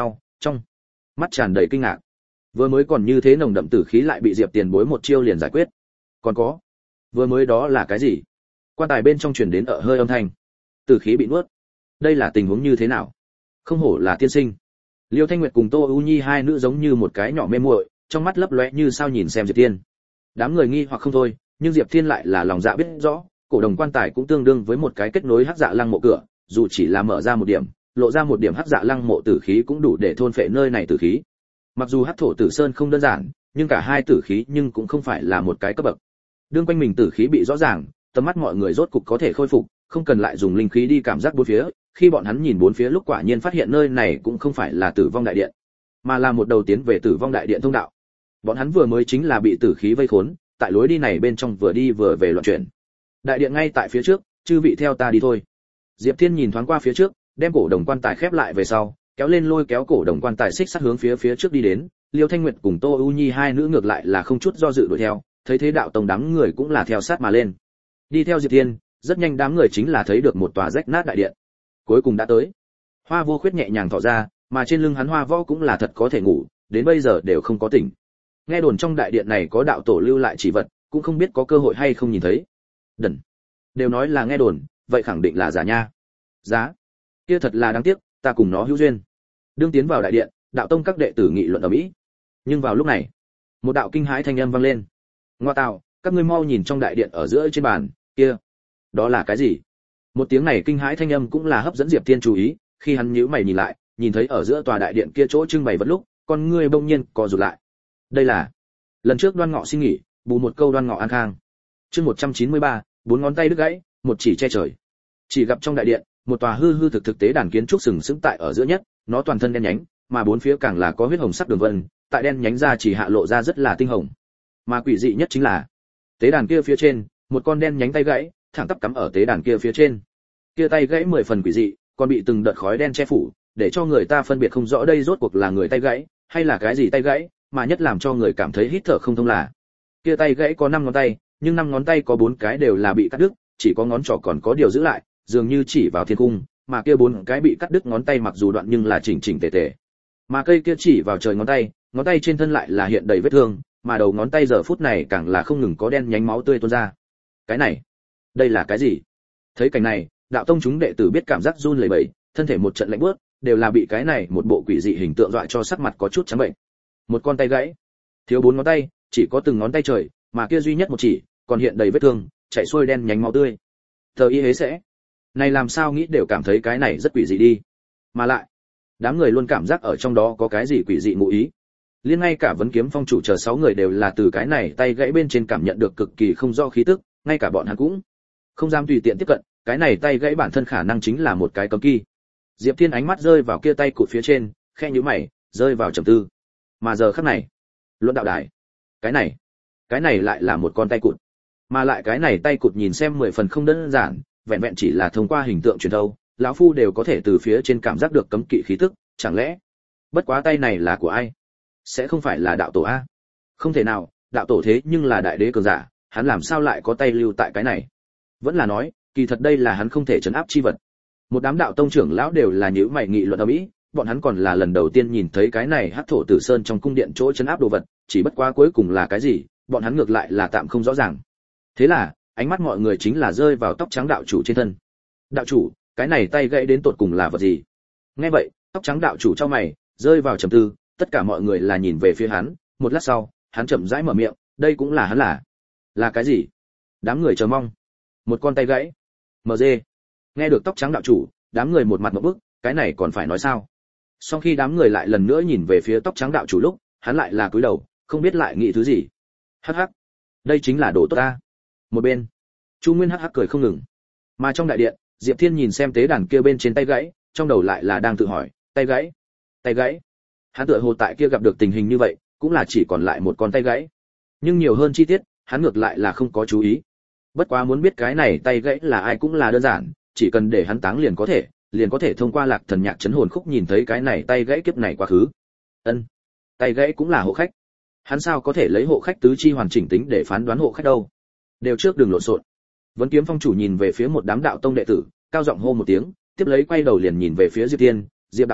trong mắt tràn đầy kinh ngạc. Vừa mới còn như thế nồng đậm tử khí lại bị Diệp Tiền Bối một chiêu liền giải quyết. Còn có, vừa mới đó là cái gì? Quan tài bên trong truyền đến ợ hơi âm thanh. Tử khí bị nuốt. Đây là tình huống như thế nào? Không hổ là tiên sinh. Liêu Thanh Nguyệt cùng Tô U Nhi hai nữ giống như một cái nhỏ mê muội, trong mắt lấp lóe như sao nhìn xem Diệp Thiên. Đám người nghi hoặc không thôi, nhưng Diệp Thiên lại là lòng dạ biết rõ, cổ đồng quan tài cũng tương đương với một cái kết nối hắc dạ lăng mộ cửa, dù chỉ là mở ra một điểm, lộ ra một điểm hắc dạ lăng mộ tử khí cũng đủ để thôn phệ nơi này tử khí. Mặc dù hắc thổ tử sơn không đơn giản, nhưng cả hai tử khí nhưng cũng không phải là một cái cấp bậc. Đương quanh mình tử khí bị rõ ràng, tầm mắt mọi người rốt cục có thể khôi phục, không cần lại dùng linh khí đi cảm giác bốn phía. Khi bọn hắn nhìn bốn phía lúc quả nhiên phát hiện nơi này cũng không phải là tử vong đại điện, mà là một đầu tiến về tử vong đại điện thông đạo. Bọn hắn vừa mới chính là bị tử khí vây khốn, tại lối đi này bên trong vừa đi vừa về loạn chuyển. Đại điện ngay tại phía trước, chư vị theo ta đi thôi. Diệp Thiên nhìn thoáng qua phía trước, đem cổ đồng quan tài khép lại về sau, kéo lên lôi kéo cổ đồng quan tài xích sát hướng phía phía trước đi đến. Liêu Thanh Nguyệt cùng Tô U Nhi hai nữ ngược lại là không chút do dự đuổi theo, thấy thế đạo tông đám người cũng là theo sát mà lên. Đi theo Diệp Thiên, rất nhanh đám người chính là thấy được một tòa rách nát đại điện. Cuối cùng đã tới. Hoa Vô Khuyết nhẹ nhàng thở ra, mà trên lưng hắn Hoa Võ cũng là thật có thể ngủ, đến bây giờ đều không có tỉnh. Nghe đồn trong đại điện này có đạo tổ lưu lại chỉ vật, cũng không biết có cơ hội hay không nhìn thấy. Đần. Đều nói là nghe đồn, vậy khẳng định là giả nha. Giá. Kia thật là đáng tiếc, ta cùng nó hữu duyên. Đương tiến vào đại điện, đạo tông các đệ tử nghị luận ở mỹ. Nhưng vào lúc này, một đạo kinh hãi thanh âm vang lên. Ngoa tạo, các ngươi mau nhìn trong đại điện ở giữa trên bàn, kia, đó là cái gì? Một tiếng này kinh hãi thanh âm cũng là hấp dẫn Diệp Thiên chú ý, khi hắn nhíu mày nhìn lại, nhìn thấy ở giữa tòa đại điện kia chỗ trưng bày vật lúc, con ngươi bỗng nhiên co rụt lại. Đây là lần trước Đoan Ngọ xin nghỉ, bù một câu Đoan Ngọ an khang. Chương một trăm chín mươi ba, bốn ngón tay đứt gãy, một chỉ che trời. Chỉ gặp trong đại điện, một tòa hư hư thực thực tế đàn kiến trúc sừng sững tại ở giữa nhất, nó toàn thân đen nhánh, mà bốn phía càng là có huyết hồng sắc đường vân, tại đen nhánh ra chỉ hạ lộ ra rất là tinh hồng. Mà quỷ dị nhất chính là, tế đàn kia phía trên, một con đen nhánh tay gãy, thẳng tắp cắm ở tế đàn kia phía trên. Kia tay gãy mười phần quỷ dị, còn bị từng đợt khói đen che phủ, để cho người ta phân biệt không rõ đây rốt cuộc là người tay gãy hay là cái gì tay gãy, mà nhất làm cho người cảm thấy hít thở không thông là, kia tay gãy có năm ngón tay, nhưng năm ngón tay có bốn cái đều là bị cắt đứt, chỉ có ngón trỏ còn có điều giữ lại, dường như chỉ vào thiên cung, mà kia bốn cái bị cắt đứt ngón tay mặc dù đoạn nhưng là chỉnh chỉnh tề tề. Mà cây kia chỉ vào trời ngón tay, ngón tay trên thân lại là hiện đầy vết thương, mà đầu ngón tay giờ phút này càng là không ngừng có đen nhánh máu tươi tuôn ra. Cái này, đây là cái gì? Thấy cảnh này, đạo tông chúng đệ tử biết cảm giác run lẩy bẩy, thân thể một trận lạnh buốt, đều là bị cái này một bộ quỷ dị hình tượng dọa cho sắc mặt có chút trắng bệnh. Một con tay gãy, thiếu bốn ngón tay, chỉ có từng ngón tay trời, mà kia duy nhất một chỉ, còn hiện đầy vết thương, chảy xuôi đen nhánh máu tươi. Tờ y hế sẽ, này làm sao nghĩ đều cảm thấy cái này rất quỷ dị đi. Mà lại, đám người luôn cảm giác ở trong đó có cái gì quỷ dị ngụ ý. Liên ngay cả Vấn Kiếm Phong chủ chờ sáu người đều là từ cái này tay gãy bên trên cảm nhận được cực kỳ không rõ khí tức, ngay cả bọn hắn cũng không dám tùy tiện tiếp cận, cái này tay gãy bản thân khả năng chính là một cái cấm kỵ. Diệp Thiên ánh mắt rơi vào kia tay cụt phía trên, khẽ nhíu mày, rơi vào trầm tư. Mà giờ khắc này, luận đạo đài, cái này, cái này lại là một con tay cụt, mà lại cái này tay cụt nhìn xem mười phần không đơn giản, vẹn vẹn chỉ là thông qua hình tượng truyền thâu, lão phu đều có thể từ phía trên cảm giác được cấm kỵ khí tức, chẳng lẽ, bất quá tay này là của ai? Sẽ không phải là đạo tổ a? Không thể nào, đạo tổ thế nhưng là đại đế cường giả, hắn làm sao lại có tay lưu tại cái này? Vẫn là nói, kỳ thật đây là hắn không thể trấn áp chi vật. Một đám đạo tông trưởng lão đều là nhíu mày nghị luận ầm ĩ, bọn hắn còn là lần đầu tiên nhìn thấy cái này hắc thổ tử sơn trong cung điện chỗ trấn áp đồ vật, chỉ bất quá cuối cùng là cái gì, bọn hắn ngược lại là tạm không rõ ràng. Thế là, ánh mắt mọi người chính là rơi vào tóc trắng đạo chủ trên thân. Đạo chủ, cái này tay gãy đến tột cùng là vật gì? Nghe vậy, tóc trắng đạo chủ trong mày, rơi vào trầm tư, tất cả mọi người là nhìn về phía hắn, một lát sau, hắn chậm rãi mở miệng, đây cũng là hắn là. Là cái gì? Đám người chờ mong. Một con tay gãy. em giê. Nghe được tóc trắng đạo chủ, đám người một mặt ngộp bức, cái này còn phải nói sao? Sau khi đám người lại lần nữa nhìn về phía tóc trắng đạo chủ lúc, hắn lại là cúi đầu, không biết lại nghĩ thứ gì. Hắc hắc, đây chính là đồ tốt ta. Một bên, Chu Nguyên hắc hắc cười không ngừng. Mà trong đại điện, Diệp Thiên nhìn xem tế đàn kia bên trên tay gãy, trong đầu lại là đang tự hỏi, tay gãy, tay gãy. Hắn tựa hồ tại kia gặp được tình hình như vậy, cũng là chỉ còn lại một con tay gãy. Nhưng nhiều hơn chi tiết, hắn ngược lại là không có chú ý. Bất quá muốn biết cái này tay gãy là ai cũng là đơn giản, chỉ cần để hắn táng liền có thể, liền có thể thông qua Lạc Thần Nhạc chấn hồn khúc nhìn thấy cái này tay gãy kiếp này quá khứ. Ân, tay gãy cũng là hộ khách. Hắn sao có thể lấy hộ khách tứ chi hoàn chỉnh tính để phán đoán hộ khách đâu? Đều trước đừng lộn xộn. Vấn Kiếm Phong chủ nhìn về phía một đám đạo tông đệ tử, cao giọng hô một tiếng, tiếp lấy quay đầu liền nhìn về phía Diệp Thiên, Diệp đạo hữu,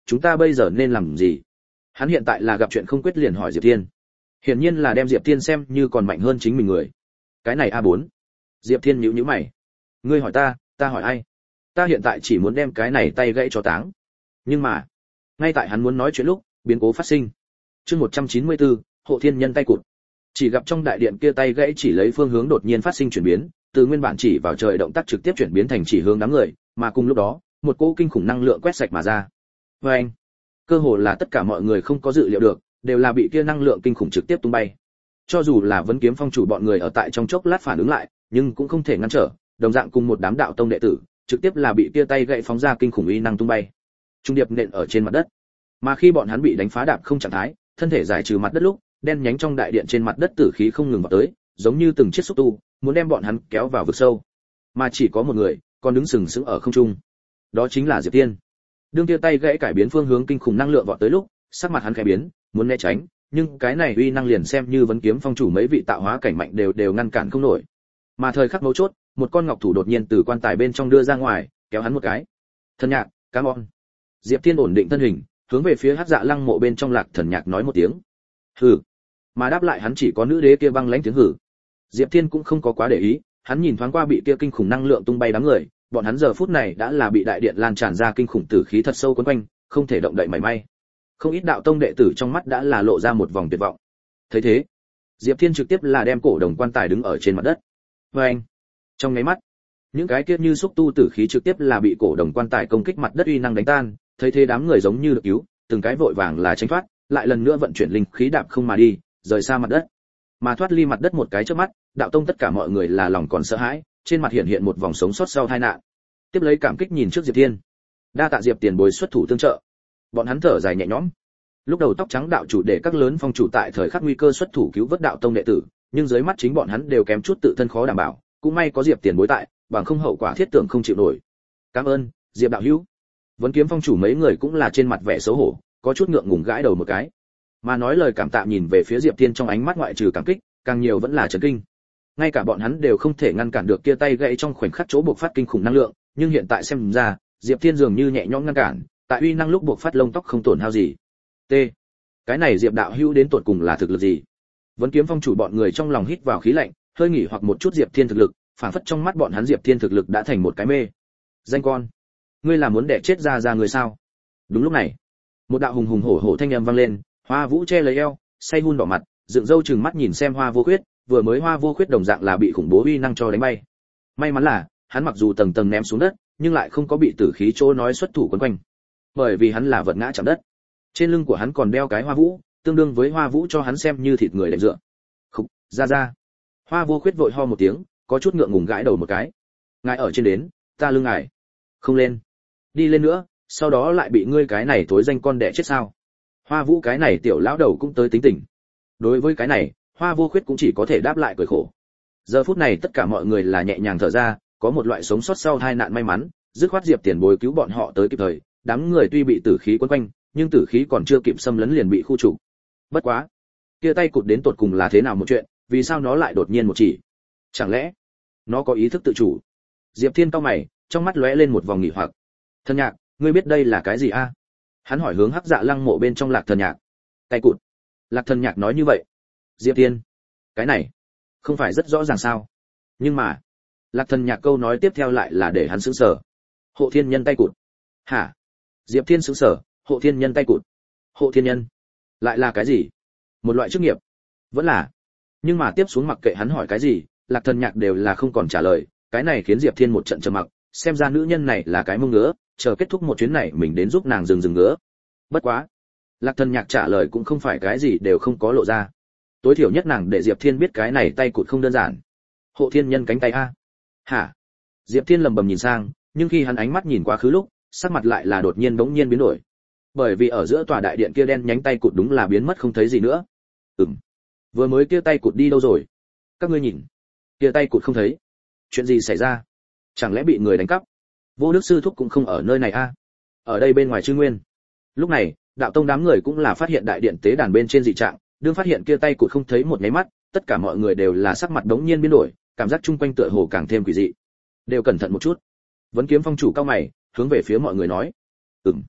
chúng ta bây giờ nên làm gì? Hắn hiện tại là gặp chuyện không quyết liền hỏi Diệp Thiên. Hiển nhiên là đem Diệp Thiên xem như còn mạnh hơn chính mình người. Cái này a bốn. Diệp Thiên nhíu nhíu mày. Ngươi hỏi ta, ta hỏi ai? Ta hiện tại chỉ muốn đem cái này tay gãy cho táng. Nhưng mà, ngay tại hắn muốn nói chuyện lúc, biến cố phát sinh. Chương một trăm chín mươi tư, Hộ Thiên Nhân tay cụt. Chỉ gặp trong đại điện kia tay gãy chỉ lấy phương hướng đột nhiên phát sinh chuyển biến, từ nguyên bản chỉ vào trời động tác trực tiếp chuyển biến thành chỉ hướng đám người, mà cùng lúc đó, một cỗ kinh khủng năng lượng quét sạch mà ra. Oeng! Cơ hồ là tất cả mọi người không có dự liệu được, đều là bị kia năng lượng kinh khủng trực tiếp tung bay. Cho dù là Vấn Kiếm Phong chủ bọn người ở tại trong chốc lát phản ứng lại, nhưng cũng không thể ngăn trở, đồng dạng cùng một đám đạo tông đệ tử, trực tiếp là bị kia tay gãy phóng ra kinh khủng uy năng tung bay. Trung điệp nện ở trên mặt đất. Mà khi bọn hắn bị đánh phá đạp không trạng thái, thân thể giải trừ mặt đất lúc, đen nhánh trong đại điện trên mặt đất tử khí không ngừng vào tới, giống như từng chiếc xúc tu, muốn đem bọn hắn kéo vào vực sâu. Mà chỉ có một người, còn đứng sừng sững ở không trung. Đó chính là Diệp Tiên. Đương kia tay gãy cải biến phương hướng kinh khủng năng lượng vọt tới lúc, sắc mặt hắn khẽ biến, muốn né tránh, nhưng cái này uy năng liền xem như Vấn Kiếm Phong chủ mấy vị tạo hóa cảnh mạnh đều đều ngăn cản không nổi. Mà thời khắc mấu chốt, một con ngọc thủ đột nhiên từ quan tài bên trong đưa ra ngoài, kéo hắn một cái. Thần Nhạc, cam on. Diệp Thiên ổn định thân hình, hướng về phía Hắc Dạ Lăng mộ bên trong Lạc Thần Nhạc nói một tiếng. Hừ. Mà đáp lại hắn chỉ có nữ đế kia băng lãnh tiếng hừ. Diệp Thiên cũng không có quá để ý, hắn nhìn thoáng qua bị kia kinh khủng năng lượng tung bay đám người, bọn hắn giờ phút này đã là bị đại điện lan tràn ra kinh khủng tử khí thật sâu quấn quanh, không thể động đậy mảy may. Không ít đạo tông đệ tử trong mắt đã là lộ ra một vòng tuyệt vọng. Thấy thế, Diệp Thiên trực tiếp là đem cổ đồng quan tài đứng ở trên mặt đất. Oeng! Trong ngay mắt, những cái kia như xúc tu tử khí trực tiếp là bị cổ đồng quan tài công kích mặt đất uy năng đánh tan, thấy thế đám người giống như được cứu, từng cái vội vàng là tránh thoát, lại lần nữa vận chuyển linh khí đạp không mà đi, rời xa mặt đất. Mà thoát ly mặt đất một cái chớp mắt, đạo tông tất cả mọi người là lòng còn sợ hãi, trên mặt hiện hiện một vòng sống sót sau tai nạn. Tiếp lấy cảm kích nhìn trước Diệp Thiên. Đa tạ Diệp tiền bối xuất thủ tương trợ. Bọn hắn thở dài nhẹ nhõm. Lúc đầu tóc trắng đạo chủ để các lớn phong chủ tại thời khắc nguy cơ xuất thủ cứu vớt đạo tông đệ tử, nhưng dưới mắt chính bọn hắn đều kém chút tự thân khó đảm bảo, cũng may có Diệp tiền bối tại, bằng không hậu quả thiết tưởng không chịu nổi. Cảm ơn, Diệp đạo hữu. Vấn Kiếm Phong chủ mấy người cũng là trên mặt vẻ xấu hổ, có chút ngượng ngùng gãi đầu một cái. Mà nói lời cảm tạ nhìn về phía Diệp Thiên trong ánh mắt ngoại trừ cảm kích, càng nhiều vẫn là chấn kinh. Ngay cả bọn hắn đều không thể ngăn cản được kia tay gãy trong khoảnh khắc chỗ buộc phát kinh khủng năng lượng, nhưng hiện tại xem ra, Diệp Thiên dường như nhẹ nhõm ngăn cản, tại uy năng lúc buộc phát lông tóc không tổn hao gì. T. Cái này Diệp đạo hữu đến tột cùng là thực lực gì? Vấn Kiếm Phong chủ bọn người trong lòng hít vào khí lạnh, hơi nghỉ hoặc một chút Diệp Thiên thực lực, phản phất trong mắt bọn hắn Diệp Thiên thực lực đã thành một cái mê. Danh con, ngươi là muốn đẻ chết ra ra người sao? Đúng lúc này, một đạo hùng hùng hổ hổ thanh âm vang lên, Hoa Vũ che lấy eo, say hun đỏ mặt, dựng râu trừng mắt nhìn xem Hoa Vô Khuyết, vừa mới Hoa Vô Khuyết đồng dạng là bị khủng bố uy năng cho đánh bay. May mắn là, hắn mặc dù tầng tầng ném xuống đất, nhưng lại không có bị tử khí chỗ nói xuất thủ quấn quanh. Bởi vì hắn là vật ngã chạm đất. Trên lưng của hắn còn đeo cái Hoa Vũ, tương đương với Hoa Vũ cho hắn xem như thịt người đệm dựa. Khục, ra ra. Hoa Vô Khuyết vội ho một tiếng, có chút ngượng ngùng gãi đầu một cái. Ngài ở trên đến, ta lưng ngài. Không lên. Đi lên nữa, sau đó lại bị ngươi cái này tối danh con đẻ chết sao? Hoa Vũ cái này tiểu lão đầu cũng tới tính tình. Đối với cái này, Hoa Vô Khuyết cũng chỉ có thể đáp lại cười khổ. Giờ phút này tất cả mọi người là nhẹ nhàng thở ra, có một loại sống sót sau tai nạn may mắn, dứt khoát Diệp tiền bối cứu bọn họ tới kịp thời, đám người tuy bị tử khí quấn quanh, nhưng tử khí còn chưa kịp xâm lấn liền bị khu trục. Bất quá, kia tay cụt đến tột cùng là thế nào một chuyện, vì sao nó lại đột nhiên một chỉ? Chẳng lẽ nó có ý thức tự chủ? Diệp Thiên cau mày, trong mắt lóe lên một vòng nghỉ hoặc. Thần Nhạc, ngươi biết đây là cái gì a? Hắn hỏi hướng Hắc Dạ Lăng mộ bên trong Lạc Thần Nhạc. Tay cụt. Lạc Thần Nhạc nói như vậy. Diệp Thiên, cái này không phải rất rõ ràng sao? Nhưng mà, Lạc Thần Nhạc câu nói tiếp theo lại là để hắn sửng sở. Hộ Thiên Nhân tay cụt. Hả? Diệp Thiên sửng sở, Hộ Thiên Nhân tay cụt. Hộ Thiên Nhân, lại là cái gì? Một loại chức nghiệp? Vẫn là. Nhưng mà tiếp xuống mặc kệ hắn hỏi cái gì, Lạc Thần Nhạc đều là không còn trả lời, cái này khiến Diệp Thiên một trận trầm mặc, xem ra nữ nhân này là cái mông ngứa, chờ kết thúc một chuyến này mình đến giúp nàng dừng dừng ngứa. Bất quá, Lạc Thần Nhạc trả lời cũng không phải cái gì đều không có lộ ra. Tối thiểu nhất nàng để Diệp Thiên biết cái này tay cụt không đơn giản. Hộ Thiên Nhân cánh tay a? Hả? Diệp Thiên lầm bầm nhìn sang, nhưng khi hắn ánh mắt nhìn qua khứ lúc, sắc mặt lại là đột nhiên bỗng nhiên biến đổi. Bởi vì ở giữa tòa đại điện kia đen nhánh tay cụt đúng là biến mất không thấy gì nữa. Ừm. Vừa mới kia tay cụt đi đâu rồi? Các ngươi nhìn, kia tay cụt không thấy. Chuyện gì xảy ra? Chẳng lẽ bị người đánh cắp? Vô Đức sư thúc cũng không ở nơi này a? Ở đây bên ngoài Trư Nguyên. Lúc này, đạo tông đám người cũng là phát hiện đại điện tế đàn bên trên dị trạng, đương phát hiện kia tay cụt không thấy một cái mắt, tất cả mọi người đều là sắc mặt đống nhiên biến đổi, cảm giác chung quanh tựa hồ càng thêm quỷ dị. Đều cẩn thận một chút. Vấn Kiếm Phong chủ cao mày, hướng về phía mọi người nói. Ừm.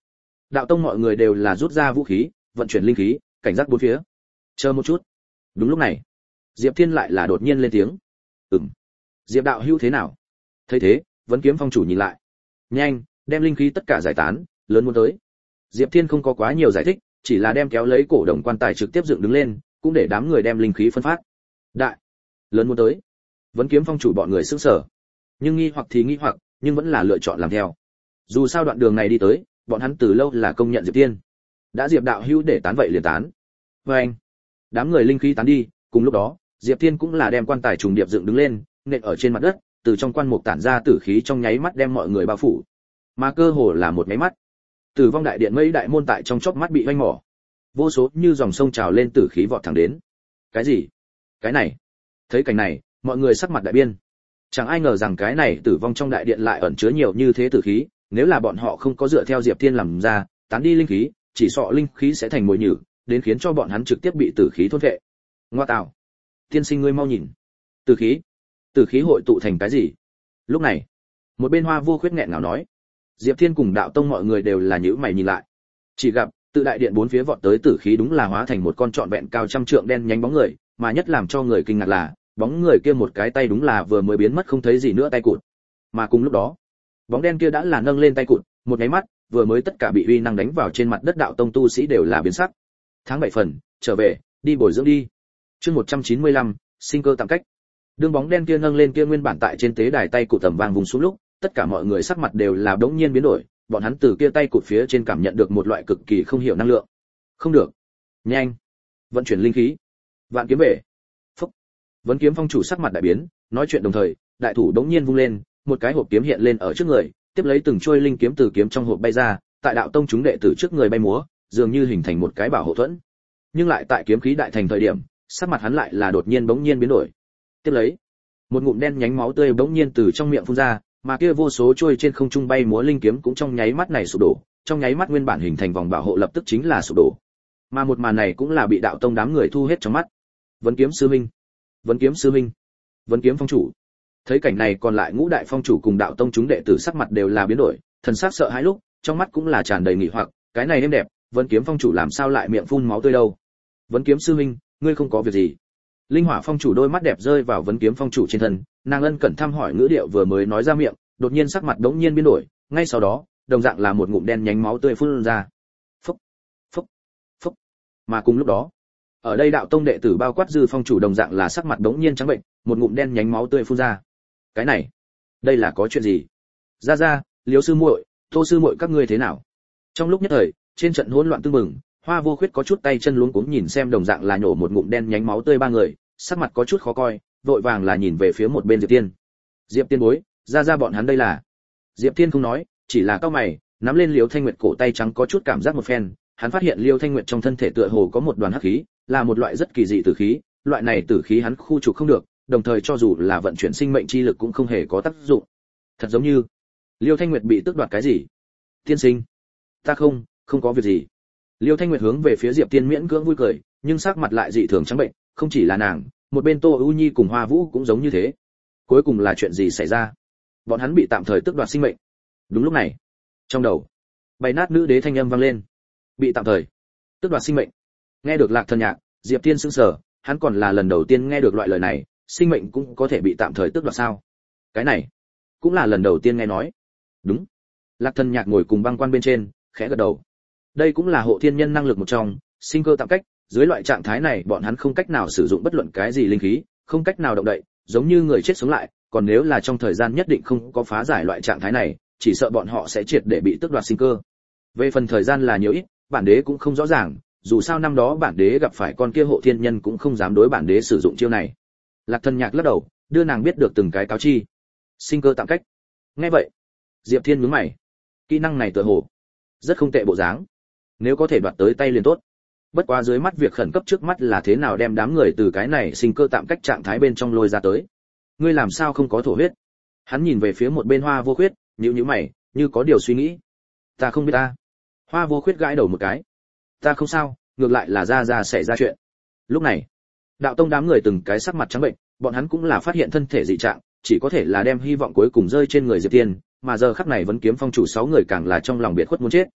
Đạo tông mọi người đều là rút ra vũ khí, vận chuyển linh khí, cảnh giác bốn phía. Chờ một chút. Đúng lúc này, Diệp Thiên lại là đột nhiên lên tiếng. "Ừm, Diệp đạo hữu thế nào?" Thấy thế, Vấn Kiếm Phong chủ nhìn lại. "Nhanh, đem linh khí tất cả giải tán, lớn muốn tới." Diệp Thiên không có quá nhiều giải thích, chỉ là đem kéo lấy cổ đồng quan tài trực tiếp dựng đứng lên, cũng để đám người đem linh khí phân phát. "Đại, lớn muốn tới." Vấn Kiếm Phong chủ bọn người sững sờ. Nhưng nghi hoặc thì nghi hoặc, nhưng vẫn là lựa chọn làm theo. Dù sao đoạn đường này đi tới, bọn hắn từ lâu là công nhận Diệp Thiên. Đã Diệp đạo hữu để tán vậy liền tán. Và anh, đám người linh khí tán đi, cùng lúc đó, Diệp Thiên cũng là đem quan tài trùng điệp dựng đứng lên, nện ở trên mặt đất, từ trong quan mục tản ra tử khí trong nháy mắt đem mọi người bao phủ. Mà cơ hồ là một nháy mắt, Tử Vong đại điện mấy đại môn tại trong chốc mắt bị vanh mỏ. Vô số như dòng sông trào lên tử khí vọt thẳng đến. Cái gì? Cái này? Thấy cảnh này, mọi người sắc mặt đại biên. Chẳng ai ngờ rằng cái này Tử Vong trong đại điện lại ẩn chứa nhiều như thế tử khí, nếu là bọn họ không có dựa theo Diệp Thiên làm ra, tán đi linh khí, chỉ sợ linh khí sẽ thành mồi nhử, đến khiến cho bọn hắn trực tiếp bị tử khí thôn phệ. Ngoa tạo, tiên sinh ngươi mau nhìn, tử khí, tử khí hội tụ thành cái gì? Lúc này, một bên Hoa Vô Khuyết nghẹn ngào nói. Diệp Thiên cùng Đạo Tông mọi người đều là nhíu mày nhìn lại. Chỉ gặp, tự đại điện bốn phía vọt tới tử khí đúng là hóa thành một con trọn vẹn cao trăm trượng đen nhánh bóng người, mà nhất làm cho người kinh ngạc là, bóng người kia một cái tay đúng là vừa mới biến mất không thấy gì nữa tay cụt. Mà cùng lúc đó, bóng đen kia đã là nâng lên tay cụt, một cái mắt, vừa mới tất cả bị uy năng đánh vào trên mặt đất Đạo Tông tu sĩ đều là biến sắc. Tháng bảy phần, trở về, đi bồi dưỡng đi. Chương một trăm chín mươi lăm, sinh cơ tạm cách. Đường bóng đen kia nâng lên kia nguyên bản tại trên tế đài tay cụt tầm vang vùng xuống lúc, tất cả mọi người sắc mặt đều là đống nhiên biến đổi, bọn hắn từ kia tay cụt phía trên cảm nhận được một loại cực kỳ không hiểu năng lượng. Không được, nhanh, vận chuyển linh khí. Vạn kiếm về. Phúc. Vấn Kiếm Phong chủ sắc mặt đại biến, nói chuyện đồng thời, đại thủ đống nhiên vung lên, một cái hộp kiếm hiện lên ở trước người, tiếp lấy từng chuôi linh kiếm từ kiếm trong hộp bay ra, tại Đạo Tông chúng đệ tử trước người bay múa, dường như hình thành một cái bảo hộ thuẫn. Nhưng lại tại kiếm khí đại thành thời điểm, sắc mặt hắn lại là đột nhiên bỗng nhiên biến đổi. Tiếp lấy, một ngụm đen nhánh máu tươi bỗng nhiên từ trong miệng phun ra, mà kia vô số trôi trên không trung bay múa linh kiếm cũng trong nháy mắt này sụp đổ, trong nháy mắt nguyên bản hình thành vòng bảo hộ lập tức chính là sụp đổ. Mà một màn này cũng là bị Đạo Tông đám người thu hết trong mắt. Vấn Kiếm sư huynh, Vấn Kiếm sư huynh, Vấn Kiếm phong chủ. Thấy cảnh này còn lại ngũ đại phong chủ cùng Đạo Tông chúng đệ tử sắc mặt đều là biến đổi, thần sắc sợ hãi lúc, trong mắt cũng là tràn đầy nghi hoặc, cái này êm đẹp, Vấn Kiếm phong chủ làm sao lại miệng phun máu tươi đâu? Vấn Kiếm sư huynh, ngươi không có việc gì? Linh Hỏa phong chủ đôi mắt đẹp rơi vào Vấn Kiếm phong chủ trên thân, nàng ân cẩn thăm hỏi ngữ điệu vừa mới nói ra miệng, đột nhiên sắc mặt đống nhiên biến đổi, ngay sau đó, đồng dạng là một ngụm đen nhánh máu tươi phun ra. Phốc, phốc, phốc. Mà cùng lúc đó, ở đây Đạo Tông đệ tử bao quát Dư phong chủ đồng dạng là sắc mặt đống nhiên trắng bệnh, một ngụm đen nhánh máu tươi phun ra. Cái này, đây là có chuyện gì? Ra ra, Liễu sư muội, Tô sư muội các ngươi thế nào? Trong lúc nhất thời, trên trận hỗn loạn tương mừng, Hoa Vô Khuyết có chút tay chân luống cuống nhìn xem đồng dạng là nhổ một ngụm đen nhánh máu tươi ba người, sắc mặt có chút khó coi, vội vàng là nhìn về phía một bên Diệp Tiên. Diệp Tiên bối, ra ra bọn hắn đây là. Diệp Tiên không nói, chỉ là cau mày, nắm lên Liễu Thanh Nguyệt cổ tay trắng có chút cảm giác một phen, hắn phát hiện Liễu Thanh Nguyệt trong thân thể tựa hồ có một đoàn hắc khí, là một loại rất kỳ dị tử khí, loại này tử khí hắn khu trục không được, đồng thời cho dù là vận chuyển sinh mệnh chi lực cũng không hề có tác dụng. Thật giống như Liễu Thanh Nguyệt bị tước đoạt cái gì? Tiên sinh, ta không, không có việc gì. Liêu Thanh Nguyệt hướng về phía Diệp Tiên miễn cưỡng vui cười, nhưng sắc mặt lại dị thường trắng bệnh, không chỉ là nàng, một bên Tô ưu Nhi cùng Hoa Vũ cũng giống như thế. Cuối cùng là chuyện gì xảy ra? Bọn hắn bị tạm thời tước đoạt sinh mệnh. Đúng lúc này, trong đầu, bay nát nữ đế thanh âm vang lên. Bị tạm thời tước đoạt sinh mệnh. Nghe được Lạc Thần Nhạc, Diệp Tiên sững sờ, hắn còn là lần đầu tiên nghe được loại lời này, sinh mệnh cũng có thể bị tạm thời tước đoạt sao? Cái này, cũng là lần đầu tiên nghe nói. Đúng. Lạc Thần Nhạc ngồi cùng băng quan bên trên, khẽ gật đầu. Đây cũng là hộ thiên nhân năng lực một trong, sinh cơ tạm cách, dưới loại trạng thái này bọn hắn không cách nào sử dụng bất luận cái gì linh khí, không cách nào động đậy, giống như người chết sống lại, còn nếu là trong thời gian nhất định không có phá giải loại trạng thái này, chỉ sợ bọn họ sẽ triệt để bị tước đoạt sinh cơ. Về phần thời gian là nhiều ít, bản đế cũng không rõ ràng, dù sao năm đó bản đế gặp phải con kia hộ thiên nhân cũng không dám đối bản đế sử dụng chiêu này. Lạc Thần Nhạc lắc đầu, đưa nàng biết được từng cái cáo chi. Sinh cơ tạm cách. Nghe vậy, Diệp Thiên nhướng mày. Kỹ năng này tựa hồ rất không tệ bộ dáng. Nếu có thể đoạt tới tay liền tốt. Bất quá dưới mắt việc khẩn cấp trước mắt là thế nào đem đám người từ cái này sinh cơ tạm cách trạng thái bên trong lôi ra tới. Ngươi làm sao không có thổ huyết? Hắn nhìn về phía một bên Hoa Vô Khuyết, nhíu nhíu mày, như có điều suy nghĩ. Ta không biết ta. Hoa Vô Khuyết gãi đầu một cái. Ta không sao, ngược lại là ra ra xảy ra chuyện. Lúc này, Đạo Tông đám người từng cái sắc mặt trắng bệnh, bọn hắn cũng là phát hiện thân thể dị trạng, chỉ có thể là đem hy vọng cuối cùng rơi trên người Diệp Tiên, mà giờ khắc này Vấn Kiếm phong chủ sáu người càng là trong lòng biệt khuất muốn chết.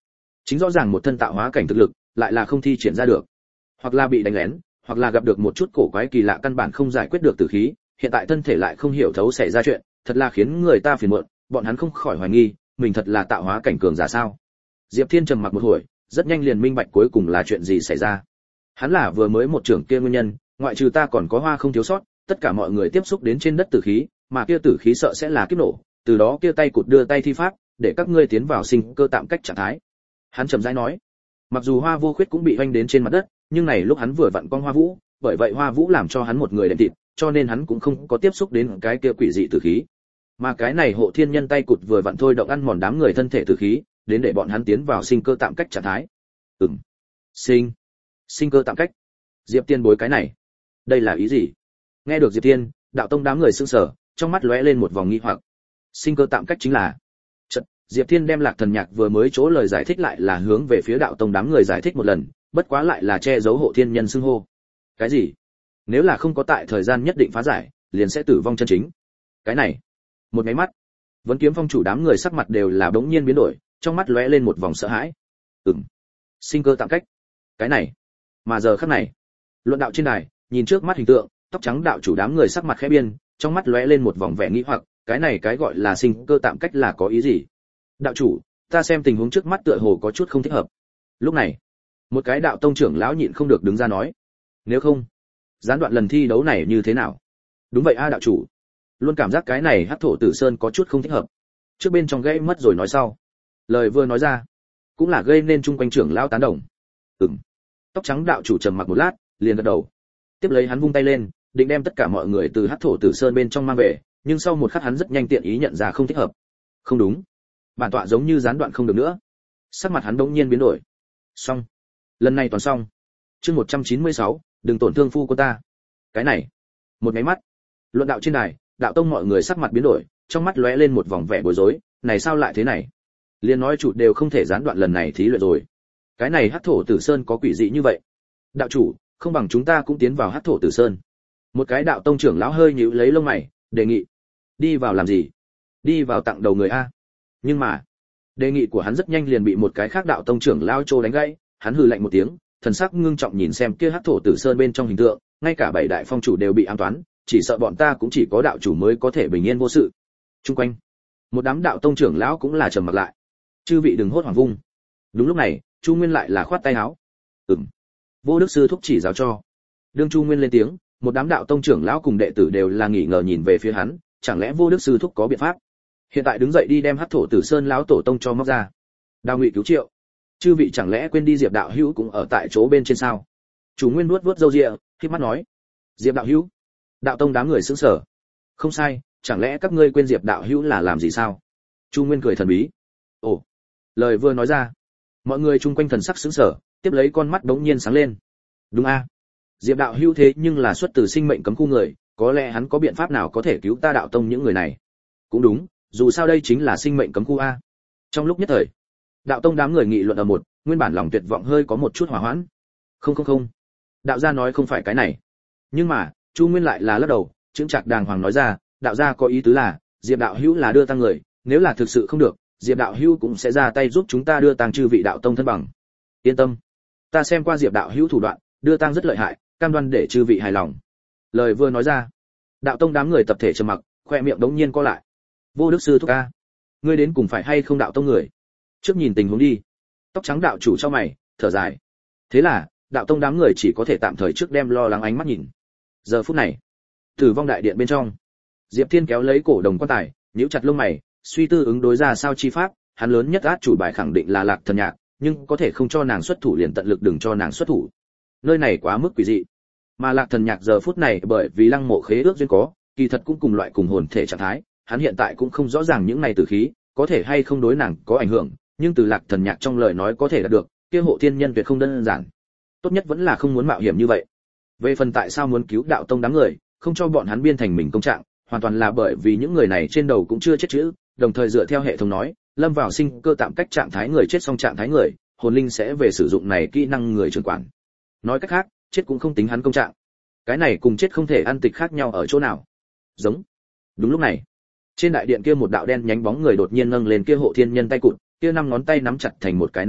Chính rõ ràng một thân tạo hóa cảnh thực lực, lại là không thi triển ra được. Hoặc là bị đánh lén, hoặc là gặp được một chút cổ quái kỳ lạ căn bản không giải quyết được tử khí, hiện tại thân thể lại không hiểu thấu xảy ra chuyện, thật là khiến người ta phiền muộn, bọn hắn không khỏi hoài nghi, mình thật là tạo hóa cảnh cường giả sao? Diệp Thiên trầm mặc một hồi, rất nhanh liền minh bạch cuối cùng là chuyện gì xảy ra. Hắn là vừa mới một trưởng kia nguyên nhân, ngoại trừ ta còn có hoa không thiếu sót, tất cả mọi người tiếp xúc đến trên đất tử khí, mà kia tử khí sợ sẽ là kiếp nổ, từ đó kia tay cụt đưa tay thi pháp, để các ngươi tiến vào sinh cơ tạm cách trạng thái. Hắn trầm rãi nói, mặc dù Hoa Vô Khuyết cũng bị vênh đến trên mặt đất, nhưng này lúc hắn vừa vặn con Hoa Vũ, bởi vậy Hoa Vũ làm cho hắn một người đệm thịt, cho nên hắn cũng không có tiếp xúc đến cái kia quỷ dị tử khí. Mà cái này hộ thiên nhân tay cụt vừa vặn thôi động ăn mòn đám người thân thể tử khí, đến để bọn hắn tiến vào sinh cơ tạm cách trạng thái. Ừm. Sinh, sinh cơ tạm cách. Diệp Tiên bối cái này, đây là ý gì? Nghe được Diệp Tiên, đạo tông đám người sững sờ, trong mắt lóe lên một vòng nghi hoặc. Sinh cơ tạm cách chính là? Chợt, Diệp Thiên đem Lạc Thần Nhạc vừa mới chỗ lời giải thích lại là hướng về phía đạo tông đám người giải thích một lần, bất quá lại là che giấu hộ thiên nhân xưng hô. Cái gì? Nếu là không có tại thời gian nhất định phá giải, liền sẽ tử vong chân chính. Cái này, một cái mắt, Vấn Kiếm Phong chủ đám người sắc mặt đều là bỗng nhiên biến đổi, trong mắt lóe lên một vòng sợ hãi. Ừm, sinh cơ tạm cách. Cái này, mà giờ khắc này, luận đạo trên đài, nhìn trước mắt hình tượng, tóc trắng đạo chủ đám người sắc mặt khẽ biên, trong mắt lóe lên một vòng vẻ nghi hoặc, cái này cái gọi là sinh cơ tạm cách là có ý gì? Đạo chủ, ta xem tình huống trước mắt tựa hồ có chút không thích hợp. Lúc này, một cái đạo tông trưởng lão nhịn không được đứng ra nói, nếu không, gián đoạn lần thi đấu này như thế nào? Đúng vậy a đạo chủ, luôn cảm giác cái này Hắc Thổ Tử Sơn có chút không thích hợp. Trước bên trong gãy mất rồi nói sau. Lời vừa nói ra, cũng là gây nên chung quanh trưởng lão tán đồng. Ừm. Tóc trắng đạo chủ trầm mặc một lát, liền gật đầu. Tiếp lấy hắn vung tay lên, định đem tất cả mọi người từ Hắc Thổ Tử Sơn bên trong mang về, nhưng sau một khắc hắn rất nhanh tiện ý nhận ra không thích hợp. Không đúng, bản tọa giống như gián đoạn không được nữa. Sắc mặt hắn đột nhiên biến đổi. Xong, lần này toàn xong. Chương một trăm chín mươi sáu, đừng tổn thương phu của ta. Cái này, một cái mắt, luận đạo trên đài, đạo tông mọi người sắc mặt biến đổi, trong mắt lóe lên một vòng vẻ bối rối, này sao lại thế này? Liên nói chủ đều không thể gián đoạn lần này thí luyện rồi. Cái này Hắc Thổ Tử Sơn có quỷ dị như vậy? Đạo chủ, không bằng chúng ta cũng tiến vào Hắc Thổ Tử Sơn. Một cái đạo tông trưởng lão hơi nhíu lấy lông mày, đề nghị. Đi vào làm gì? Đi vào tặng đầu người a. Nhưng mà, đề nghị của hắn rất nhanh liền bị một cái khác đạo tông trưởng lão trô đánh gãy, hắn hừ lạnh một tiếng, thần sắc ngưng trọng nhìn xem kia Hắc Thổ Tử Sơn bên trong hình tượng, ngay cả bảy đại phong chủ đều bị ám toán, chỉ sợ bọn ta cũng chỉ có đạo chủ mới có thể bình yên vô sự. Trung quanh, một đám đạo tông trưởng lão cũng là trầm mặc lại. Chư vị đừng hốt hoảng vung. Đúng lúc này, Chu Nguyên lại là khoát tay áo. Ừm. Vô Đức sư thúc chỉ giáo cho. Đương Chu Nguyên lên tiếng, một đám đạo tông trưởng lão cùng đệ tử đều là nghi ngờ nhìn về phía hắn, chẳng lẽ Vô Đức sư thúc có biện pháp? Hiện tại đứng dậy đi đem Hắc Thổ Tử Sơn lão tổ tông cho móc ra. Đao Ngụy cứu triệu. Chư vị chẳng lẽ quên đi Diệp đạo hữu cũng ở tại chỗ bên trên sao? Chủ Nguyên nuốt vuốt râu ria, khép mắt nói. Diệp đạo hữu? Đạo tông đám người sững sờ. Không sai, chẳng lẽ các ngươi quên Diệp đạo hữu là làm gì sao? Chu Nguyên cười thần bí. Ồ. Lời vừa nói ra, mọi người chung quanh thần sắc sững sờ, tiếp lấy con mắt đống nhiên sáng lên. Đúng a, Diệp đạo hữu thế nhưng là xuất từ sinh mệnh cấm khu người, có lẽ hắn có biện pháp nào có thể cứu ta đạo tông những người này. Cũng đúng, dù sao đây chính là sinh mệnh cấm khu a. Trong lúc nhất thời, đạo tông đám người nghị luận ở một, nguyên bản lòng tuyệt vọng hơi có một chút hỏa hoãn. Không không không, đạo gia nói không phải cái này. Nhưng mà, Chu Nguyên lại là lắc đầu, chững chạc đàng hoàng nói ra, đạo gia có ý tứ là, Diệp đạo hữu là đưa tăng người, nếu là thực sự không được, Diệp đạo hữu cũng sẽ ra tay giúp chúng ta đưa tăng chư vị đạo tông thân bằng. Yên tâm, ta xem qua Diệp đạo hữu thủ đoạn, đưa tăng rất lợi hại, cam đoan để chư vị hài lòng. Lời vừa nói ra, đạo tông đám người tập thể trầm mặc, khoe miệng đống nhiên co lại. Vô Đức sư thúc a, ngươi đến cùng phải hay không đạo tông người? Trước nhìn tình huống đi. Tóc trắng đạo chủ cho mày, thở dài. Thế là, đạo tông đám người chỉ có thể tạm thời trước đem lo lắng ánh mắt nhìn. Giờ phút này, Tử Vong đại điện bên trong, Diệp Thiên kéo lấy cổ đồng quan tài, nhíu chặt lông mày, suy tư ứng đối ra sao chi pháp, hắn lớn nhất át chủ bài khẳng định là Lạc Thần Nhạc, nhưng có thể không cho nàng xuất thủ liền tận lực đừng cho nàng xuất thủ. Nơi này quá mức quỷ dị. Mà Lạc Thần Nhạc giờ phút này bởi vì lăng mộ khế ước duyên có, kỳ thật cũng cùng loại cùng hồn thể trạng thái, hắn hiện tại cũng không rõ ràng những này tử khí có thể hay không đối nàng có ảnh hưởng, nhưng từ Lạc Thần Nhạc trong lời nói có thể đạt được, kia hộ thiên nhân tuyệt không đơn giản. Tốt nhất vẫn là không muốn mạo hiểm như vậy. Về phần tại sao muốn cứu đạo tông đám người, không cho bọn hắn biên thành mình công trạng, hoàn toàn là bởi vì những người này trên đầu cũng chưa chết chữ, đồng thời dựa theo hệ thống nói, lâm vào sinh cơ tạm cách trạng thái người chết xong trạng thái người, hồn linh sẽ về sử dụng này kỹ năng người trưởng quản. Nói cách khác, chết cũng không tính hắn công trạng. Cái này cùng chết không thể ăn tịch khác nhau ở chỗ nào? Giống. Đúng lúc này, trên đại điện kia một đạo đen nhánh bóng người đột nhiên nâng lên kia hộ thiên nhân tay cụt, kia năm ngón tay nắm chặt thành một cái nắm đấm,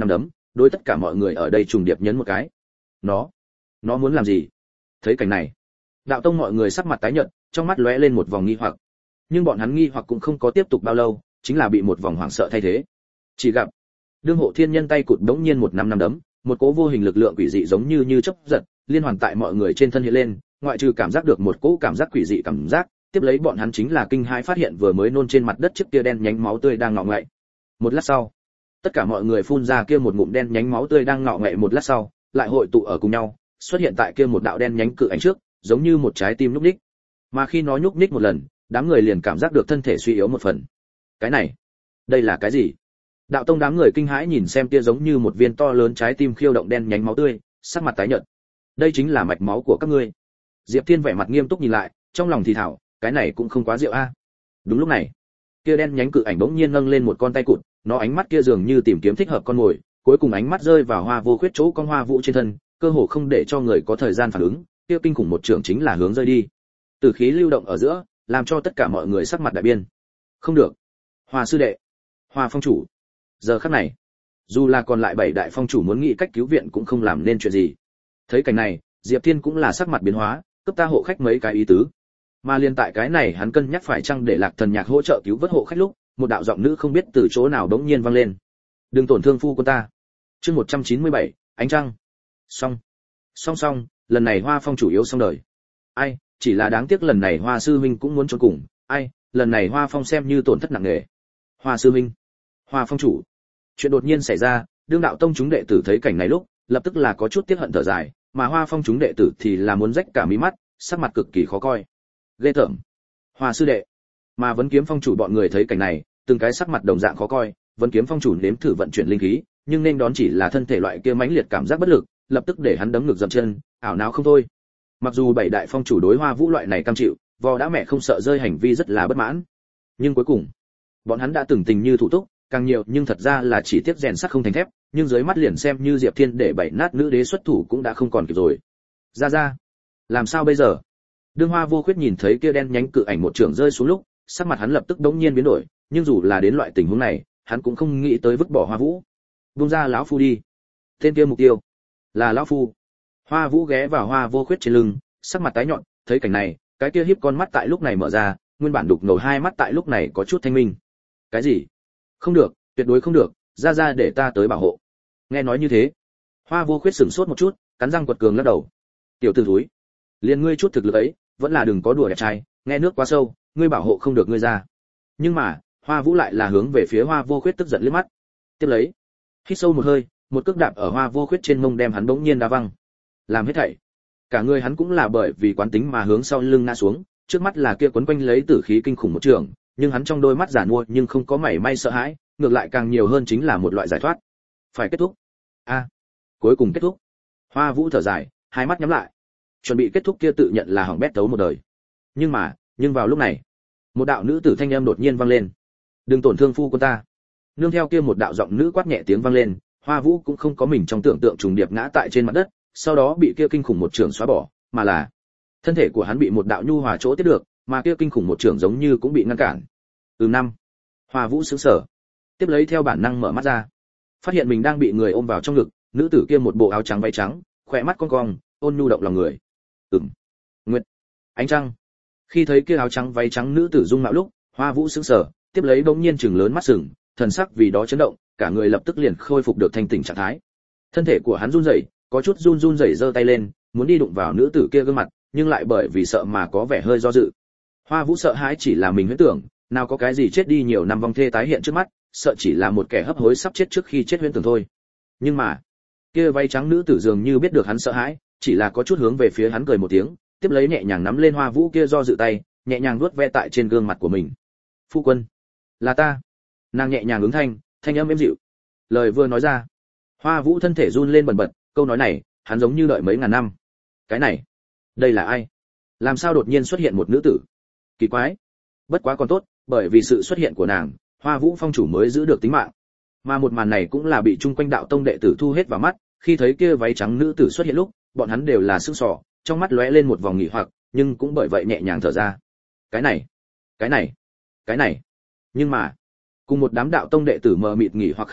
đối tất cả mọi người ở đây trùng điệp nhấn một cái. Nó, nó muốn làm gì? Thấy cảnh này, đạo tông mọi người sắc mặt tái nhợt, trong mắt lóe lên một vòng nghi hoặc. Nhưng bọn hắn nghi hoặc cũng không có tiếp tục bao lâu, chính là bị một vòng hoảng sợ thay thế. Chỉ gặp đương hộ thiên nhân tay cụt đống nhiên một năm năm đấm, một cỗ vô hình lực lượng quỷ dị giống như như chớp giật, liên hoàn tại mọi người trên thân hiện lên, ngoại trừ cảm giác được một cỗ cảm giác quỷ dị cảm giác, tiếp lấy bọn hắn chính là kinh hãi phát hiện vừa mới nôn trên mặt đất chiếc kia đen nhánh máu tươi đang ngọ ngậy. Một lát sau, tất cả mọi người phun ra kia một ngụm đen nhánh máu tươi đang ngọ ngậy, một lát sau, lại hội tụ ở cùng nhau, xuất hiện tại kia một đạo đen nhánh cự ảnh trước, giống như một trái tim nhúc nhích. Mà khi nó nhúc nhích một lần, đám người liền cảm giác được thân thể suy yếu một phần. Cái này, đây là cái gì? Đạo tông đám người kinh hãi nhìn xem kia giống như một viên to lớn trái tim khiêu động đen nhánh máu tươi, sắc mặt tái nhợt. Đây chính là mạch máu của các ngươi. Diệp Thiên vẻ mặt nghiêm túc nhìn lại, trong lòng thì thào, cái này cũng không quá rượu a. Đúng lúc này, kia đen nhánh cự ảnh bỗng nhiên nâng lên một con tay cụt, nó ánh mắt kia dường như tìm kiếm thích hợp con mồi, cuối cùng ánh mắt rơi vào Hoa Vô Khuyết chỗ con Hoa Vũ trên thân, cơ hồ không để cho người có thời gian phản ứng, kia kinh khủng một trường chính là hướng rơi đi. Tử khí lưu động ở giữa, làm cho tất cả mọi người sắc mặt đại biến. Không được, Hoa sư đệ, Hoa phong chủ. Giờ khắc này, dù là còn lại bảy đại phong chủ muốn nghĩ cách cứu viện cũng không làm nên chuyện gì. Thấy cảnh này, Diệp Thiên cũng là sắc mặt biến hóa, cấp ta hộ khách mấy cái ý tứ. Mà liên tại cái này hắn cân nhắc phải chăng để Lạc Thần Nhạc hỗ trợ cứu vớt hộ khách lúc, một đạo giọng nữ không biết từ chỗ nào đống nhiên vang lên. Đừng tổn thương phu quân ta. Chương một trăm chín mươi bảy, ánh trăng. Xong. Xong xong, lần này Hoa phong chủ yếu xong đời. Ai, chỉ là đáng tiếc lần này Hoa sư huynh cũng muốn trốn cùng, ai, lần này Hoa phong xem như tổn thất nặng nề. Hoa sư huynh, Hoa phong chủ. Chuyện đột nhiên xảy ra, đương đạo tông chúng đệ tử thấy cảnh này lúc, lập tức là có chút tiếc hận thở dài, mà Hoa phong chúng đệ tử thì là muốn rách cả mí mắt, sắc mặt cực kỳ khó coi. Ghê tởm. Hoa sư đệ. Mà Vấn Kiếm phong chủ bọn người thấy cảnh này, từng cái sắc mặt đồng dạng khó coi, Vấn Kiếm phong chủ nếm thử vận chuyển linh khí, nhưng nên đón chỉ là thân thể loại kia mãnh liệt cảm giác bất lực, lập tức để hắn đấm ngực dậm chân, ảo não không thôi. Mặc dù bảy đại phong chủ đối Hoa Vũ loại này cam chịu, vò đã mẹ không sợ rơi hành vi rất là bất mãn. Nhưng cuối cùng, bọn hắn đã từng tình như thủ túc, càng nhiều nhưng thật ra là chỉ tiếp rèn sắt không thành thép, nhưng dưới mắt liền xem như Diệp Thiên để bảy nát nữ đế xuất thủ cũng đã không còn kịp rồi. Ra ra, làm sao bây giờ? Đương Hoa Vô Khuyết nhìn thấy kia đen nhánh cự ảnh một trường rơi xuống lúc, sắc mặt hắn lập tức đống nhiên biến đổi, nhưng dù là đến loại tình huống này, hắn cũng không nghĩ tới vứt bỏ Hoa Vũ. Buông ra lão phu đi. Tên kia mục tiêu là lão phu. Hoa Vũ ghé vào Hoa Vô Khuyết trên lưng, sắc mặt tái nhọn, thấy cảnh này, cái kia híp con mắt tại lúc này mở ra, nguyên bản đục ngầu hai mắt tại lúc này có chút thanh minh. Cái gì? Không được, tuyệt đối không được, ra ra để ta tới bảo hộ. Nghe nói như thế, Hoa Vô Khuyết sửng sốt một chút, cắn răng quật cường lắc đầu. Tiểu tử thúi, liền ngươi chút thực lực ấy, vẫn là đừng có đùa đẹp trai, nghe nước quá sâu, ngươi bảo hộ không được ngươi ra. Nhưng mà, Hoa Vũ lại là hướng về phía Hoa Vô Khuyết tức giận liếc mắt. Tiếp lấy, hít sâu một hơi, một cước đạp ở Hoa Vô Khuyết trên mông đem hắn bỗng nhiên đá văng. Làm hết thảy, cả người hắn cũng là bởi vì quán tính mà hướng sau lưng ngã xuống, trước mắt là kia quấn quanh lấy tử khí kinh khủng một trường, nhưng hắn trong đôi mắt giản mua nhưng không có mảy may sợ hãi, ngược lại càng nhiều hơn chính là một loại giải thoát. Phải kết thúc. A, cuối cùng kết thúc. Hoa Vũ thở dài, hai mắt nhắm lại. Chuẩn bị kết thúc kia tự nhận là hỏng bét tấu một đời. Nhưng mà, nhưng vào lúc này, một đạo nữ tử thanh âm đột nhiên vang lên. Đừng tổn thương phu quân ta. Nương theo kia một đạo giọng nữ quát nhẹ tiếng vang lên, Hoa Vũ cũng không có mình trong tưởng tượng trùng điệp ngã tại trên mặt đất, sau đó bị kia kinh khủng một trường xóa bỏ, mà là thân thể của hắn bị một đạo nhu hòa chỗ tiếp được, mà kia kinh khủng một trường giống như cũng bị ngăn cản. Từ năm, Hoa Vũ sững sờ, tiếp lấy theo bản năng mở mắt ra, phát hiện mình đang bị người ôm vào trong ngực, nữ tử kia một bộ áo trắng váy trắng, khỏe mắt cong cong, ôn nhu động lòng người. Ừm, Nguyệt, ánh trăng. Khi thấy kia áo trắng váy trắng nữ tử dung mạo lúc, Hoa Vũ sững sờ, tiếp lấy bỗng nhiên trừng lớn mắt sừng, thần sắc vì đó chấn động, cả người lập tức liền khôi phục được thanh tỉnh trạng thái. Thân thể của hắn run rẩy, có chút run run rẩy giơ tay lên, muốn đi đụng vào nữ tử kia gương mặt, nhưng lại bởi vì sợ mà có vẻ hơi do dự. Hoa Vũ sợ hãi chỉ là mình huyễn tưởng, nào có cái gì chết đi nhiều năm vong thê tái hiện trước mắt, sợ chỉ là một kẻ hấp hối sắp chết trước khi chết huyễn tưởng thôi. Nhưng mà, kia váy trắng nữ tử dường như biết được hắn sợ hãi, chỉ là có chút hướng về phía hắn cười một tiếng, tiếp lấy nhẹ nhàng nắm lên Hoa Vũ kia do dự tay, nhẹ nhàng vuốt ve tại trên gương mặt của mình. "Phu quân, là ta." Nàng nhẹ nhàng ứng thanh, thanh âm êm dịu. Lời vừa nói ra, Hoa Vũ thân thể run lên bần bật, câu nói này, hắn giống như đợi mấy ngàn năm. Cái này, đây là ai? Làm sao đột nhiên xuất hiện một nữ tử? Kỳ quái. Bất quá còn tốt, bởi vì sự xuất hiện của nàng, Hoa Vũ phong chủ mới giữ được tính mạng. Mà một màn này cũng là bị chung quanh đạo tông đệ tử thu hết vào mắt, khi thấy kia váy trắng nữ tử xuất hiện lúc, bọn hắn đều là sững sờ, trong mắt lóe lên một vòng nghỉ hoặc, nhưng cũng bởi vậy nhẹ nhàng thở ra. Cái này, cái này, cái này. Nhưng mà, cùng một đám đạo tông đệ tử mờ mịt nghỉ hoặc khác biệt,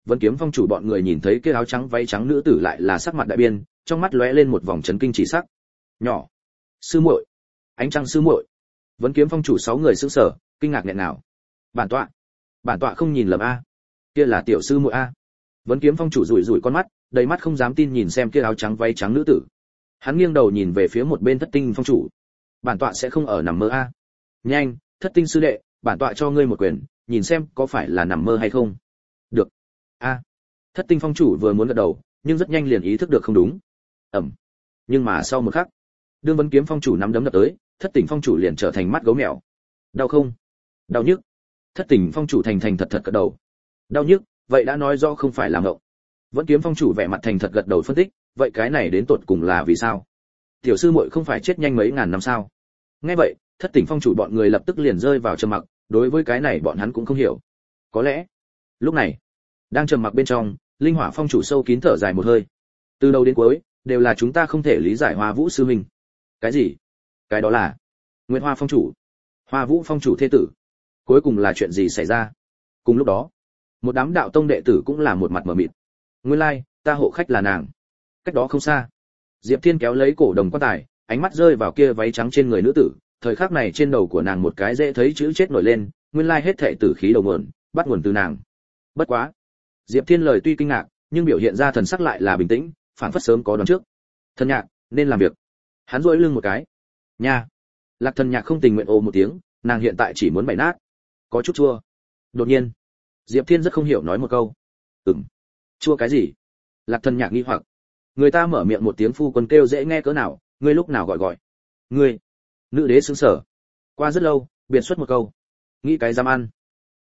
Vân Kiếm Phong chủ bọn người nhìn thấy kia áo trắng váy trắng nữ tử lại là sắc mặt đại biên, trong mắt lóe lên một vòng chấn kinh chỉ sắc. Nhỏ, sư muội, ánh trăng sư muội. Vân Kiếm Phong chủ sáu người sững sờ, kinh ngạc nghẹn nào. Bản tọa, bản tọa không nhìn lầm a, kia là tiểu sư muội a. Vân Kiếm Phong chủ rủi rủi con mắt, đầy mắt không dám tin nhìn xem kia áo trắng váy trắng nữ tử. Hắn nghiêng đầu nhìn về phía một bên Thất Tinh Phong chủ. Bản tọa sẽ không ở nằm mơ a. Nhanh, Thất Tinh sư đệ, bản tọa cho ngươi một quyền, nhìn xem có phải là nằm mơ hay không. Được. A. Thất Tinh Phong chủ vừa muốn gật đầu, nhưng rất nhanh liền ý thức được không đúng. Ẩm. Nhưng mà sau một khắc, đương Vân Kiếm Phong chủ nắm đấm đập tới, Thất Tỉnh Phong chủ liền trở thành mắt gấu mèo. Đau không? Đau nhức. Thất Tỉnh Phong chủ thành thành thật thật gật đầu. Đau nhức, vậy đã nói rõ không phải là ngộng. Vân Kiếm Phong chủ vẻ mặt thành thật gật đầu phân tích, vậy cái này đến tột cùng là vì sao? Tiểu sư muội không phải chết nhanh mấy ngàn năm sao? Nghe vậy, Thất Tỉnh Phong chủ bọn người lập tức liền rơi vào trầm mặc, đối với cái này bọn hắn cũng không hiểu. Có lẽ, lúc này, đang trầm mặc bên trong, Linh Hỏa Phong chủ sâu kín thở dài một hơi. Từ đầu đến cuối, đều là chúng ta không thể lý giải Hoa Vũ sư huynh. Cái gì? Cái đó là Nguyệt Hoa Phong chủ, Hoa Vũ Phong chủ thế tử. Cuối cùng là chuyện gì xảy ra? Cùng lúc đó, một đám đạo tông đệ tử cũng là một mặt mờ mịt. Nguyên lai, like, ta hộ khách là nàng. Cách đó không xa, Diệp Thiên kéo lấy cổ đồng quan tài, ánh mắt rơi vào kia váy trắng trên người nữ tử, thời khắc này trên đầu của nàng một cái dễ thấy chữ chết nổi lên, nguyên lai like hết thảy tử khí đầu nguồn, bắt nguồn từ nàng. Bất quá, Diệp Thiên lời tuy kinh ngạc, nhưng biểu hiện ra thần sắc lại là bình tĩnh, phản phất sớm có đoán trước. Thần Nhạc, nên làm việc. Hắn duỗi lưng một cái. Nha. Lạc Thần Nhạc không tình nguyện ồ một tiếng, nàng hiện tại chỉ muốn bày nát. Có chút chua. Đột nhiên, Diệp Thiên rất không hiểu nói một câu. Ừm. Chua cái gì? Lạc Thần Nhạc nghi hoặc. Người ta mở miệng một tiếng phu quân kêu dễ nghe cỡ nào, ngươi lúc nào gọi gọi. Ngươi. Nữ đế sững sờ. Qua rất lâu, biện xuất một câu. Nghĩ cái dám ăn.